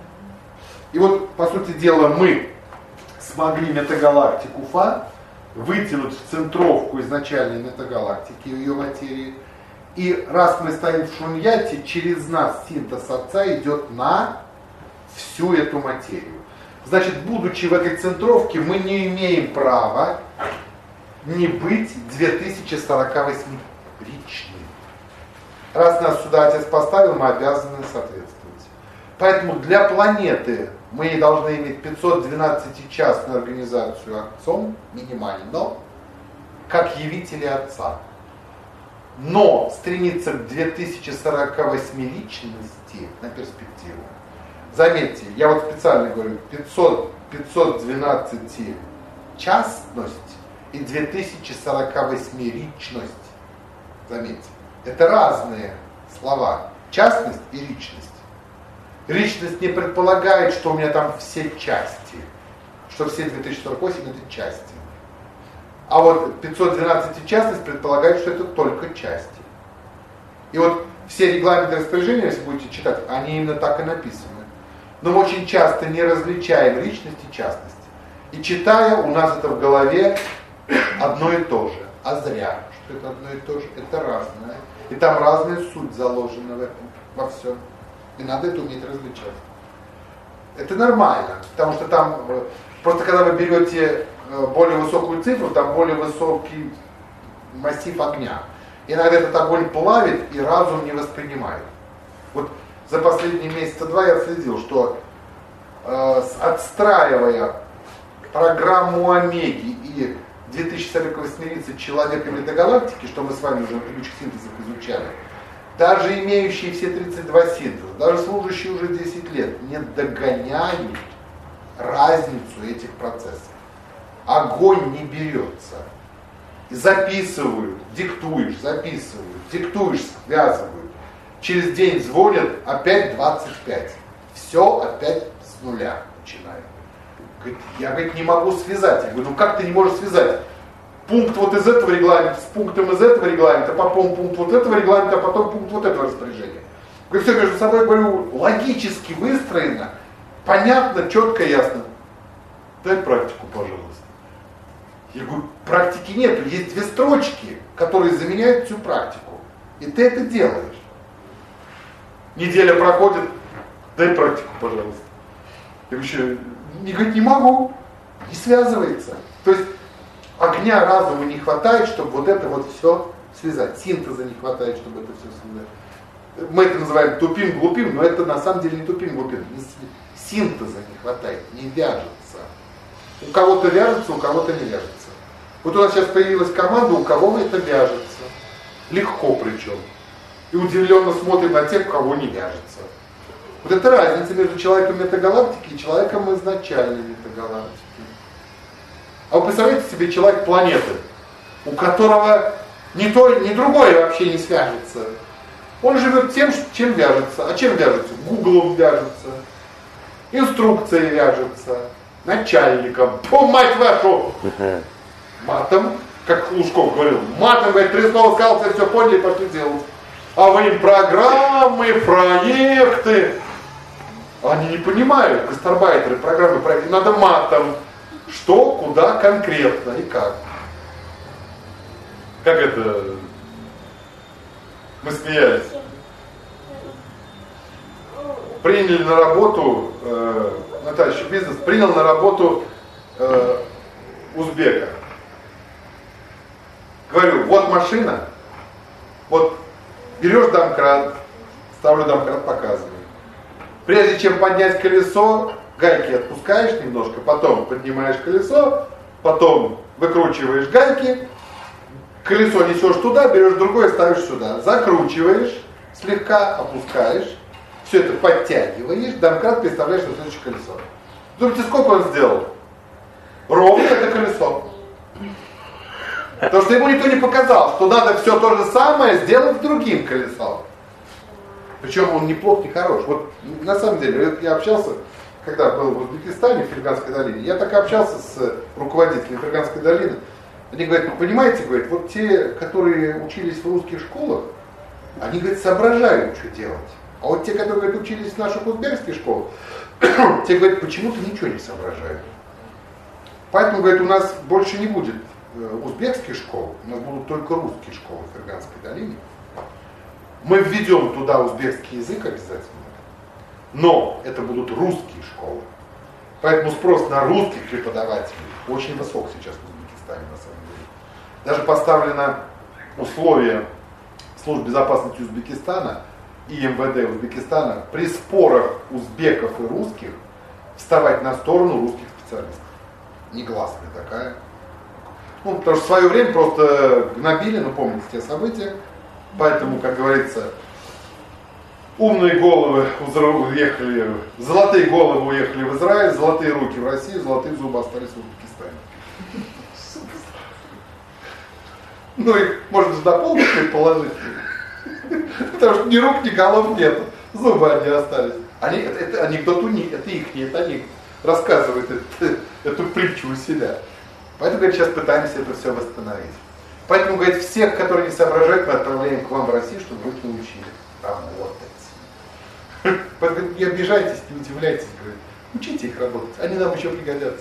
И вот, по сути дела, мы смогли метагалактику Фа вытянуть в центровку изначальной метагалактики, ее материи. И раз мы стоим в шуньяте, через нас синтез Отца идет на всю эту материю. Значит, будучи в этой центровке, мы не имеем права не быть 2048 личным. Раз нас сюда Отец поставил, мы обязаны соответствовать. Поэтому для планеты мы должны иметь 512-частную организацию Отцом, минимально, как явители Отца. Но стремиться к 2048 личности на перспективу. Заметьте, я вот специально говорю, 512 частность и 2048 личность. Заметьте, это разные слова. Частность и личность. Личность не предполагает, что у меня там все части, что все 2048 это части. А вот 512 частность предполагает, что это только части. И вот все регламенты распоряжения, если будете читать, они именно так и написаны. Но мы очень часто не различаем личность и частность. И читая, у нас это в голове одно и то же. А зря, что это одно и то же. Это разное. И там разная суть заложена в этом, во всем. И надо это уметь различать. Это нормально, потому что там, просто когда вы берете более высокую цифру, там более высокий массив огня. Иногда этот огонь плавит и разум не воспринимает. Вот за последние месяца 2 я следил, что отстраивая программу Омеги и 2048 человека метагалактики, что мы с вами уже в предыдущих синтезах изучали, даже имеющие все 32 синтеза, даже служащие уже 10 лет, не догоняют разницу этих процессов. Огонь не берется. И записывают, диктуешь, записывают, диктуешь, связывают. Через день звонят, опять 25. Все опять с нуля начинают. Говорит, я не могу связать. Я говорю, ну как ты не можешь связать? Пункт вот из этого регламента с пунктом из этого регламента, потом пункт вот этого регламента, а потом пункт вот этого распоряжения. Говорю, все между собой, говорю, логически выстроено, понятно, четко, ясно. Дай практику, пожалуйста. Я говорю, практики нету, есть 2 строчки, которые заменяют всю практику. И ты это делаешь. Неделя проходит, дай практику, пожалуйста. Я говорю, не говорит, не могу, не связывается. То есть огня разума не хватает, чтобы вот это вот все связать. Синтеза не хватает, чтобы это все связать. Мы это называем тупим, глупим, но это на самом деле не тупим, глупим. Синтеза не хватает, не вяжется. У кого-то вяжется, у кого-то не вяжется. Вот у нас сейчас появилась команда, у кого это вяжется. Легко причем. И удивленно смотрим на тех, у кого не вяжется. Вот это разница между человеком метагалактики и человеком изначальной метагалактики. А вы представляете себе человек планеты, у которого ни то, ни другое вообще не свяжется. Он живет тем, чем вяжется. А чем вяжется? Гуглом вяжется, инструкцией вяжется, начальником, мать вашу, матом, как Лужков говорил, матом, говорит, 3 слова сказал, все поняли, пошли делать. А вы им программы, проекты. Они не понимают, гастарбайтеры, программы, проекты. Надо матом. Что, куда конкретно и как. Как это? Мы смеялись. Приняли на работу, Наталья, бизнес, принял на работу узбека. Говорю, вот машина, вот берешь домкрат, ставлю домкрат, показываю. Прежде чем поднять колесо, гайки отпускаешь немножко, потом поднимаешь колесо, потом выкручиваешь гайки, колесо несешь туда, берешь другое, ставишь сюда. Закручиваешь, слегка опускаешь, все это подтягиваешь, домкрат переставляешь на следующее колесо. Думаете, сколько он сделал? Ровно это колесо. Потому что ему никто не показал, что надо все то же самое сделать с другим колесом. Причем он не плох, не хорош. Вот на самом деле, я общался, когда был в Узбекистане, в Ферганской долине, я так общался с руководителем Ферганской долины. Они говорят, ну понимаете, говорят, вот те, которые учились в русских школах, они, говорят, соображают, что делать. А вот те, которые, говорят, учились в наших узбекских школах, те, говорят, почему-то ничего не соображают. Поэтому, говорят, у нас больше не будет узбекских школ, у нас будут только русские школы в Ферганской долине. Мы введем туда узбекский язык обязательно, но это будут русские школы. Поэтому спрос на русских преподавателей очень высок сейчас в Узбекистане, на самом деле. Даже поставлено условие служб безопасности Узбекистана и МВД Узбекистана при спорах узбеков и русских вставать на сторону русских специалистов. Негласная такая. Ну, потому что в свое время просто гнобили, ну помните те события. Поэтому, как говорится, умные головы уехали, золотые головы уехали в Израиль, золотые руки в Россию, золотые зубы остались в Узбекистане. Ну, их можно же дополнить предположить. Потому что ни рук, ни голов нет. Зубы они остались. Это анекдот у них, это их, это они рассказывают эту притчу у себя. Поэтому, говорит, сейчас пытаемся это все восстановить. Поэтому, говорит, всех, которые не соображают, мы отправляем к вам в Россию, чтобы вы их научили работать. Поэтому не обижайтесь, не удивляйтесь, говорит, учите их работать, они нам еще пригодятся.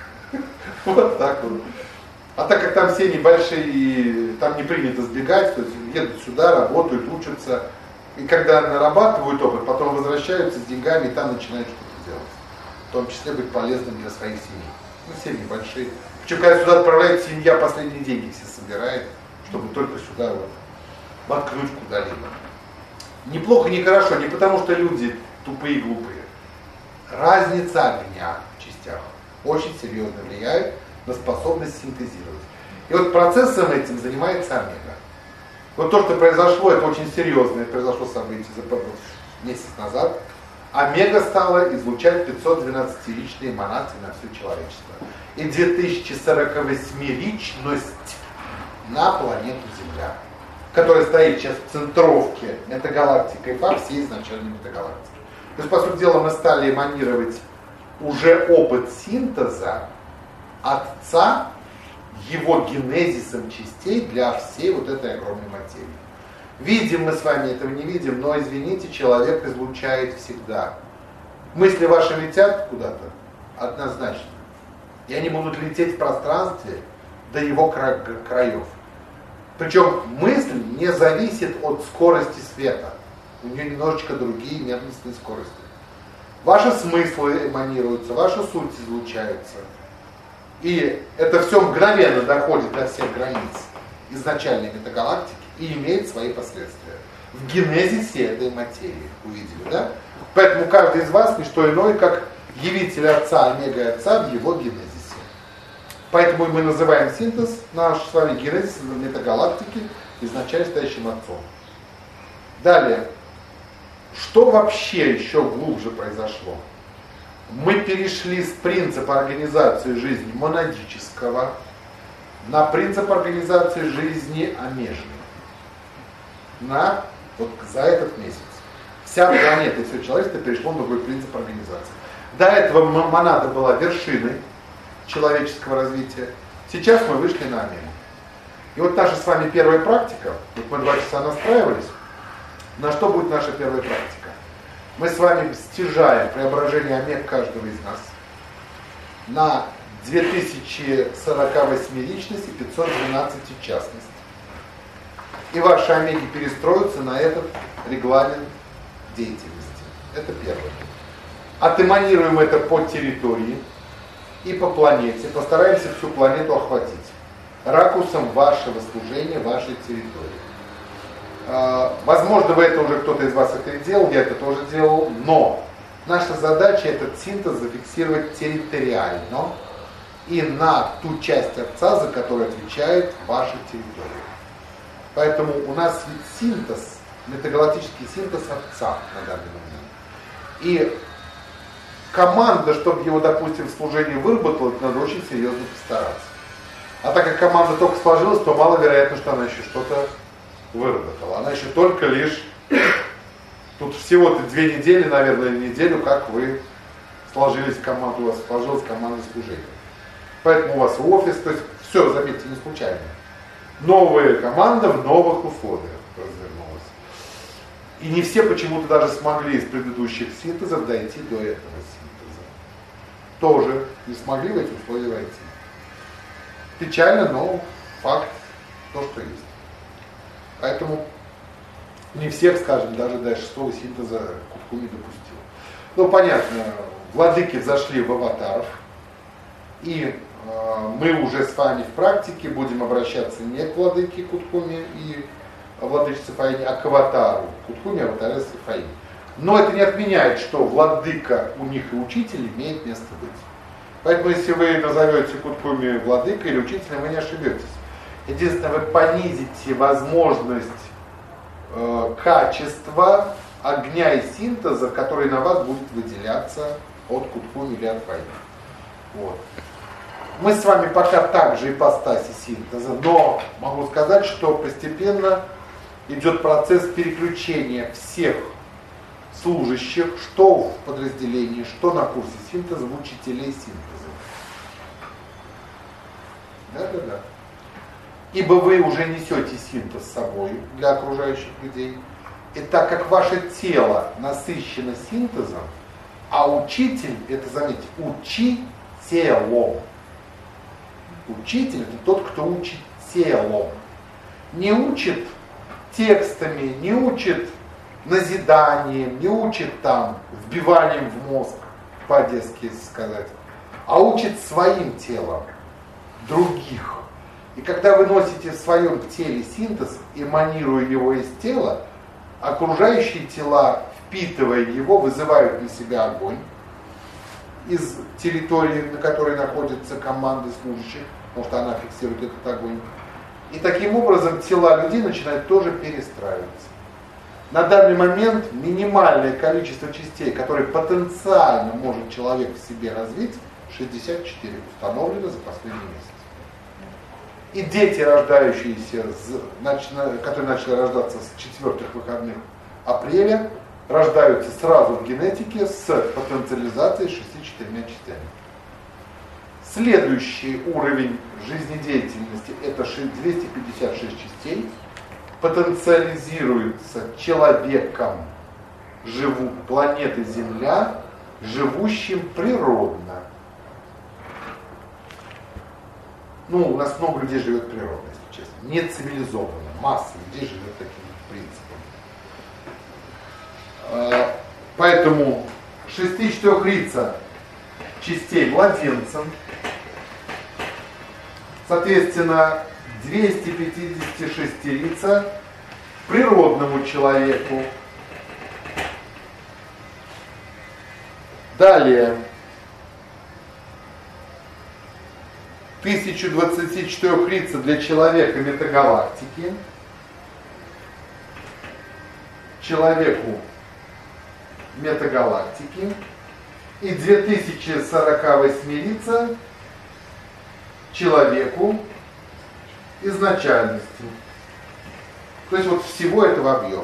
Вот так вот. А так как там все небольшие, и там не принято сбегать, то есть едут сюда, работают, учатся, и когда нарабатывают опыт, потом возвращаются с деньгами и там начинают что-то делать. В том числе быть полезным для своих семей. Ну, семьи большие. Причем, когда сюда отправляют, семья последние деньги все собирает, чтобы только сюда вот воткнуть куда-либо. Неплохо, не хорошо, не потому что люди тупые и глупые. Разница огня в частях очень серьезно влияет на способность синтезировать. И вот процессом этим занимается омега. Вот то, что произошло, это очень серьезное произошло событие месяц назад. Омега стала излучать 512-ричные эманации на все человечество. И 2048-ричность на планету Земля, которая стоит сейчас в центровке метагалактики по всей изначальной метагалактике. То есть, по сути дела, мы стали эманировать уже опыт синтеза Отца, его генезисом частей для всей вот этой огромной материи. Видим мы с вами этого, не видим, но, извините, человек излучает всегда. Мысли ваши летят куда-то? Однозначно. И они будут лететь в пространстве до его краев. Причем мысль не зависит от скорости света. У нее немножечко другие мерностные скорости. Ваши смыслы эманируются, ваша суть излучается. И это все мгновенно доходит до всех границ изначальной метагалактики и имеет свои последствия. В генезисе этой материи увидели, да? Поэтому каждый из вас не что иное, как явитель Отца, омега Отца в его генезисе. Поэтому мы называем синтез наш с вами генезис метагалактики изначально стоящим Отцом. Далее. Что вообще еще глубже произошло? мы перешли с принципа организации жизни монадического на принцип организации жизни омежной. Вот за этот месяц. Вся планета и все человечество перешло на другой принцип организации. До этого монада была вершиной человеческого развития. Сейчас мы вышли на омегу. И вот наша с вами первая практика, вот мы 2 часа настраивались, на что будет наша первая практика? Мы с вами стяжаем преображение омег каждого из нас на 2048 личностей, 512 частностей. И ваши омеги перестроятся на этот регламент деятельности. Это первое. Отэманируем это по территории и по планете. Постараемся всю планету охватить ракурсом вашего служения, вашей территории. Возможно, кто-то из вас это и делал, я это тоже делал, но наша задача этот синтез зафиксировать территориально и на ту часть Отца, за которую отвечает ваша территория. Поэтому у нас синтез, метагалактический синтез Отца на данный момент. И команда, чтобы его, допустим, в служении выработала, надо очень серьезно постараться. А так как команда только сложилась, то маловероятно, что она еще что-то выработала. Она еще только лишь, тут всего-то 2 недели, наверное, неделю, как вы сложились в команду, у вас сложилась команда служения. Поэтому у вас офис, то есть все, заметьте, не случайно. Новая команда в новых условиях развернулась. И не все почему-то даже смогли из предыдущих синтезов дойти до этого синтеза. Тоже не смогли в эти условия войти. Печально, но факт то, что есть. Поэтому не всех, скажем, даже до 6-го синтеза Куткуми допустил. Ну, понятно, владыки взошли в аватаров, и мы уже с вами в практике будем обращаться не к владыке Куткуми и владычице Фаине, а к аватару Куткуми, аватарессе Фаине. Но это не отменяет, что владыка у них и учитель имеет место быть. Поэтому, если вы назовете Куткуми владыкой или учителем, вы не ошибетесь. Единственное, вы понизите возможность качества огня и синтеза, который на вас будет выделяться от Куткуми или от Фаины. Вот. Мы с вами пока также ипостаси синтеза, но могу сказать, что постепенно идет процесс переключения всех служащих, что в подразделении, что на курсе синтеза, в учителей синтеза. Да. Ибо вы уже несете синтез с собой для окружающих людей. И так как ваше тело насыщено синтезом, а учитель, это заметьте, учителем. Учитель — это тот, кто учит телом. Не учит текстами, не учит назиданием, не учит там вбиванием в мозг, по-одесски сказать, а учит своим телом других. И когда вы носите в своем теле синтез, эманируя его из тела, окружающие тела, впитывая его, вызывают на себя огонь из территории, на которой находится команда служащих, потому что она фиксирует этот огонь. И таким образом тела людей начинают тоже перестраиваться. На данный момент минимальное количество частей, которые потенциально может человек в себе развить, 64 установлено за последний месяц. И дети, рождающиеся, которые начали рождаться с 4-х выходных апреля, рождаются сразу в генетике с потенциализацией 64 частями. Следующий уровень жизнедеятельности – это 256 частей, потенциализируется человеком, планеты Земля, живущим природно. У нас много людей живет природно, если честно. Не цивилизованно, масса людей живет таким принципом. Поэтому 64 лица частей младенцам, соответственно, 256 лица природному человеку. Далее 1024 лица для человека метагалактики, человеку метагалактики и 2048 человеку изначальности. То есть вот всего этого объема.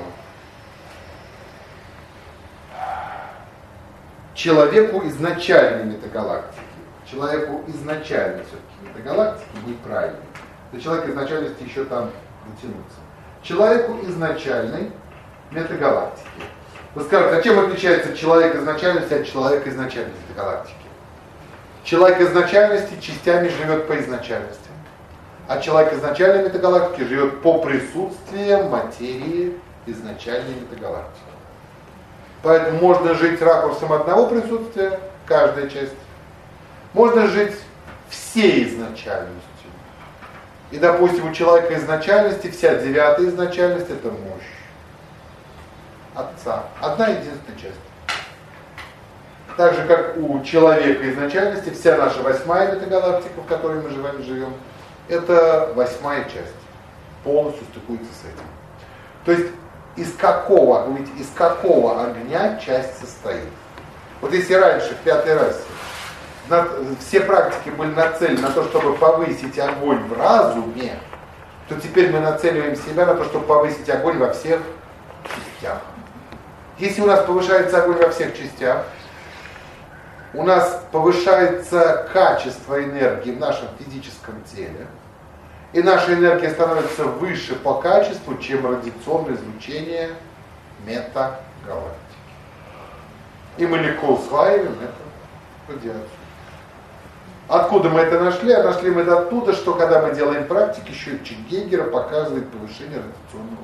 Человеку изначальной метагалактики. Человеку изначальной все-таки метагалактики будет правильно. До человека изначальности еще там дотянуться. Человеку изначальной метагалактики. Вы скажете, а чем отличается человек изначальности от человека изначальной метагалактики? Человек изначальности частями живет по изначальности, а человек изначальной метагалактики живет по присутствию материи изначальной метагалактики. Поэтому можно жить ракурсом одного присутствия, каждая часть. Можно жить всей изначальностью. И, допустим, у человека изначальности вся девятая изначальность — это мощь Отца. Одна единственная часть. Так же, как у человека изначальности вся наша восьмая метагалактика, в которой мы живем, это восьмая часть. Полностью стыкуется с этим. То есть из какого огня часть состоит? Вот если раньше, в пятой расе, все практики были нацелены на то, чтобы повысить огонь в разуме, то теперь мы нацеливаем себя на то, чтобы повысить огонь во всех частях. Если у нас повышается огонь во всех частях, у нас повышается качество энергии в нашем физическом теле, и наша энергия становится выше по качеству, чем радиационное излучение метагалактики. И мы легко усваиваем эту радиацию. Откуда мы это нашли? А нашли мы это оттуда, что когда мы делаем практики, счетчик Гейгера показывает повышение радиационного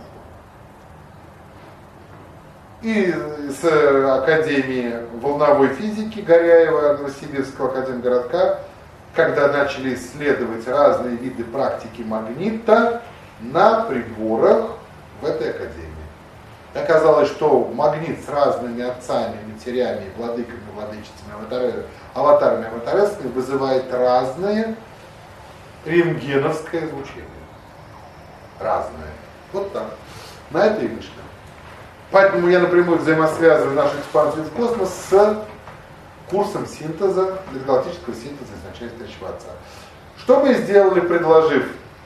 фона. И с Академии волновой физики Горяева, Новосибирского академгородка, когда начали исследовать разные виды практики магнита на приборах в этой академии. Оказалось, что магнит с разными отцами, матерями, владыками, владычицами, аватарами, аватарессами вызывает разное рентгеновское излучение. Разное. Вот так. На это и вышли. Поэтому я напрямую взаимосвязываю нашу экспансию в космос с курсом синтеза, галактического синтеза изначально стоящего Отца. Что мы сделали, предложив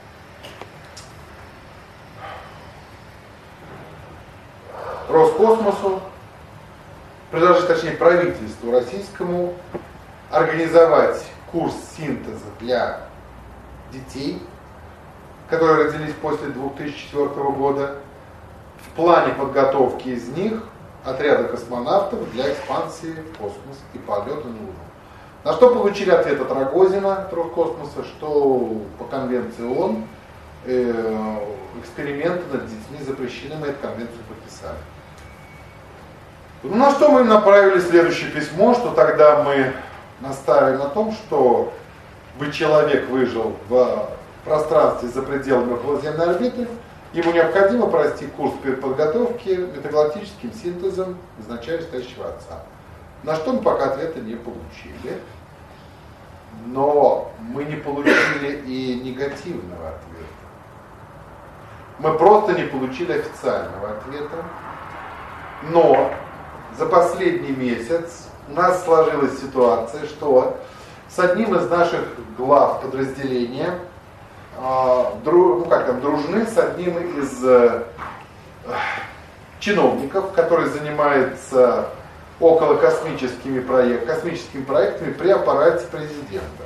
Роскосмосу, предложив, точнее, правительству российскому организовать курс синтеза для детей, которые родились после 2004 года, в плане подготовки из них отряда космонавтов для экспансии в космос и полета на Луну. На что получили ответ от Рогозина, от Роскосмоса, что по конвенции ООН эксперименты над детьми запрещены, мы эту конвенцию подписали. На что мы им направили следующее письмо, что тогда мы наставили на том, что бы человек выжил в пространстве за пределами околоземной орбиты, ему необходимо пройти курс подготовки метагалактическим синтезом изначально стоящего Отца. На что мы пока ответа не получили. Но мы не получили и негативного ответа. Мы просто не получили официального ответа. Но за последний месяц у нас сложилась ситуация, что с одним из наших глав подразделения дружны с одним из чиновников, который занимается околокосмическими проектами при аппарате президента.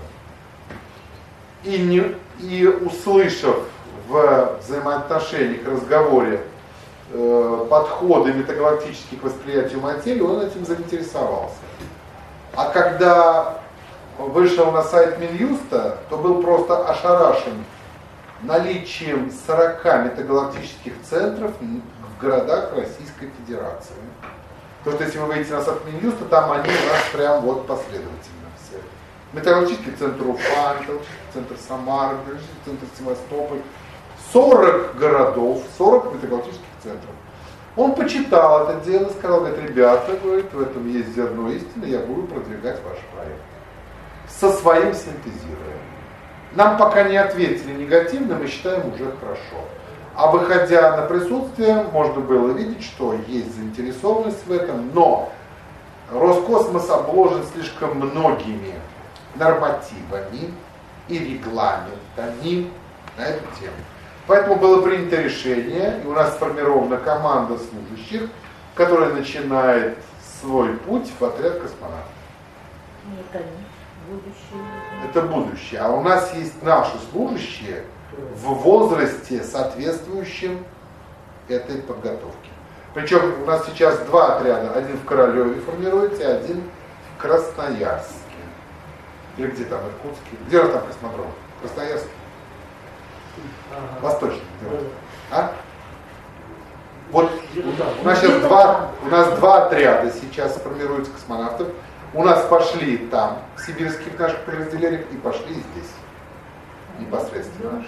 И услышав в взаимоотношениях, разговоре подходы метагалактических к восприятию материи, он этим заинтересовался. А когда вышел на сайт Минюста, то был просто ошарашен наличием 40 метагалактических центров в городах Российской Федерации. Потому что если вы выйдете на сайт Минюста, там они у нас прям вот последовательно все. Метагалактический центр Уфа, метагалактический центр Самара, метагалактический центр Севастополь. 40 городов, 40 метагалактических центров. Он почитал это дело, сказал, говорит, ребята, говорит, в этом есть зерно истины, я буду продвигать ваш проект. Со своим синтезируем. Нам пока не ответили негативно, мы считаем уже хорошо. А выходя на присутствие, можно было видеть, что есть заинтересованность в этом, но Роскосмос обложен слишком многими нормативами и регламентами на эту тему. Поэтому было принято решение, и у нас сформирована команда служащих, которая начинает свой путь в отряд космонавтов. Нет, они будущее. Это будущее. А у нас есть наши служащие в возрасте, соответствующем этой подготовке. Причем у нас сейчас два отряда. Один в Королеве формируется, и один в Красноярске. Или где там, Иркутске? Где там космодром? Красноярск? Восточный. А? Вот у нас сейчас два отряда сейчас формируются космонавтов. У нас пошли там, в сибирских наших подразделениях, и пошли и здесь. Непосредственно.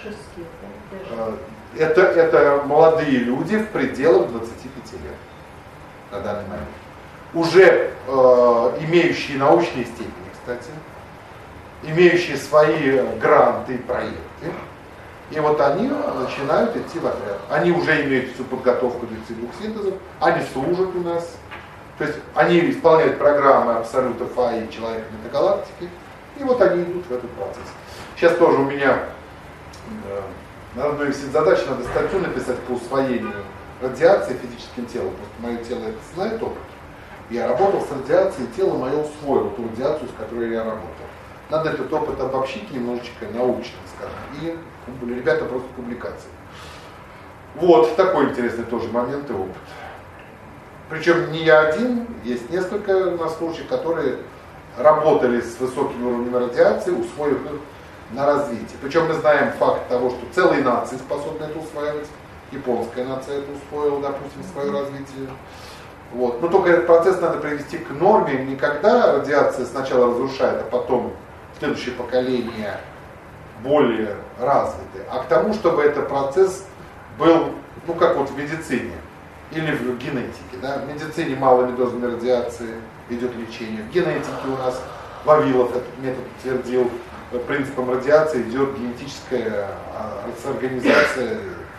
Это молодые люди в пределах 25 лет на данный момент. Уже имеющие научные степени, кстати, имеющие свои гранты и проекты. И вот они начинают идти в отряд. Они уже имеют всю подготовку для двух синтезов, они служат у нас. То есть они исполняют программы Абсолюта Фа и Человека Метагалактики. И вот они идут в этот процесс. Сейчас тоже у меня на одной из задач надо статью написать по усвоению радиации физическим телом. Потому что мое тело это знает опыт. Я работал с радиацией, тело мое усвоило ту радиацию, с которой я работал. Надо этот опыт обобщить немножечко научно, скажем, и ребята просто публикации. Вот такой интересный тоже момент и опыт. Причем не я один, есть несколько у нас случаев, которые работали с высокими уровнями радиации, усвоив их на развитие. Причем мы знаем факт того, что целые нации способны это усваивать. Японская нация это усвоила, допустим, свое развитие. Вот. Но только этот процесс надо привести к норме, не когда радиация сначала разрушает, а потом следующее поколение более развитое, а к тому, чтобы этот процесс был, ну как вот в медицине или в генетике. Да? В медицине малыми дозами радиации идет лечение. В генетике у нас Вавилов этот метод утвердил. Принципом радиации идет генетическая организация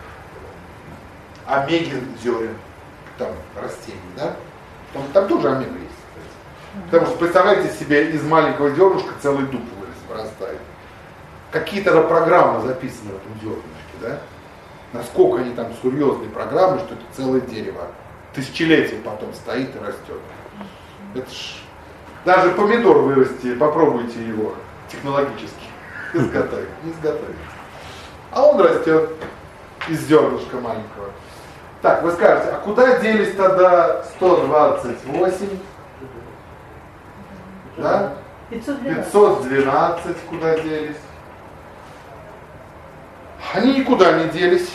омеги зерен там, растений. Да? Там тоже омега есть. Потому что представляете себе, из маленького зернышка целый дуб вырастает. Какие-то программы записаны в этом зернышке, да? Насколько они там серьезные программы, что это целое дерево. Тысячелетия потом стоит и растет. Это ж... Даже помидор вырасти, попробуйте его технологически изготовить. Не изготовить. А он растет из зернышка маленького. Так, вы скажете, а куда делись тогда 128? Да? 512 куда делись? Они никуда не делись.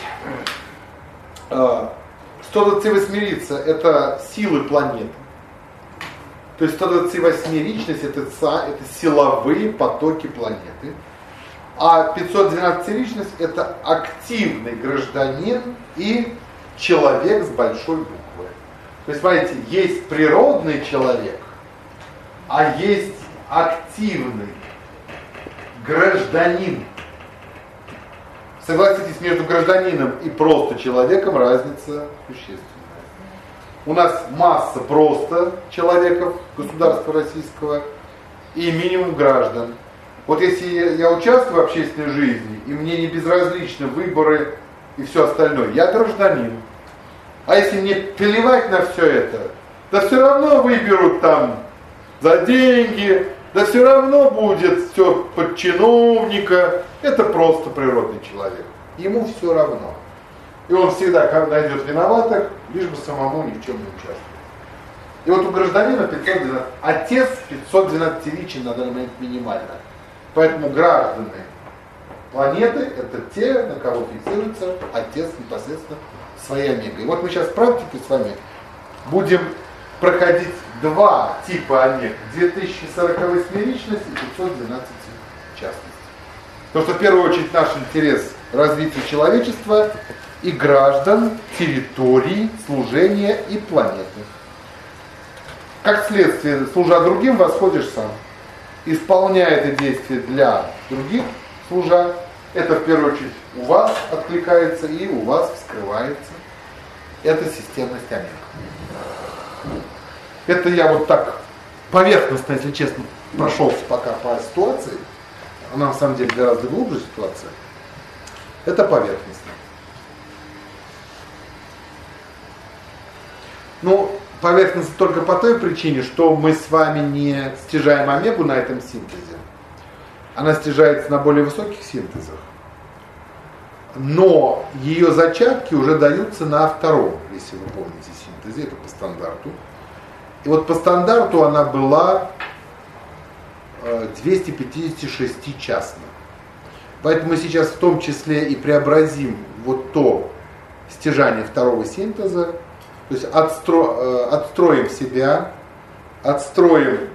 128-рица это силы планеты. То есть 128-ричность это силовые потоки планеты. А 512-ричность это активный гражданин и человек с большой буквы. То есть, смотрите, есть природный человек, а есть активный гражданин. Согласитесь, между гражданином и просто человеком разница существенная. У нас масса просто человеков, государства российского, и минимум граждан. Вот если я участвую в общественной жизни, и мне не безразличны выборы и все остальное, я гражданин. А если мне плевать на все это, да все равно выберут там за деньги, да все равно будет все под чиновника. Это просто природный человек. Ему все равно. И он всегда найдет виноватых, лишь бы самому ни в чем не участвовать. И вот у гражданина 512, отец 512-ричен на данный момент минимально. Поэтому граждане планеты это те, на кого фиксируется отец непосредственно своей омегой. И вот мы сейчас в практике с вами будем проходить два типа омег. 2048-ричность и 512 частности. Потому что в первую очередь наш интерес развития человечества и граждан, территорий, служения и планеты. Как следствие, служа другим, восходишь сам. Исполняя это действие для других, служа, это в первую очередь у вас откликается и у вас вскрывается. Это системность омег. Это я вот так поверхностно, если честно, прошелся пока по ситуации, она на самом деле гораздо глубже ситуация, это поверхностно. Ну, поверхностно только по той причине, что мы с вами не стяжаем омегу на этом синтезе. Она стяжается на более высоких синтезах. Но ее зачатки уже даются на втором, если вы помните, синтезе, это по стандарту. И вот по стандарту она была 256-частна. Поэтому мы сейчас в том числе и преобразим вот то стяжание второго синтеза, то есть отстроим себя, отстроим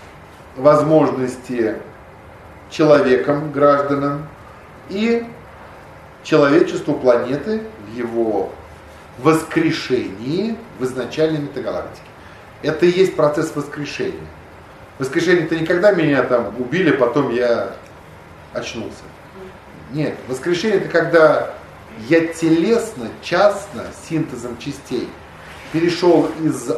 возможности человеком, гражданам и человечеству планеты в его воскрешении в изначальной метагалактике. Это и есть процесс воскрешения. Воскрешение — это не когда меня там убили, потом я очнулся. Нет, воскрешение — это когда я телесно, частно, синтезом частей перешел из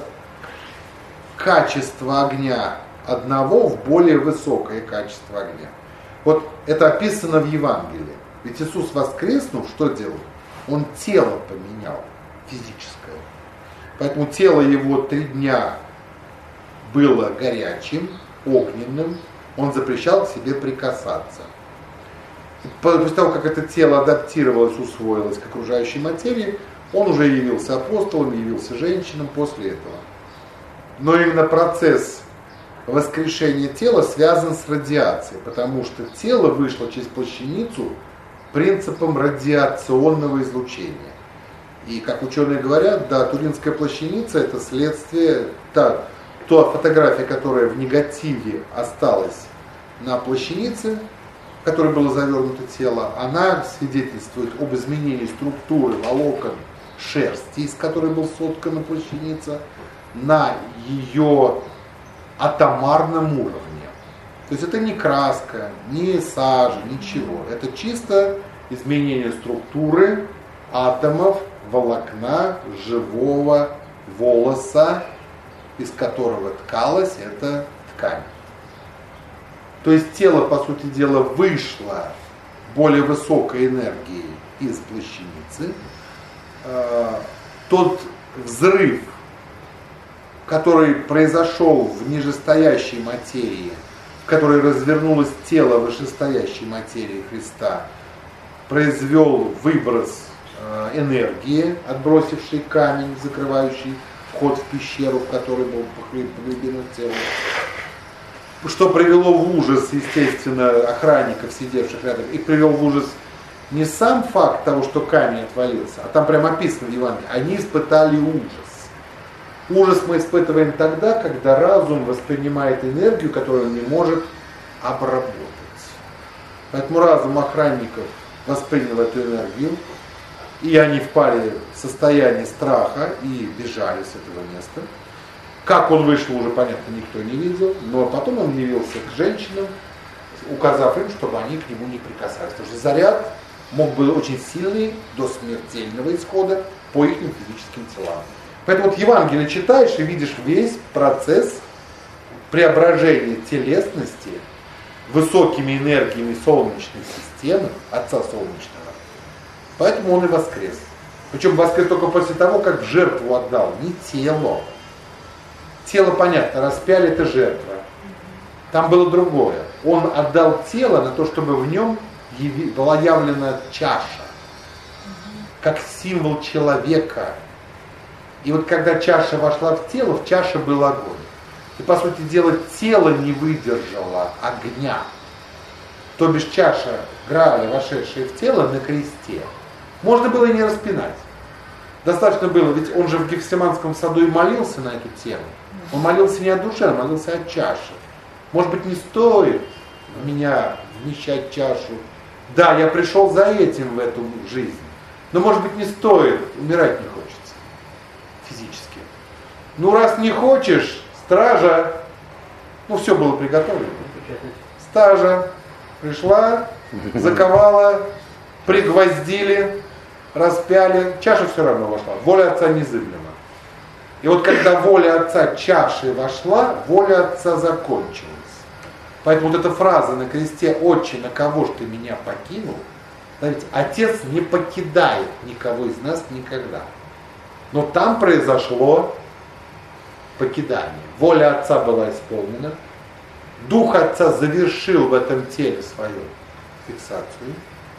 качества огня одного в более высокое качество огня. Вот это описано в Евангелии. Ведь Иисус, воскреснув, что делал? Он тело поменял, физическое. Поэтому тело его 3 дня было горячим, огненным, он запрещал к себе прикасаться. После того, как это тело адаптировалось, усвоилось к окружающей материи, он уже явился апостолом, явился женщинам после этого. Но именно процесс воскрешения тела связан с радиацией, потому что тело вышло через плащаницу принципом радиационного излучения. И, как ученые говорят, да, Туринская плащаница — это следствие, та фотография, которая в негативе осталась на плащанице, в которой было завернуто тело, она свидетельствует об изменении структуры волокон шерсти, из которой была соткана плащаница, на ее атомарном уровне. То есть это не краска, не сажа, ничего. Это чисто изменение структуры атомов волокна живого волоса, из которого ткалась эта ткань. То есть тело, по сути дела, вышло более высокой энергией из плащаницы. Тот взрыв, который произошел в нижестоящей материи, в которой развернулось тело вышестоящей материи Христа, произвел выброс энергии, отбросивший камень, закрывающий вход в пещеру, в которой был погребено тело. Что привело в ужас, естественно, охранников, сидевших рядом. Их привел в ужас не сам факт того, что камень отвалился, а там прямо описано в Евангелии, они испытали ужас. Ужас мы испытываем тогда, когда разум воспринимает энергию, которую он не может обработать. Поэтому разум охранников воспринял эту энергию, и они впали в состояние страха и бежали с этого места. Как он вышел, уже понятно, никто не видел, но потом он явился к женщинам, указав им, чтобы они к нему не прикасались. Потому что заряд мог быть очень сильный, до смертельного исхода, по их физическим телам. Поэтому вот Евангелие читаешь и видишь весь процесс преображения телесности высокими энергиями Солнечной системы, Отца Солнечного. Поэтому он и воскрес. Причем воскрес только после того, как в жертву отдал, не тело. Тело, понятно, распяли, это жертва. Там было другое. Он отдал тело на то, чтобы в нем была явлена чаша, как символ человека. И вот когда чаша вошла в тело, в чаше был огонь. И, по сути дела, тело не выдержало огня. То бишь чаша Грааля, вошедшая в тело на кресте, можно было и не распинать. Достаточно было, ведь он же в Гефсиманском саду и молился на эту тему. Он молился не о душе, он молился о чаше. Может быть, не стоит в меня вмещать чашу. Да, я пришел за этим в эту жизнь. Но, может быть, не стоит, умирать не хочется физически. Ну, раз не хочешь, стража, все было приготовлено. Стража пришла, заковала, пригвоздили, распяли, чаша все равно вошла. Воля Отца незыблема. И вот когда воля Отца чашей вошла, воля Отца закончилась. Поэтому вот эта фраза на кресте «Отче, на кого ж ты меня покинул?» Знаете, Отец не покидает никого из нас никогда. Но там произошло покидание. Воля Отца была исполнена. Дух Отца завершил в этом теле свою фиксацию.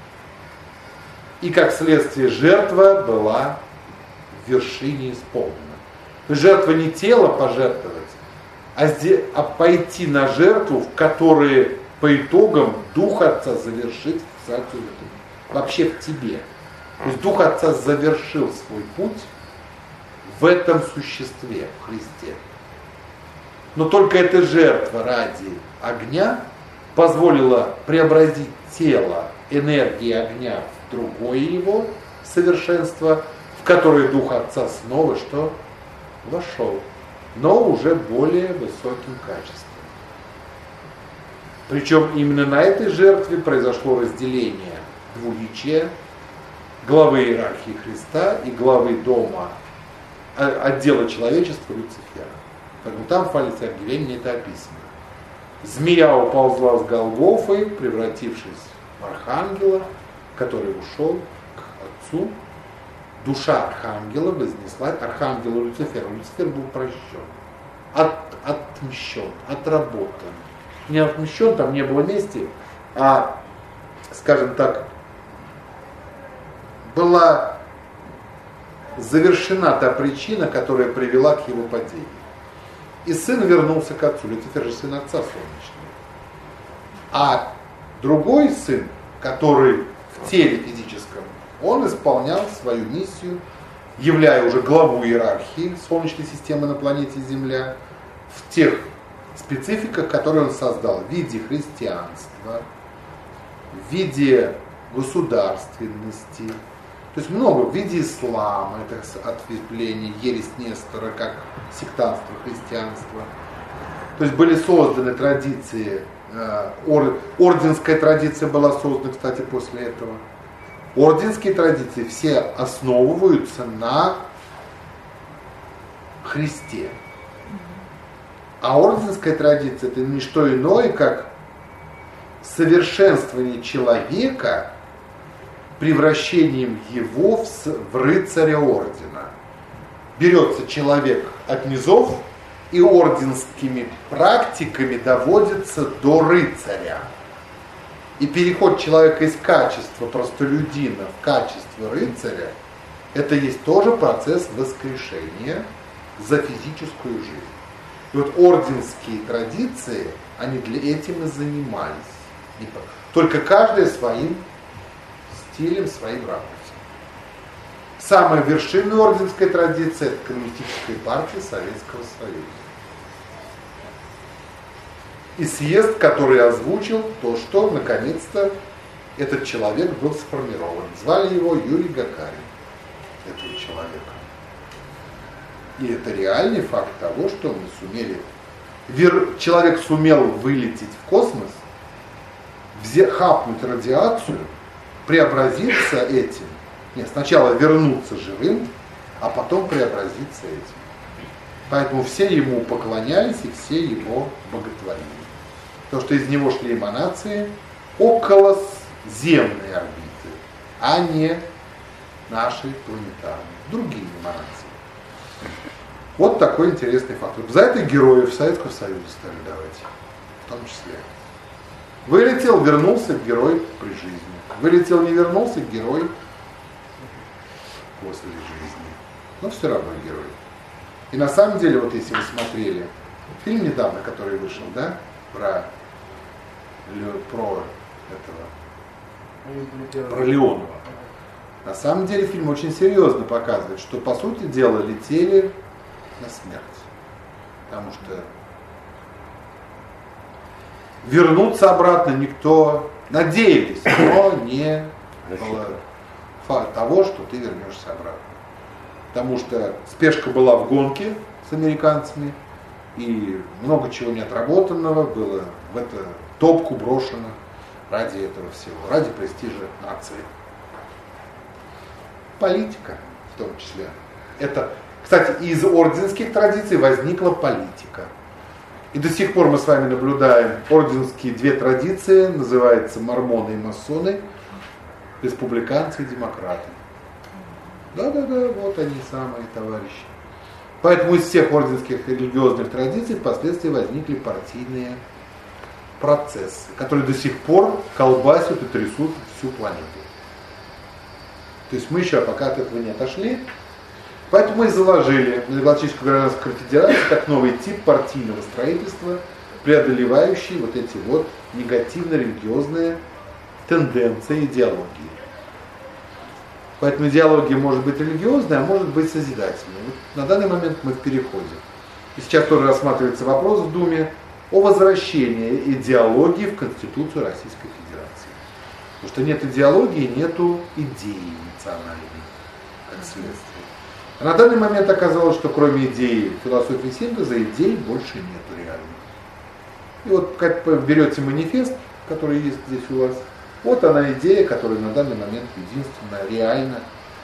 И как следствие жертва была в вершине исполнена. То есть жертва не тело пожертвовать, а пойти на жертву, в которой по итогам Дух Отца завершит фиксацию вообще в тебе. То есть Дух Отца завершил свой путь в этом существе, в Христе. Но только эта жертва ради огня позволила преобразить тело энергии огня в другое его совершенство, в которое Дух Отца снова что? Вошел, но уже более высоким качеством. Причем именно на этой жертве произошло разделение двуличия, главы иерархии Христа и главы дома, отдела человечества Люцифера. Поэтому там в Фалисе Евангелии это описано. Змея уползла с Голгофы, превратившись в архангела, который ушел к Отцу. Душа архангела вознесла архангелу Люциферу. Люцифер был прощен, отмщен, отработан. Не отмщен, там не было мести, а, скажем так, была завершена та причина, которая привела к его падению. И сын вернулся к отцу. Люцифер же сын отца солнечного. А другой сын, который в теле физическом, он исполнял свою миссию, являя уже главу иерархии Солнечной системы на планете Земля, в тех спецификах, которые он создал в виде христианства, в виде государственности, то есть много, в виде ислама, это ответвление, ересь Нестора, как сектантство, христианство. То есть были созданы традиции, орденская традиция была создана, кстати, после этого. Орденские традиции все основываются на Христе. А орденская традиция это не что иное, как совершенствование человека превращением его в рыцаря ордена. Берется человек от низов и орденскими практиками доводится до рыцаря. И переход человека из качества простолюдина в качество рыцаря, это есть тоже процесс воскрешения за физическую жизнь. И вот орденские традиции, они для этим и занимались. Только каждая своим стилем, своим ракурсом. Самая вершина орденской традиции – это коммунистическая партия Советского Союза. И съезд, который озвучил то, что наконец-то этот человек был сформирован. Звали его Юрий Гагарин, этого человека. И это реальный факт того, что мы сумели. Человек сумел вылететь в космос, хапнуть радиацию, преобразиться этим. Нет, сначала вернуться живым, а потом преобразиться этим. Поэтому все ему поклонялись и все его боготворили. Потому что из него шли эманации около земной орбиты, а не нашей планетарной, другие эманации. Вот такой интересный факт. За это героев Советского Союза стали давать, в том числе. Вылетел, вернулся, герой при жизни. Вылетел, не вернулся, герой после жизни. Но все равно герой. И на самом деле, вот если вы смотрели фильм недавно, который вышел, да, про Леонова. На самом деле фильм очень серьезно показывает, что по сути дела летели на смерть. Потому что вернуться обратно никто надеялись, но не было того, что ты вернешься обратно. Потому что спешка была в гонке с американцами, и много чего неотработанного было в эту топку брошено ради этого всего, ради престижа нации. Политика в том числе. Это Кстати, из орденских традиций возникла политика. И до сих пор мы с вами наблюдаем орденские две традиции, называются мормоны и масоны, республиканцы и демократы. Да-да-да, вот они самые товарищи. Поэтому из всех орденских религиозных традиций впоследствии возникли партийные процессы, которые до сих пор колбасят и трясут всю планету. То есть мы еще пока от этого не отошли. Поэтому мы и заложили Межгалактическую гражданскую конфедерацию как новый тип партийного строительства, преодолевающий вот эти вот негативно-религиозные тенденции идеологии. Поэтому идеология может быть религиозной, а может быть созидательной. Вот на данный момент мы в переходе. И сейчас тоже рассматривается вопрос в Думе о возвращении идеологии в Конституцию Российской Федерации. Потому что нет идеологии, нету идеи национальной, как следствие. А на данный момент оказалось, что кроме идеи философии синтеза, идей больше нету реально. И вот как берете манифест, который есть здесь у вас, вот она идея, которая на данный момент единственная, реально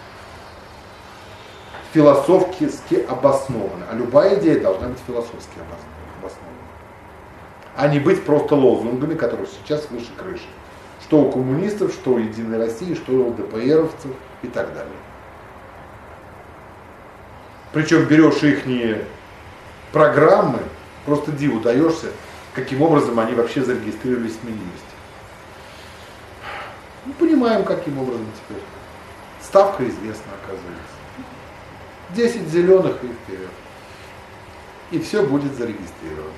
философски обоснована. А любая идея должна быть философски обоснована. А не быть просто лозунгами, которые сейчас выше крыши. Что у коммунистов, что у Единой России, что у ЛДПРовцев и так далее. Причем берешь ихние программы, просто диву даешься, каким образом они вообще зарегистрировались в Минюсте. Ну, понимаем, каким образом теперь. Ставка известна, оказывается. 10 зеленых и вперед. И все будет зарегистрировано.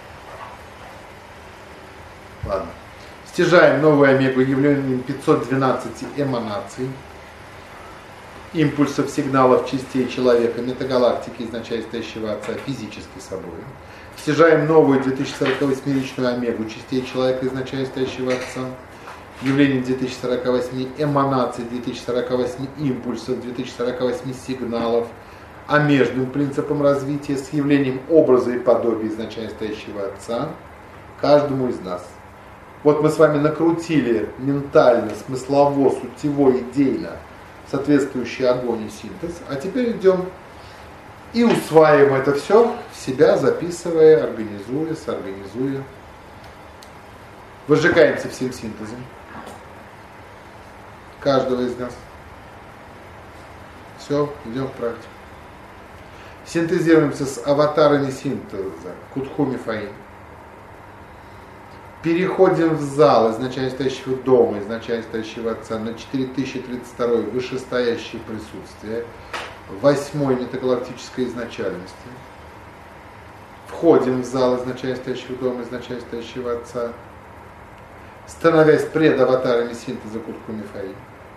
Ладно. Стяжаем новую омегу явлением 512 эманаций, импульсов, сигналов частей человека, метагалактики, изначально стоящего Отца, физически собой. Стяжаем новую 2048-ричную омегу частей человека, изначально стоящего Отца, явлением 2048 эманаций, 2048 импульсов, 2048 сигналов, омежным принципом развития с явлением образа и подобия изначально стоящего Отца каждому из нас. Вот мы с вами накрутили ментально, смыслово, сутево, идейно соответствующий огонь и синтез, а теперь идем и усваиваем это все в себя, записывая, организуя, соорганизуя. Выжигаемся всем синтезом каждого из нас. Все, идем в практику. Синтезируемся с аватарами синтеза, Кутху Мифаим. Переходим в зал изначально стоящего дома, изначально стоящего Отца, на 4032 вышестоящее присутствие, 8-й метагалактической изначальности. Входим в зал изначально стоящего дома, изначально стоящего Отца, становясь пред аватарами синтеза Кутху Мифаим,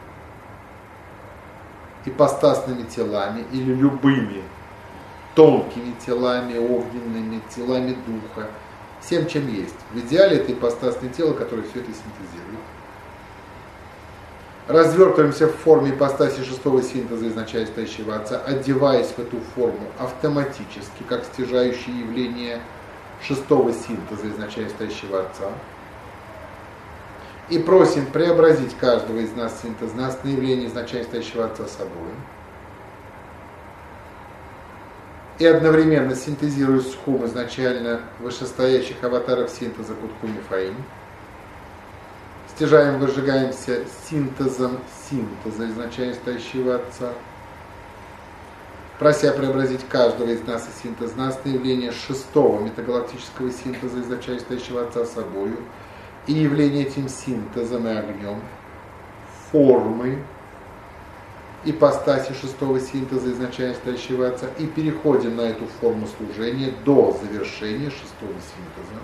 ипостасными телами или любыми тонкими телами, огненными телами духа, всем, чем есть. В идеале это ипостасное тело, которое все это синтезирует. Развертываемся в форме ипостаси шестого синтеза изначально стоящего Отца, одеваясь в эту форму автоматически, как стяжающее явление шестого синтеза изначально стоящего Отца. И просим преобразить каждого из нас синтез нас на явление изначально стоящего Отца собой. И одновременно синтезируя схум изначально вышестоящих аватаров синтеза Кутху Мифаим, стяжаем, выжигаемся синтезом синтеза изначально стоящего Отца, прося преобразить каждого из нас и синтез нас на явление шестого метагалактического синтеза изначально стоящего Отца собою, и явление этим синтезом и огнем формы ипостаси шестого синтеза изначально стоящего Отца, и переходим на эту форму служения до завершения шестого синтеза.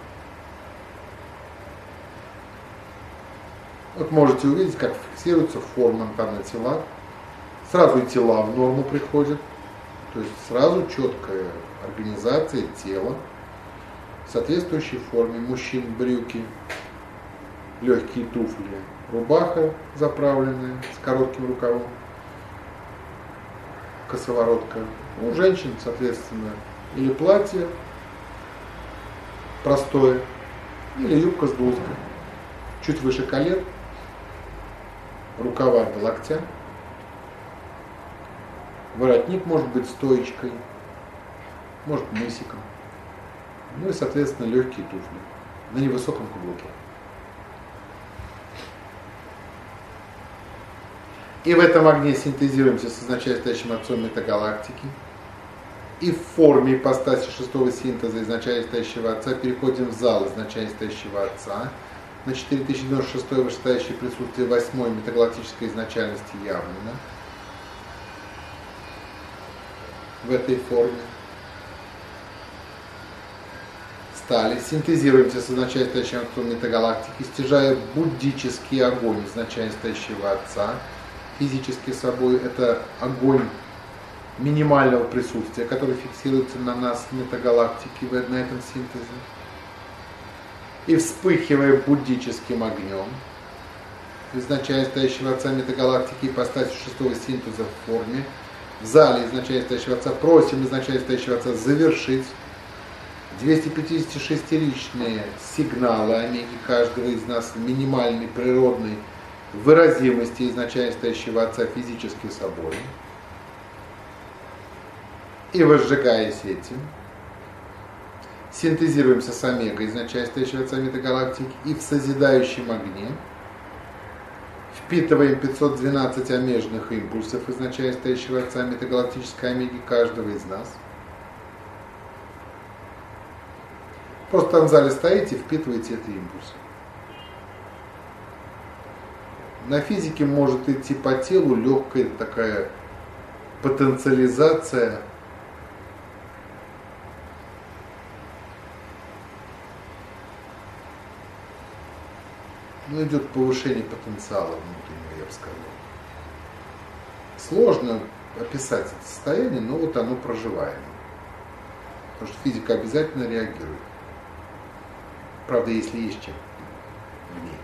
Вот можете увидеть, как фиксируется форма там на телах. Сразу и тела в норму приходят. То есть сразу четкая организация тела в соответствующей форме. Мужчин брюки, легкие туфли, рубаха заправленная с коротким рукавом, косоворотка. У женщин, соответственно, или платье простое, или юбка с блузкой. Чуть выше колен, рукава до локтя, Воротник может быть стоечкой, может мысиком. Ну и, соответственно, легкие туфли на невысоком каблуке. И в этом огне синтезируемся с изначально стоящим отцом метагалактики. И в форме ипостаси шестого синтеза изначально стоящего отца переходим в зал изначально стоящего отца. На 4096 вышестоящее присутствие восьмой метагалактической изначальности явлено. В этой форме. Стали, синтезируемся с изначально стоящим отцом метагалактики, стяжая буддический огонь изначально стоящего отца. Физически собой это огонь минимального присутствия, который фиксируется на нас в метагалактике на этом синтезе. И вспыхивая буддическим огнем, изначально стоящего отца метагалактики ипостасью шестого синтеза в форме, в зале изначально стоящего отца просим изначально стоящего отца завершить 256-ричные сигналы омеги каждого из нас в минимальной природной выразимости изначально стоящего отца физически собой. И возжигаясь этим, синтезируемся с омегой изначально стоящего отца метагалактики и в созидающем огне впитываем 512 омежных импульсов изначально стоящего отца метагалактической омеги каждого из нас. Просто там в зале стоите и впитываете эти импульсы. На физике может идти по телу легкая такая потенциализация идет повышение потенциала внутреннего, я бы сказал. Сложно описать это состояние, но вот оно проживаемо. Потому что физика обязательно реагирует. Правда, если есть чем в ней.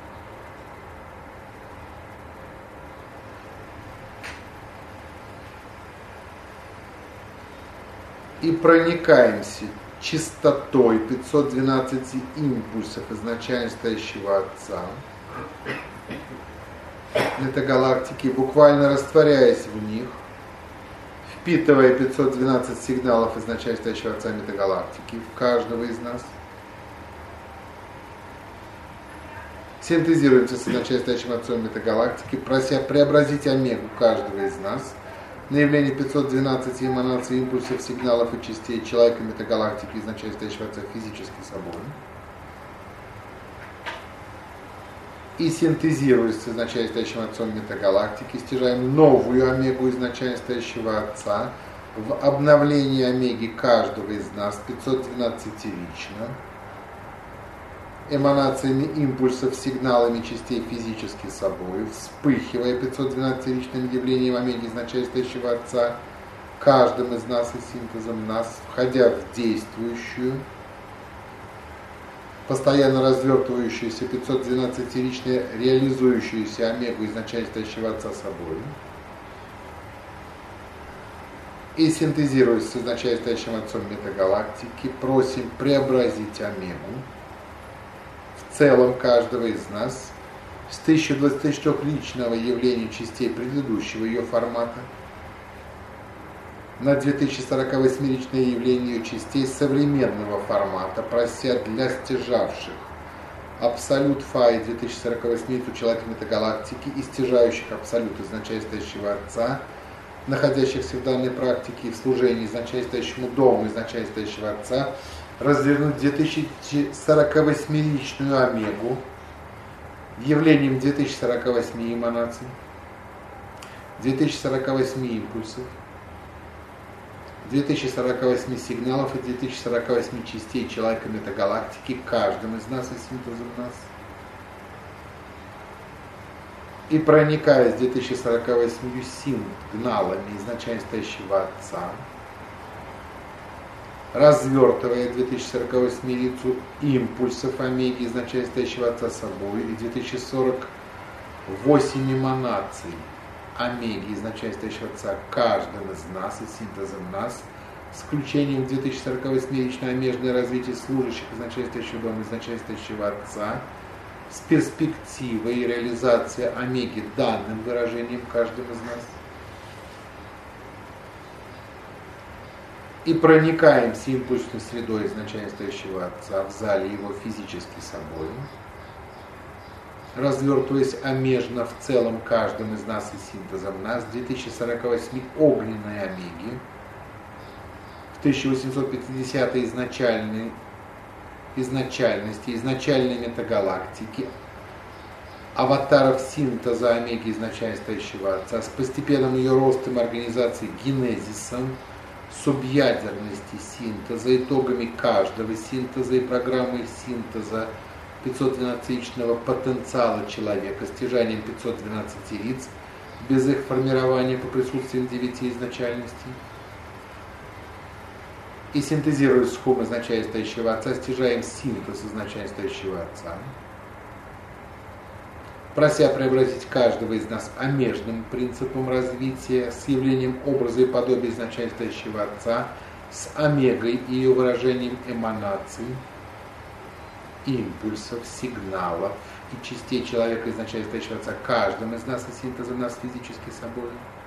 И проникаемся чистотой 512 импульсов изначально стоящего отца метагалактики, буквально растворяясь в них, впитывая 512 сигналов изначально стоящего отца метагалактики в каждого из нас, синтезируемся с изначально стоящим отцом метагалактики, прося преобразить омегу каждого из нас на явление 512 эманаций импульсов, сигналов и частей человека метагалактики изначально стоящего отца физически собой. И синтезируясь с изначально стоящим отцом метагалактики, стяжаем новую омегу изначально стоящего отца в обновлении омеги каждого из нас 512-рично, эманациями импульсов, сигналами частей физически собой, вспыхивая 512-ричным явлением омеги изначально стоящего отца каждым из нас и синтезом нас, входя в действующую, постоянно развертывающуюся 512-ричную реализующуюся омегу изначально стоящего отца собой, и синтезируясь с изначально стоящим отцом метагалактики, просим преобразить омегу в целом каждого из нас с 1024-личного явления частей предыдущего ее формата на 2048-личное явление ее частей современного формата, прося для стяжавших абсолют Фаи 2048 человека метагалактики и стяжающих абсолют изначально стоящего отца, находящихся в данной практике и в служении изначально стоящему дому изначально стоящего отца, развернуть 2048-личную омегу явлением 2048 эманаций, 2048 импульсов, 2048 сигналов и 2048 частей человека метагалактики каждым из нас и синтезом нас. И проникая с 2048 сигналами изначально стоящего отца, развертывая 2048-рицу импульсов омеги изначально стоящего отца собой и 2048 эманаций омеги изначально стоящего отца каждым из нас и синтезом нас, с включением 2048-ричное омежное развитие служащих изначально стоящего дома изначально стоящего отца, с перспективой и реализацией омеги данным выражением каждым из нас. и проникаем с импульсной средой изначально стоящего Отца в зале его физически собой, развертываясь омежно в целом каждым из нас и синтезом нас, 2048 огненной омеги, в 1850 изначальности, изначальной метагалактики, аватаров синтеза омеги изначально стоящего Отца, с постепенным ее ростом организации генезисом, субъядерности синтеза, итогами каждого синтеза и программой синтеза 512-личного потенциала человека, стяжанием 512 лиц, без их формирования по присутствием 9 изначальностей. И синтезируя схему изначально стоящего Отца, стяжаем синтез изначально стоящего Отца, прося преобразить каждого из нас омежным принципом развития с явлением образа и подобия изначально стоящего Отца, с омегой и ее выражением эманаций, импульсов, сигналов и частей человека изначально стоящего Отца, каждым из нас и синтезом нас физически собой.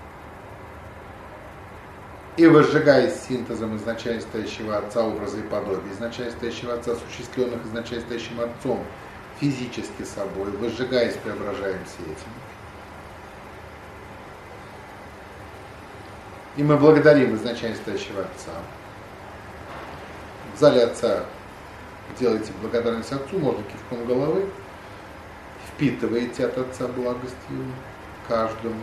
И возжигаясь синтезом изначально стоящего Отца, образа и подобия изначально стоящего Отца, осуществленных изначально стоящим Отцом, физически собой, возжигаясь, преображаемся этим. И мы благодарим изначально стоящего Отца. В зале Отца делайте благодарность Отцу, можно кивком головы, впитываете от Отца благостью каждому.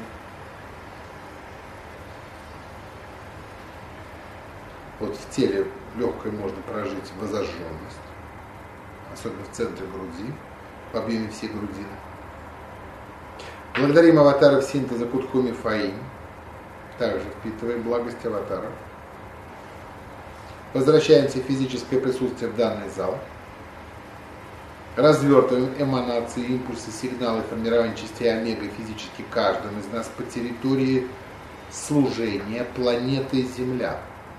Вот в теле легкой можно прожить возожженность, особенно в центре груди, в объеме всей грудины. Благодарим аватаров синтеза Кутхуми Фаим, также впитываем благость аватаров. Возвращаемся в физическое присутствие в данный зал. Развертываем эманации, импульсы, сигналы формирования частей омега физически каждым из нас по территории служения планеты Земля.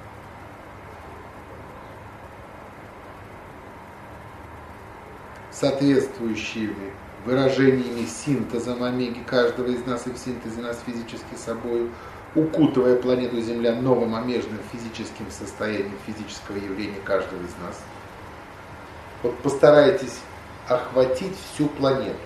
Соответствующими выражениями синтезом омеги каждого из нас и в синтезе нас физически собой, укутывая планету Земля новым омежным физическим состоянием физического явления каждого из нас. Вот постарайтесь охватить всю планету.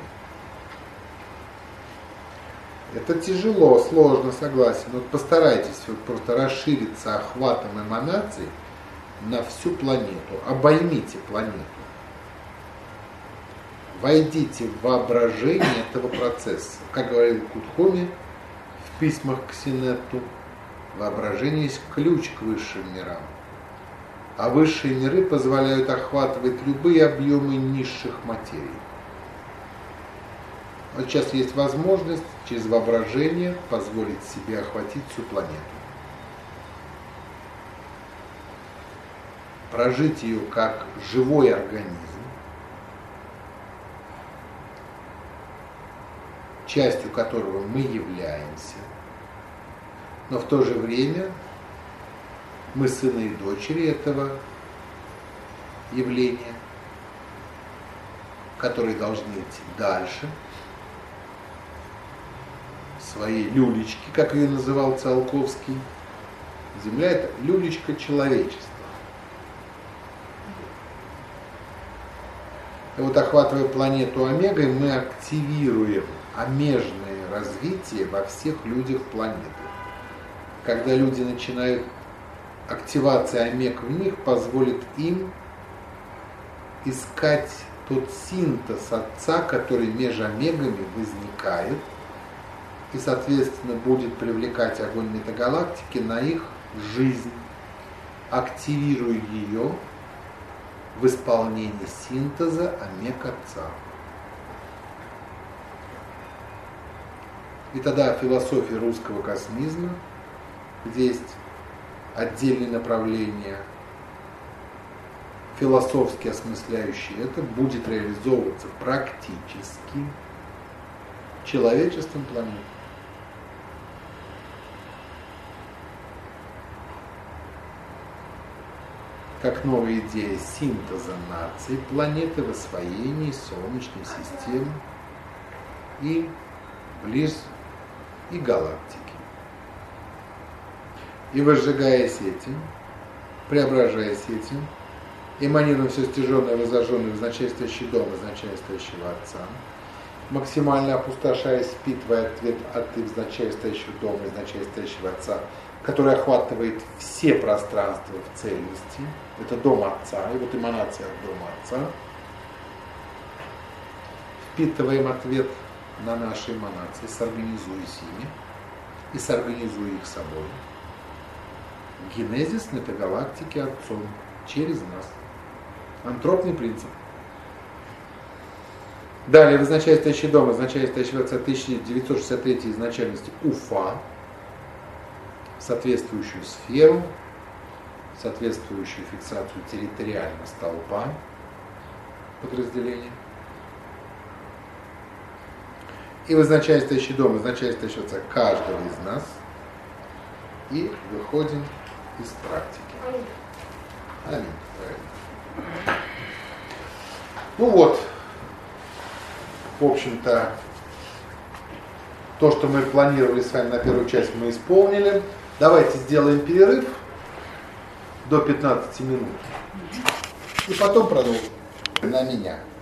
Это тяжело, сложно, согласен. Вот постарайтесь вот просто расшириться охватом эманаций на всю планету. Обоймите планету. Войдите в воображение этого процесса. Как говорил Кутхуми в письмах к Синетту, воображение есть ключ к высшим мирам. А высшие миры позволяют охватывать любые объемы низших материй. Вот сейчас есть возможность через воображение позволить себе охватить всю планету. Прожить ее как живой организм, частью которого мы являемся, но в то же время мы сыны и дочери этого явления, которые должны идти дальше, своей люлечки, как ее называл Циолковский. Земля – это люлечка человечества. И вот, охватывая планету омегой, мы активируем омежное развитие во всех людях планеты. Когда люди начинают, активация омег в них позволит им искать тот синтез Отца, который между омегами возникает, и, соответственно, будет привлекать огонь метагалактики на их жизнь, активируя ее в исполнении синтеза омег Отца. И тогда философия русского космизма, где есть отдельные направления, философски осмысляющие это, будет реализовываться практически человечеством планеты. Как новая идея синтеза наций планеты в освоении Солнечной системы и близ и галактики. И возжигаясь этим, преображаясь этим, эманируем все стяженное, возожженное в начальствующий дом из начальствующего Отца, максимально опустошаясь, впитывая ответ от из начальствующего дома из начальствующего Отца, который охватывает все пространства в целости. Это дом Отца, и вот эманация от дома Отца. Впитываем ответ на наши эманации, сорганизуясь ими и сорганизуя их собой. Генезис метагалактики Отцом через нас. Антропный принцип. Далее, в изначальствующий дом, изначальствующий Отца 1963 изначальности Уфа, соответствующую сферу, соответствующую фиксацию территориального столпа подразделения. И в изначальствующий дом, изначальствующий Отца каждого из нас. И выходим из практики. Аминь. Правильно. Ну вот, в общем-то, то, что мы планировали с вами на первую часть, мы исполнили. Давайте сделаем перерыв до 15 минут. И потом продолжим. На меня.